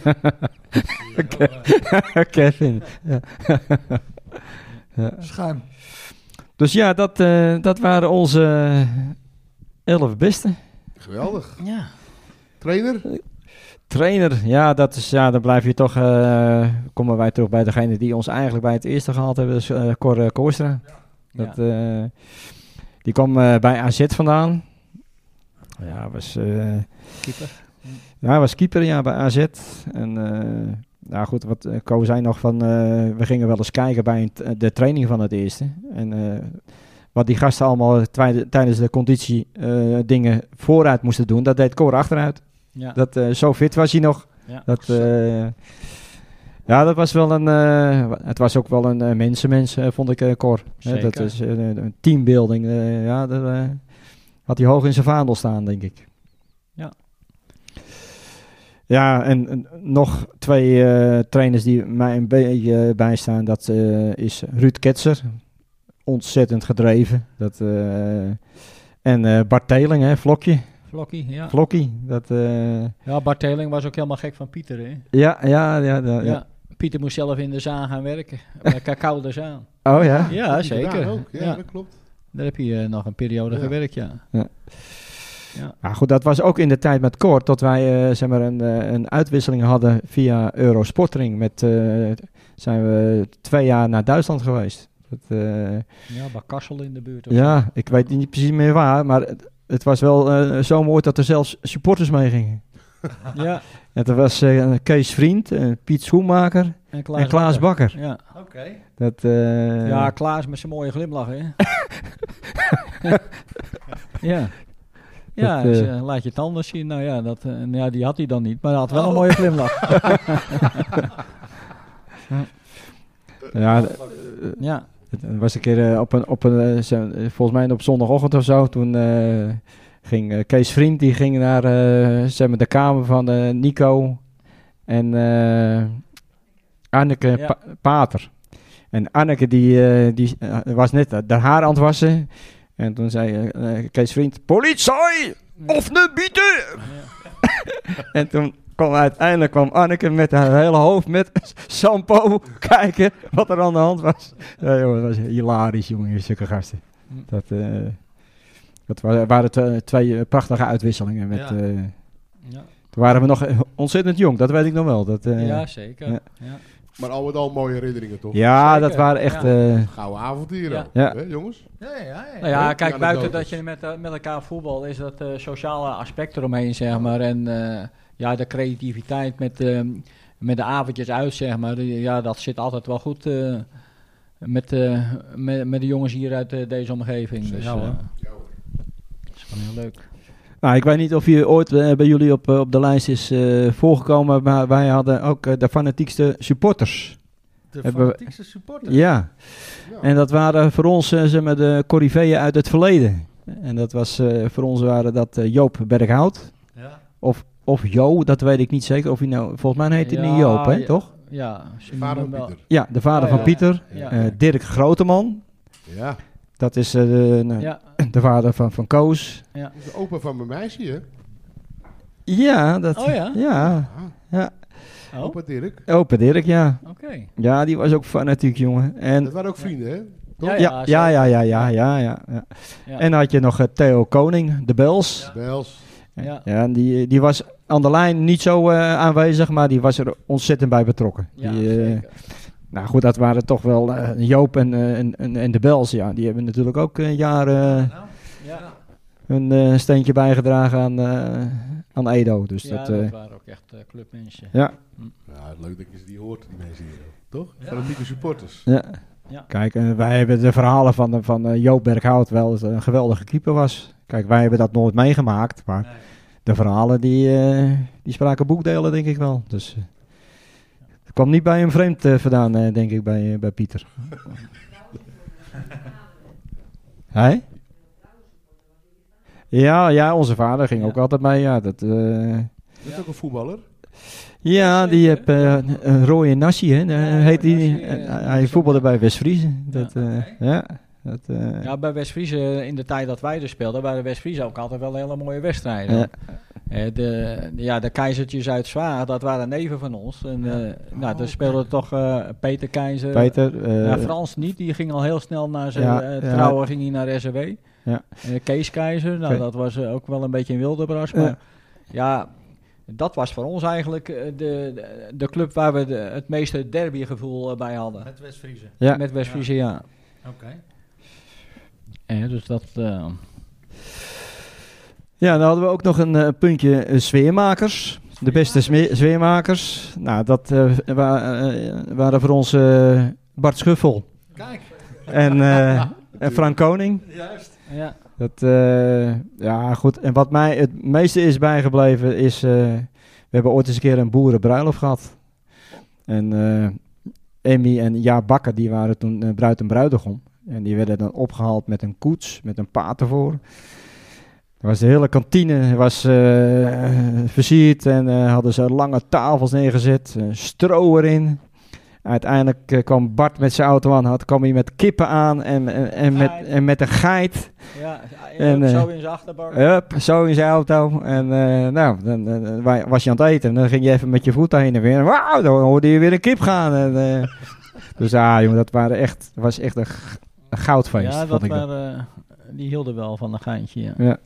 Kevin. Ja. Ja. Schuim. Dus ja, dat, uh, dat waren onze elf beste. Geweldig. Ja. Trainer? Trainer, ja, dat is, ja, dan blijf je toch, uh, komen wij terug bij degene die ons eigenlijk bij het eerste gehaald hebben, dus uh, Cor uh, Kooistra. Dat, uh, die kwam uh, bij A Z vandaan. Ja, was... Uh, Keeper. Ja, hij was keeper, ja, bij A Z. En uh, nou goed, wat uh, Ko zei nog van, uh, we gingen wel eens kijken bij een t- de training van het eerste. En uh, wat die gasten allemaal twi- tijdens de conditie uh, dingen vooruit moesten doen, dat deed Cor achteruit. Ja. Dat, uh, zo fit was hij nog. Ja. Dat, uh, ja, dat was wel een, uh, het was ook wel een uh, mensenmens, uh, vond ik, uh, Cor. Hè, dat Zeker. is uh, een teambuilding. Uh, ja, dat uh, had hij hoog in zijn vaandel staan, denk ik. Ja. Ja, en, en nog twee uh, trainers die mij een beetje uh, bijstaan. Dat uh, is Ruud Ketser. Ontzettend gedreven. Dat, uh, en uh, Bart Teling, hè, Vlokje. Vlokkie, ja. Vlokkie. Dat, uh, Ja, Bart Teling was ook helemaal gek van Pieter, hè? ja, ja, ja, ja, Ja. ja. Pieter moest zelf in de zaan gaan werken. Bij Cacao de Zaan. Oh ja? Ja, Die zeker. gedaan ook. Ja, Ja. dat klopt. Daar heb je uh, nog een periode Ja. gewerkt, ja. Ja. Ja. Nou goed, dat was ook in de tijd met Cor, tot wij uh, zeg maar een, uh, een uitwisseling hadden via Eurosportring. Met, uh, zijn we twee jaar naar Duitsland geweest. Dat, uh, Ja, bij Kassel in de buurt. of zo. ja, ik weet niet precies meer waar, maar het, het was wel uh, zo mooi dat er zelfs supporters mee gingen. Ja, En er was uh, Kees Vriend, uh, Piet Schoenmaker en Klaas, en Klaas Bakker. Ja. Oké. Dat, uh, ja, Klaas met zijn mooie glimlach, hè? Ja. Ja, Dat, dus, uh, uh, laat je tanden zien. Nou ja, dat, uh, ja, die had hij dan niet, maar hij had wel een mooie glimlach. ja, uh, Ja, het was een keer uh, op een, op een uh, zo- uh, volgens mij op zondagochtend of zo, toen uh, ging uh, Kees Vriend, die ging naar uh, zeg maar de kamer van uh, Nico en uh, Anneke Ja. Pa- Pater. En Anneke die, uh, die uh, was net uh, de haar aan het wassen. En toen zei uh, uh, Kees Vriend, politie of ne bieten! En toen kwam uiteindelijk kwam Anneke met haar hele hoofd met shampoo kijken wat er aan de hand was. Ja, jongen, dat was hilarisch, jongen, zulke gasten. Dat, uh, dat wa- waren tw- twee uh, prachtige uitwisselingen. Met, Ja. uh, ja. toen waren we nog uh, ontzettend jong, dat weet ik nog wel. Dat, uh, ja zeker. ja. Ja. Maar al met al mooie herinneringen, toch? ja, Zeker, dat waren echt... ja. uh, Gouden avonturen. Ja. Ja. Hè, jongens? Ja, ja, ja. Nou ja, Leuk, kijk, die buiten anekdotes. dat je met, uh, met elkaar voetbal is dat uh, sociale aspect eromheen, zeg maar. En uh, ja, de creativiteit met, uh, met de avondjes uit, zeg maar. Die- Ja, dat zit altijd wel goed uh, met, uh, met, met de jongens hier uit uh, deze omgeving. Dus, Ja, hoor. uh, dat is gewoon heel leuk. Nou, ik weet niet of je ooit uh, bij jullie op, uh, op de lijst is uh, voorgekomen, maar wij hadden ook uh, de fanatiekste supporters. De Hebben we- fanatiekste supporter. Ja, Ja. en dat waren voor ons uh, zeg maar de corriveeën uit het verleden. En dat was uh, voor ons waren dat uh, Joop Berghout Ja. of, of Jo, dat weet ik niet zeker. Of hij nou, volgens mij heet hij niet Ja, Joop, hè, ja. toch? Ja, ze De vader van noemen hem wel- Pieter. Ja, de vader Ja, van ja. Pieter. Ja. Uh, Dirk Groteman, Ja. dat is uh, de, nou, Ja, de vader van, van Koos. ja. Dat is de opa van mijn meisje, hè? Ja, dat, Oh ja? ja, Ah, ja. Oh, opa Dirk. Opa Dirk, ja. oké. Ja, die was ook fanatiek, jongen. En Dat waren ook vrienden, hè? Toch? Ja, ja, ja, ja, ja, ja, ja, ja, ja. Ja. En dan had je nog uh, Theo Koning, de Bels. Bels. Ja. Ja, en die, die was aan de lijn niet zo uh, aanwezig, maar die was er ontzettend bij betrokken. Ja, die, uh, zeker. nou goed, dat waren toch wel uh, Joop en, uh, en, en, en de Bels. Ja, die hebben natuurlijk ook een jaar uh, Nou, Ja, een uh, steentje bijgedragen aan, uh, aan Edo. Dus ja dat, dat uh, waren ook echt uh, clubmensen. ja, Ja, leuk dat je ze die hoort, die mensen hier. Toch? Ja. Fanatieke supporters. ja. Ja. Kijk, uh, wij hebben de verhalen van, uh, van uh, Joop Berghout wel dat het een geweldige keeper was. Kijk, wij hebben dat nooit meegemaakt, maar nee. de verhalen die, uh, die spraken boekdelen, denk ik wel. Dus uh, het kwam niet bij hem vreemd uh, vandaan, uh, denk ik, bij, uh, bij Pieter. Hij? Ja, ja, onze vader ging Ja. ook altijd mee. Ja, dat, eh, Dat is ook een voetballer. ja die heeft eh, een rode Nassi, hè. Ja, heet Roy die. Nassi, Eh, eh, hij voetbalde bij West-Friese. Dat, eh, ja, dat, eh, Ja, bij West-Friese, in de tijd dat wij er speelden, waren West-Friese ook altijd wel hele mooie wedstrijden. Ja. Eh, de, de- ja, de keizertjes uit Zwaar, dat waren neven van ons. En, eh, nou, daar speelde toch eh, Peter Keizer. Peter. eh, Ja, Frans niet, die ging al heel snel naar zijn Ja, eh, ja. trouwen, ging hij naar S R W. Ja. Eh, Kees Keizer, nou, Oké. dat was eh, ook wel een beetje een Wildebras. Ja. Maar ja, dat was voor ons eigenlijk eh, de, de, de club waar we de, het meeste derbygevoel eh, bij hadden. Met West-Friese. ja. Met West-Friese, ja. Oké. Eh, dus dat... eh, Ja, dan hadden we ook nog een eh, puntje eh, sfeermakers. De beste sme- sfeermakers. Nou, dat eh, wa- eh, waren voor ons eh, Bart Schuffel Kijk. en, eh, en Frank Koning. Juist. ja. Dat, eh, ja, goed. En wat mij het meeste is bijgebleven is... eh, we hebben ooit eens een keer een boerenbruiloft gehad. En eh Emmy en Jaap Bakker, die waren toen uh, bruid en bruidegom. En die werden dan opgehaald met een koets, met een paard ervoor. Er was de hele kantine was, eh, versierd en uh, hadden ze lange tafels neergezet, uh, stro erin. Uiteindelijk uh, kwam Bart met zijn auto aan, had, kwam hij met kippen aan en, en, en, met, en met een geit. Ja, En, en, zo eh, in zijn achterbak. Hup, zo in zijn auto. En uh, nou, dan, dan wa- was je aan het eten. En dan ging je even met je voet heen en weer. Wauw, dan hoorde je weer een kip gaan. En, uh, dus ah, jongen, dat waren echt, was echt een, g- een goudfeest. Ja, vond dat ik dat. waren, die hielden wel van een geintje. Ja. Ja.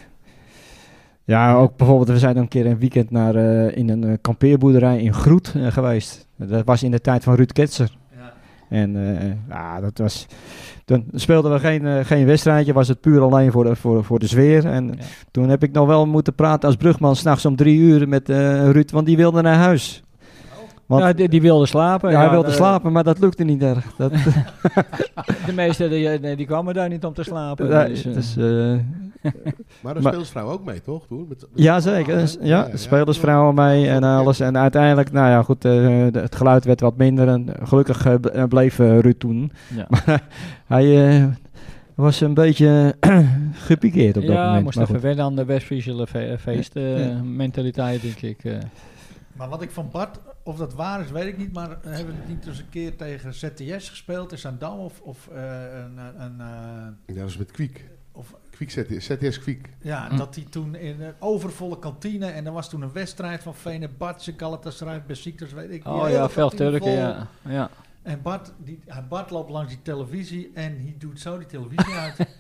Ja, ook bijvoorbeeld, we zijn een keer een weekend naar, uh, in een uh, kampeerboerderij in Groet uh, geweest. Dat was in de tijd van Ruud Ketser. Ja. En uh, ja, dat was... Toen speelden we geen, uh, geen wedstrijdje, was het puur alleen voor de, voor, voor de sfeer. En Ja. toen heb ik nog wel moeten praten als brugman s'nachts om drie uur met uh, Ruud, want die wilde naar huis. Want, Ja, die, die wilde slapen. ja, hij wilde de, slapen, maar dat lukte niet erg. Dat, De meesten die, nee, die kwamen daar niet om te slapen. nee, dus, eh, dus, uh, Maar daar Maar- speelt vrouw ook mee, toch? Toen? Met, met ja, zeker. Ah, Dus, hè? ja, spelersvrouwen mee en alles. En uiteindelijk, nou ja, goed, uh, de- het geluid werd wat minder. En gelukkig uh, b- uh, bleef uh, Ruud toen. ja. Maar hij uh, was een beetje gepikeerd op dat ja, moment. moest Maar even goed. wennen aan de West-Friese fe- feest eh, Ja. mentaliteit, denk ik. eh. Maar wat ik van Bart, of dat waar is, weet ik niet. Maar hebben we het niet eens een keer tegen Z T S gespeeld in Zandam? Of, of uh, een... een uh, Ja, dat is met Kwiek. of, Kwiek Z T S Kwiek. ja, Hm. dat hij toen in een overvolle kantine... En er was toen een wedstrijd van Fenerbahce, Galatasaray, Besiktas, weet ik. Die Oh hele ja, veel kantine Turken, vol. ja. ja. En Bart, die, hij- Bart loopt langs die televisie en hij doet zo die televisie uit.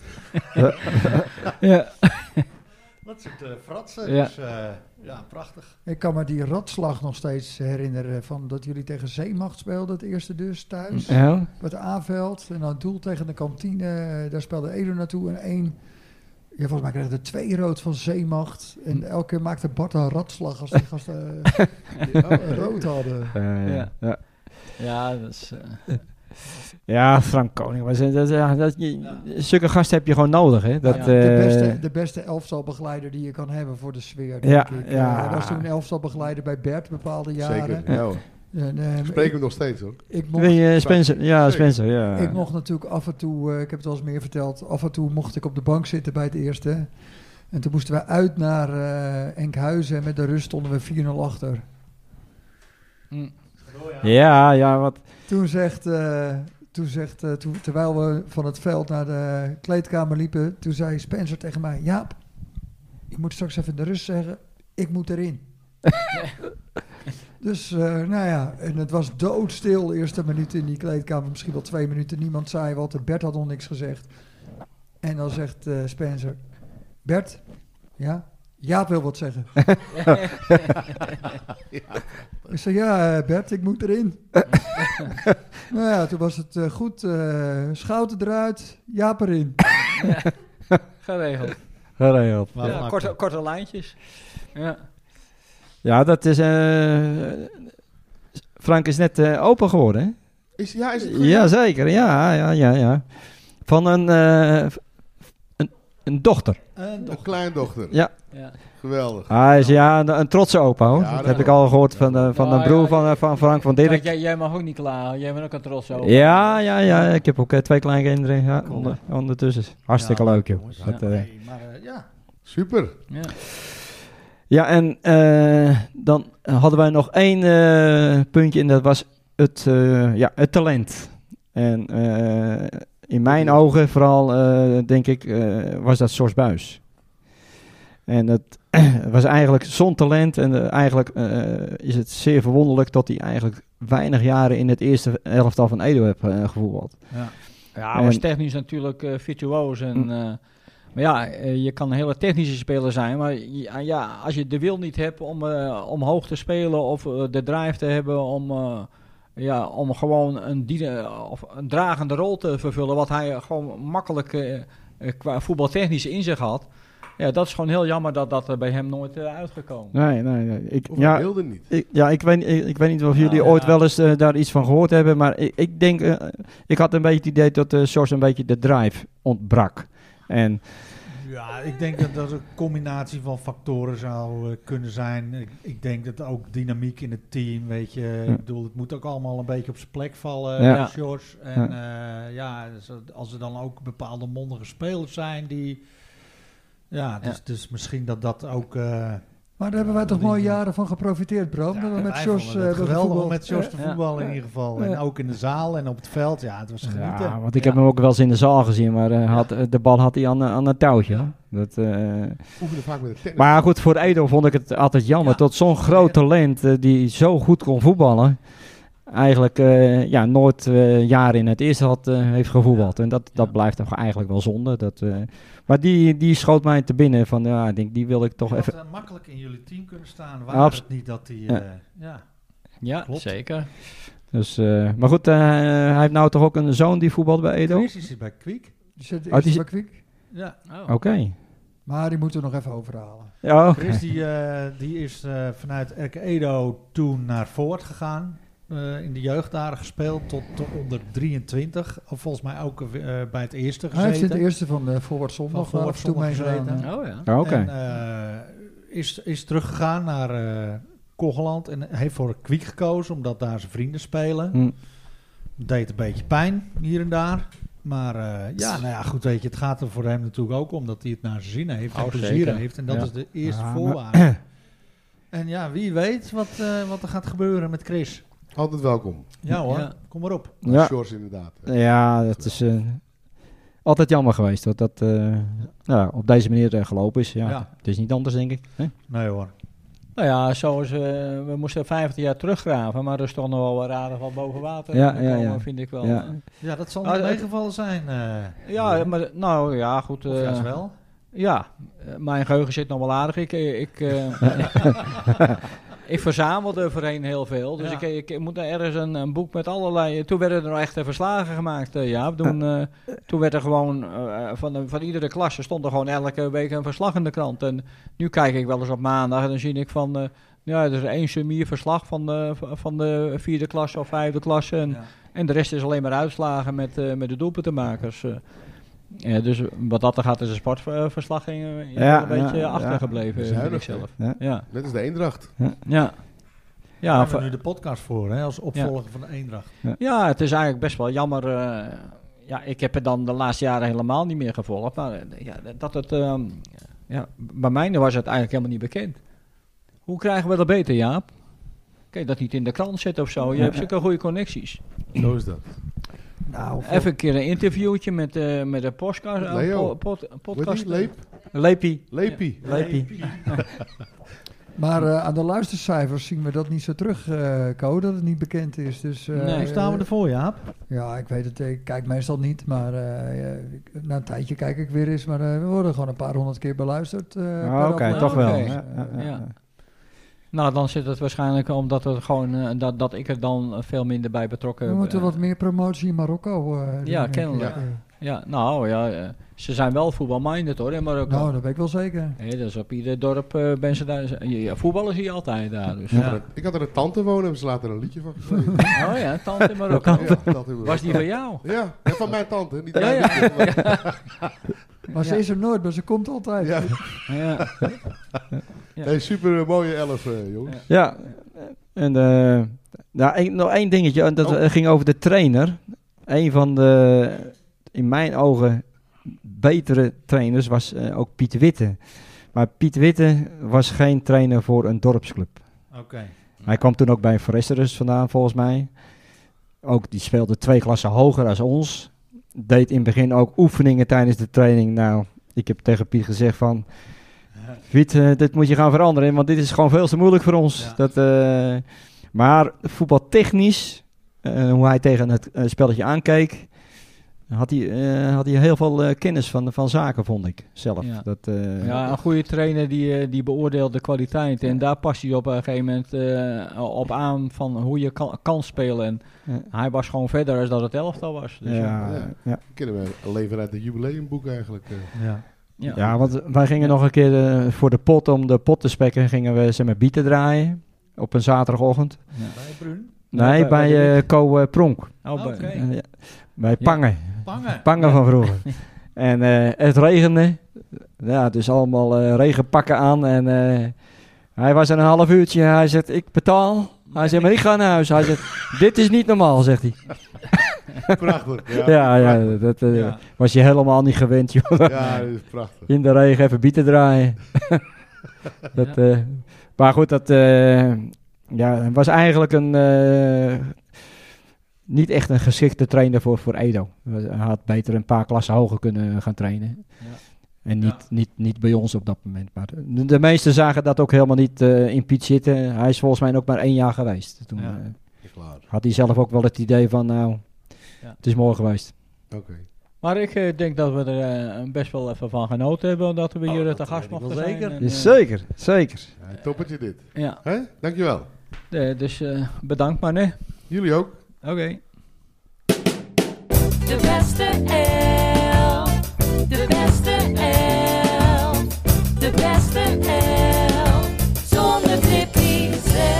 ja. Dat soort uh, fratsen. Ja. Dus uh, ja, prachtig. Ik kan me die ratslag nog steeds herinneren van dat jullie tegen Zeemacht speelden, het eerste dus thuis. Ja, Met de A-veld en dan het doel tegen de kantine. eh, Daar speelde Edo naartoe en één. Ja, volgens mij kregen er twee rood van Zeemacht. En elke keer maakte Bart een ratslag als die gasten eh, rood hadden. uh, ja. Ja. Ja. ja, dat is... eh, Ja, Frank Koning. Was, dat, dat, ja, dat, je, zulke gasten heb je gewoon nodig, hè? Dat, Ja. De eh, beste, de beste elftalbegeleider die je kan hebben voor de sfeer, denk Ja, ik. ja. Eh, Hij was toen elftalbegeleider bij Bert bepaalde jaren. Zeker. Ja, hoor. En, eh, Spreek ik, hem nog steeds, hoor. ik mocht, ben je Spencer? Ja, Zeker. Spencer, ja. ik mocht natuurlijk af en toe, eh, ik heb het al eens meer verteld, af en toe mocht ik op de bank zitten bij het eerste. En toen moesten we uit naar eh, Enkhuizen en met de rust stonden we vier nul achter. mm. Ja, ja, wat... Toen zegt, eh, toen zegt eh, toen, terwijl we van het veld naar de kleedkamer liepen, toen zei Spencer tegen mij, Jaap, ik moet straks even in de rust zeggen, ik moet erin. Dus, uh, nou ja, en het was doodstil, eerste minuut in die kleedkamer, misschien wel twee minuten, niemand zei wat, en Bert had nog niks gezegd. En dan zegt uh, Spencer, Bert, ja, Jaap wil wat zeggen. Ik zei, ja, uh, Bert, ik moet erin. Nou ja, toen was het uh, goed. Uh, Schouten eruit, Jaap erin. Ja. Geregeld. Geregeld. Maar Ja, van korte, acte. korte lijntjes. Ja. Ja, dat is... eh Frank is net eh, open geworden, hè? Is, ja, is het Ja, zeker. Ja, ja, ja, ja. Van een, eh, een, een dochter. En Een toch, kleindochter. Ja. Ja. Geweldig. Hij is ja, een, een trotse opa hoor. Ja, dat dat heb wel. ik al gehoord van de, van de Ja, broer ja, van, ja. eh, van Frank van Kijk, Dirk. jij, jij mag ook niet klaar. Jij bent ook een trots over. Ja, ja, ja. Ik heb ook eh, twee kleinkinderen ja, Cool. onder, ondertussen. Hartstikke Ja, leuk joh. jongens. Dat, Ja, eh, nee, maar eh, ja. Super. Ja. Ja, en eh, dan hadden wij nog één eh, puntje en dat was het, eh, ja, het talent. En eh, in mijn ogen vooral, eh, denk ik, eh, was dat Sjors Buis. En dat was eigenlijk zo'n talent en eh, eigenlijk eh, is het zeer verwonderlijk dat hij eigenlijk weinig jaren in het eerste elftal van Edo heeft uh, gevoetbald. Ja. Ja, hij was En- technisch natuurlijk eh, virtuoos. En, Mm. eh, maar ja, eh, je kan een hele technische speler zijn. Maar ja, ja, als je de wil niet hebt om, eh, om hoog te spelen of eh, de drive te hebben om, eh, ja, om gewoon een, diene, of een dragende rol te vervullen, wat hij gewoon makkelijk eh, eh, qua voetbaltechnisch in zich had. Ja, dat is gewoon heel jammer dat dat er bij hem nooit uh, uitgekomen. Nee, nee, nee. Ik, Of ja, hij wilde niet. Ik, ja, ik weet, ik, ik weet niet of Ja, jullie ja. ooit wel eens eh, daar iets van gehoord hebben, maar ik, ik denk, eh, ik had een beetje het idee dat uh, Sjors een beetje de drive ontbrak. En Ja, ik denk dat dat een combinatie van factoren zou eh, kunnen zijn. Ik, ik denk dat ook dynamiek in het team, weet je. Ja. Ik bedoel, het moet ook allemaal een beetje op zijn plek vallen, Ja. ja. Sjors. En ja, ja dus als er dan ook bepaalde mondige spelers zijn die... Ja, dus, Ja. dus misschien dat dat ook... eh, Maar daar hebben wij toch Die- mooie jaren van geprofiteerd, Bram. ja, dat we met wij Sjors vonden uh, het hebben geweldig om gevoetbald. met Sjors te Ja. voetballen in Ja. ieder geval. En Ja. ook in de zaal en op het veld. Ja, het was genieten. ja, want ik Ja. heb hem ook wel eens in de zaal gezien, maar uh, had, uh, de bal had hij aan, uh, aan een touwtje. hoor. Dat, uh, Oefende vaak met de tennis. maar goed, voor Edo vond ik het altijd jammer Ja. dat zo'n groot talent uh, die zo goed kon voetballen, eigenlijk uh, ja, nooit uh, jaren in het eerste had, uh, heeft gevoetbald. En dat, dat Ja. blijft toch eigenlijk wel zonde. Dat, uh, maar die, die schoot mij te binnen van, ja, ik denk, die wil ik toch Die even... had, uh, makkelijk in jullie team kunnen staan. Ja, Waar abs- het niet dat hij... Ja. eh, ja. Ja, Klopt. zeker. Dus, uh, maar goed, uh, hij heeft nou toch ook een zoon die voetbalt bij Edo? Chris is hier bij Kwiek. Die zit Oh, eerst die bij zit- Kwiek. Ja. Oh. Oké. Maar die moeten we nog even overhalen. Ja, oké. Chris die, eh, die is eh, vanuit R K Edo toen naar Voort gegaan. Eh, in de jeugdjaren gespeeld tot, tot onder drieëntwintig. Of volgens mij ook eh, bij het eerste Hij heeft in gezeten. het eerste van de Voorwaarts Zondag Van af en toe Voorwaarts Zondag meegedaan. gezeten. hè. Oh ja. Ja, oké. En eh, is, is teruggegaan naar eh Kogeland. En heeft voor Kwiek gekozen, omdat daar zijn vrienden spelen. Hm. Deed een beetje pijn, hier en daar. Maar eh, ja, nou ja, goed, weet je, het gaat er voor hem natuurlijk ook om dat hij het naar zijn zin heeft en Oh, plezier zeker. heeft. En dat Ja. is de eerste Ja, maar- voorwaarde. En ja, wie weet wat, eh, wat er gaat gebeuren met Chris. Altijd welkom. Ja hoor, Ja. kom maar op. Ja. Sjors inderdaad. Ja, dat is uh, altijd jammer geweest dat dat uh, nou, op deze manier uh, gelopen is. Ja, Ja. Het is niet anders, denk ik. Hè? Nee hoor. Nou ja, zoals uh, we moesten vijftien jaar teruggraven, maar er is toch nog wel wat aardig wat boven water Ja, gekomen, ja, ja. vind ik wel. Ja. Ja, dat zal Ah, niet eh, meegevallen zijn. eh. Ja, maar nou ja, goed. Of eh, juist wel. Ja, eh, mijn geheugen zit nog wel aardig. Ik, eh, ik, eh, ik verzamelde voorheen heel veel. Dus Ja. ik, ik moet nou ergens een, een boek met allerlei... Toen werden er nog echt verslagen gemaakt, eh, Jaap. Toen, eh, toen werd er gewoon... eh, van, de, van iedere klasse stond er gewoon elke week een verslag in de krant. En nu kijk ik wel eens op maandag en dan zie ik van... eh, ja, er is één summierverslag van de, van de vierde klasse of vijfde klasse. En, Ja. en de rest is alleen maar uitslagen met, uh, met de doelpuntenmakers. Uh, ja, dus wat dat er gaat is een sportverslag uh, Ja, een beetje ja, achtergebleven, ja. vind ik Zuinig, zelf. hè? Ja, Net als de Eendracht. ja. Daar Ja, hebben voor- we nu de podcast voor, hè, als opvolger van de Eendracht. ja, het is eigenlijk best wel jammer. Uh, ja, ik heb het dan de laatste jaren helemaal niet meer gevolgd. Maar uh, ja, dat het, um, ja, bij mij was het eigenlijk helemaal niet bekend. Hoe krijgen we dat beter, Jaap? Kun je dat niet in de krant zetten of zo? Je hebt zulke goede connecties. Zo is dat. Nou, Even een keer een interviewtje met, uh, met een podcast. uh, Leo. po- pod- Wordt podcast. die? Leep? Lepie. Lepie. Lepie. maar uh, aan de luistercijfers zien we dat niet zo terug, uh, Co, dat het niet bekend is. Dus, uh, Nee. Hoe staan we ervoor, Jaap? Ja, ik weet het. Ik kijk meestal niet, maar uh, ja, ik- na een tijdje kijk ik weer eens. Maar uh, we worden gewoon een paar honderd keer beluisterd. Uh, per Ah, Oké, aflevering. toch wel. Oké. Ja, ja, ja. Ja. Nou, dan zit het waarschijnlijk omdat, het gewoon, uh, dat, dat ik er dan uh, veel minder bij betrokken We ben. moeten wat meer promotie in Marokko uh, doen, Ja, denk ik. kennelijk. Uh, Ja, nou ja, uh, ze zijn wel voetbalminded hoor in Marokko. nou, dat weet ik wel zeker. Hey, dus op ieder dorp uh, ben ze daar. Ja, ja, voetballen zie je altijd daar. Dus. Ja. Ja. Ik had er een tante wonen, hebben ze later een liedje van geschreven. Oh ja, tante in Marokko. Ja, tante in Was die van jou? Ja, ja, van mijn tante. Niet Ja, mijn ja. liedje, maar- Maar ze Ja. is er nooit, maar ze komt altijd. Ja. Ja. Ja. Hey, super mooie elf, eh, jongens. Ja, en eh, nou, één- nog één dingetje, en dat Oh. eh, ging over de trainer. Een van de, in mijn ogen, betere trainers was eh, ook Piet Witte. Maar Piet Witte was geen trainer voor een dorpsclub. Oké. Hij kwam toen ook bij Foresterus vandaan, volgens mij. Ook die speelde twee klassen hoger als ons. Deed in het begin ook oefeningen tijdens de training. Nou, ik heb tegen Piet gezegd van... Piet, eh, dit moet je gaan veranderen, want dit is gewoon veel te moeilijk voor ons. Ja. Dat, eh, maar voetbaltechnisch, eh, hoe hij tegen het eh, spelletje aankeek... Had hij, eh, had hij heel veel eh, kennis van, van zaken, vond ik zelf. Ja. Dat, eh, Ja, een goede trainer die, eh, die beoordeelt de kwaliteit. En daar past hij op een gegeven moment eh, op aan van hoe je kan, kan spelen. En Ja. hij was gewoon verder als dat het elftal was. Dus, ja, ja. ja. Ja. Kennen we leven uit het jubileumboek eigenlijk. eh. Ja. Ja. Ja, want wij gingen nog een keer eh, voor de pot, om de pot te spekken, gingen we zeg maar bieten draaien op een zaterdagochtend. Ja. Bij Brun. Nee, bij- bij, bij de eh Co eh, Pronk. Oh, bij- Oké. Eh, ja, bij Pangen. Pangen. Pangen van vroeger. En eh, het regende. Ja, dus allemaal eh, regenpakken aan. En eh, hij was er een half uurtje. Hij zegt, ik betaal. Hij zegt, maar ik ga naar huis. Hij zegt, dit is niet normaal, zegt hij. Prachtig. Ja, Ja, ja, prachtig. dat eh, Ja. was je helemaal niet gewend, joh. Ja, dat is prachtig. In de regen even bieten draaien. dat, Ja. eh, maar goed, dat eh, ja, het was eigenlijk een, eh, niet echt een geschikte trainer voor, voor Edo. Hij had beter een paar klassen hoger kunnen gaan trainen. Ja. En niet, niet, niet bij ons op dat moment. Maar de, de meesten zagen dat ook helemaal niet eh, in Piet zitten. Hij is volgens mij ook maar één jaar geweest. Toen Ja. eh, Ja, klaar. had hij zelf ook wel het idee van, nou, Ja. het is mooi geweest. Oké. Maar ik eh, denk dat we er eh, best wel even van genoten hebben. Dat we Oh, hier eh, dat te gast weet ik wel mochten zijn. zeker. En, Ja, eh, zeker, zeker. Ja, toppertje dit. Ja, Hè? Dankjewel. eh, dus eh, bedankt maar, nee. Jullie ook. Oké. De beste elf. De beste elf. De beste elf. Zonder Tippy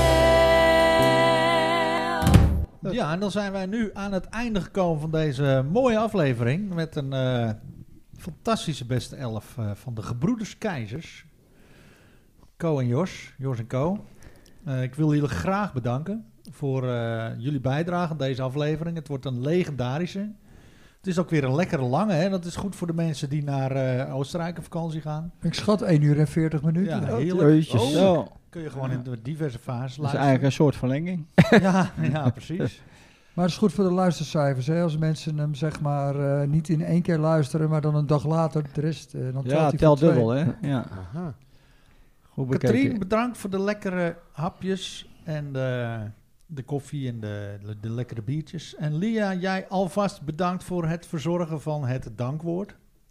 zelf. Ja, en dan zijn wij nu aan het einde gekomen van deze mooie aflevering. Met een eh, fantastische beste elf eh, van de gebroeders Keizers. Co en Jos. Jos en Co. Eh, ik wil jullie graag bedanken voor eh, jullie bijdrage aan deze aflevering. Het wordt een legendarische. Het is ook weer een lekkere lange. Hè? Dat is goed voor de mensen die naar eh, Oostenrijk op vakantie gaan. Ik schat één uur en veertig minuten. Ja, Oh, heerlijk. Jezus. Oh, Zo, kun je gewoon in de diverse fases dat is luisteren. eigenlijk een soort verlenging. Ja, ja, precies. Maar het is goed voor de luistercijfers. Hè? Als mensen hem zeg maar eh, niet in één keer luisteren, maar dan een dag later de rest. eh, dan telt Ja, hij tel voor twee. dubbel, hè. Ja, Aha. goed Katrien, bekeken. bedankt voor de lekkere hapjes en de, de koffie en de, de, de lekkere biertjes. En Lia, jij alvast bedankt voor het verzorgen van het dankwoord.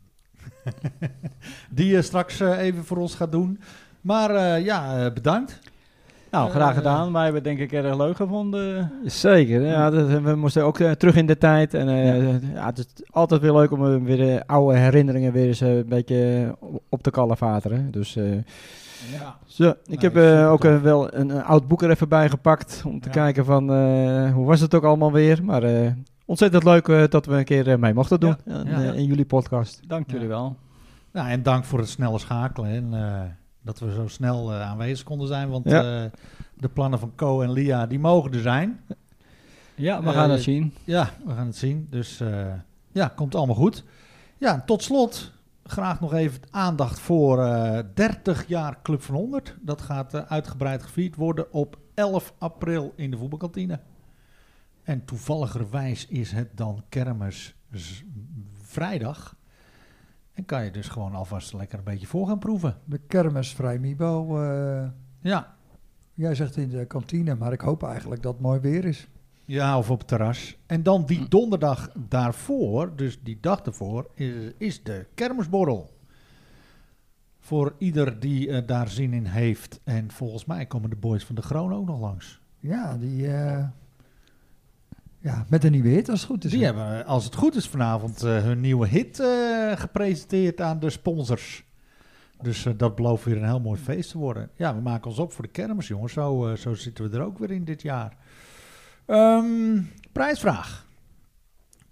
Die je straks eh, even voor ons gaat doen. Maar eh, ja, eh, bedankt. Nou, graag Eh, gedaan. Wij hebben het denk ik erg leuk gevonden. Zeker, ja, dat, we moesten ook eh, terug in de tijd. En eh, ja. Het is altijd weer leuk om eh, weer de oude herinneringen weer eens eh, een beetje op te kalafateren. Dus eh, Ja. zo, ik Nee, heb eh, super ook tof. eh, wel een, een oud boek er even bij gepakt om te Ja. kijken van eh, hoe was het ook allemaal weer. Maar eh, ontzettend leuk eh, dat we een keer eh, mee mochten doen Ja. in, Ja. eh, in jullie podcast. Dank Ja. jullie wel. Nou, en dank voor het snelle schakelen. En eh, dat we zo snel eh, aanwezig konden zijn. Want Ja. eh, de plannen van Co en Lia, die mogen er zijn. Ja, we Eh, gaan het zien. Ja, we gaan het zien. Dus eh, ja, komt allemaal goed. Ja, tot slot graag nog even aandacht voor eh dertig jaar Club van honderd. Dat gaat eh, uitgebreid gevierd worden op elf april in de voetbalkantine. En toevalligerwijs is het dan kermis z- vrijdag. En kan je dus gewoon alvast lekker een beetje voor gaan proeven. De kermis Vrij Mibo. eh, Ja, jij zegt in de kantine, maar ik hoop eigenlijk dat het mooi weer is. ja, of op het terras. En dan die donderdag daarvoor, dus die dag ervoor, is, is de kermisborrel. Voor ieder die eh, daar zin in heeft. En volgens mij komen de boys van de Kroon ook nog langs. Ja, die... eh, ja, met een nieuwe hit als het goed is. Die hebben, als het goed is, vanavond eh, hun nieuwe hit eh, gepresenteerd aan de sponsors. Dus eh, dat belooft weer een heel mooi feest te worden. Ja, we maken ons op voor de kermis, jongens. Zo, eh, zo zitten we er ook weer in dit jaar. Ehm, prijsvraag.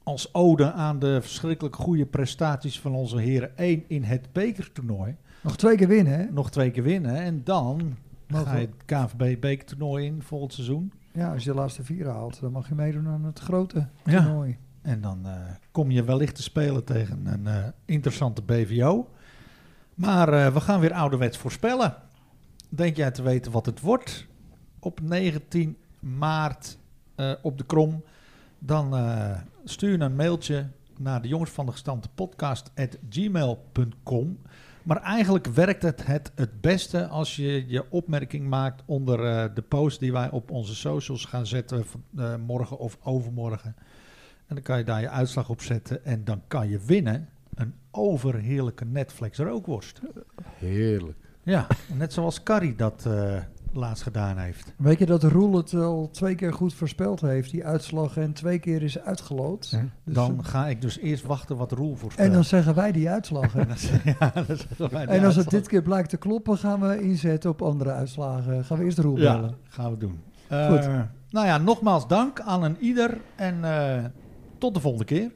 als ode aan de verschrikkelijk goede prestaties van onze heren één in het bekertoernooi. Nog twee keer winnen, hè? Nog twee keer winnen en dan Mogen ga je we- het K V B bekertoernooi in volgend seizoen. Ja, als je de laatste vier haalt, dan mag je meedoen aan het grote Ja. toernooi. En dan eh, kom je wellicht te spelen tegen een eh, interessante B V O. Maar eh, we gaan weer ouderwets voorspellen. Denk jij te weten wat het wordt? Op negentien maart eh, op de Krom. Dan eh, stuur je een mailtje naar de jongens van de gestampte podcast at gmail punt com. Maar eigenlijk werkt het, het het beste als je je opmerking maakt onder eh, de post die wij op onze socials gaan zetten uh, morgen of overmorgen. En dan kan je daar je uitslag op zetten en dan kan je winnen een overheerlijke Netflix rookworst. Heerlijk. Ja, net zoals Carrie dat uh, laatst gedaan heeft. Weet je dat Roel het al twee keer goed voorspeld heeft, die uitslag, en twee keer is uitgeloot? Ja. Dus Dan ga ik dus eerst wachten wat Roel voorspelt. en dan zeggen wij die uitslag. hè? En dan zeg- ja, dan zeggen wij die En als het uitslag. dit keer blijkt te kloppen, gaan we inzetten op andere uitslagen. Gaan we eerst Roel Ja, bellen. gaan we doen. Uh, Goed. Nou ja, nogmaals dank aan een ieder en uh, tot de volgende keer.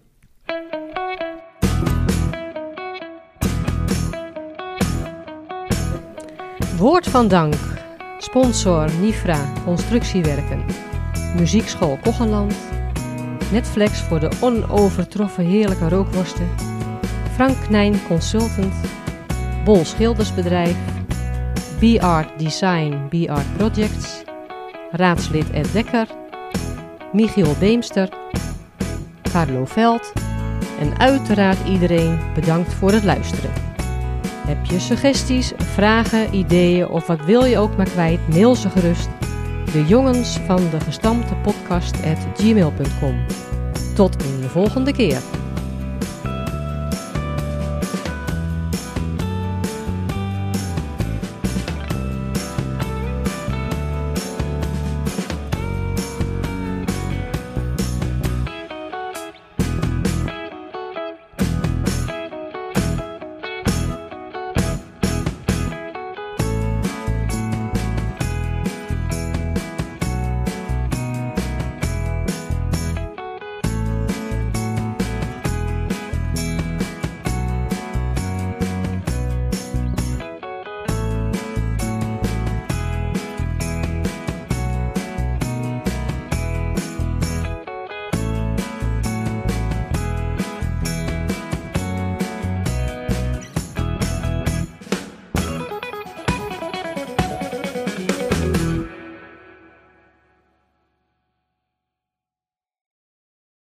Woord van dank. Sponsor Nifra Constructiewerken. Muziekschool Koggenland. Netflix voor de onovertroffen heerlijke rookworsten. Frank Knijn Consultant. Bol Schildersbedrijf. B-Art Design, B-Art Projects. Raadslid Ed Dekker. Michiel Beemster. Carlo Veld. En uiteraard iedereen bedankt voor het luisteren. Heb je suggesties, vragen, ideeën of wat wil je ook maar kwijt? Mail ze gerust. De jongens van de gestampte podcast at gmail punt com. Tot een volgende keer.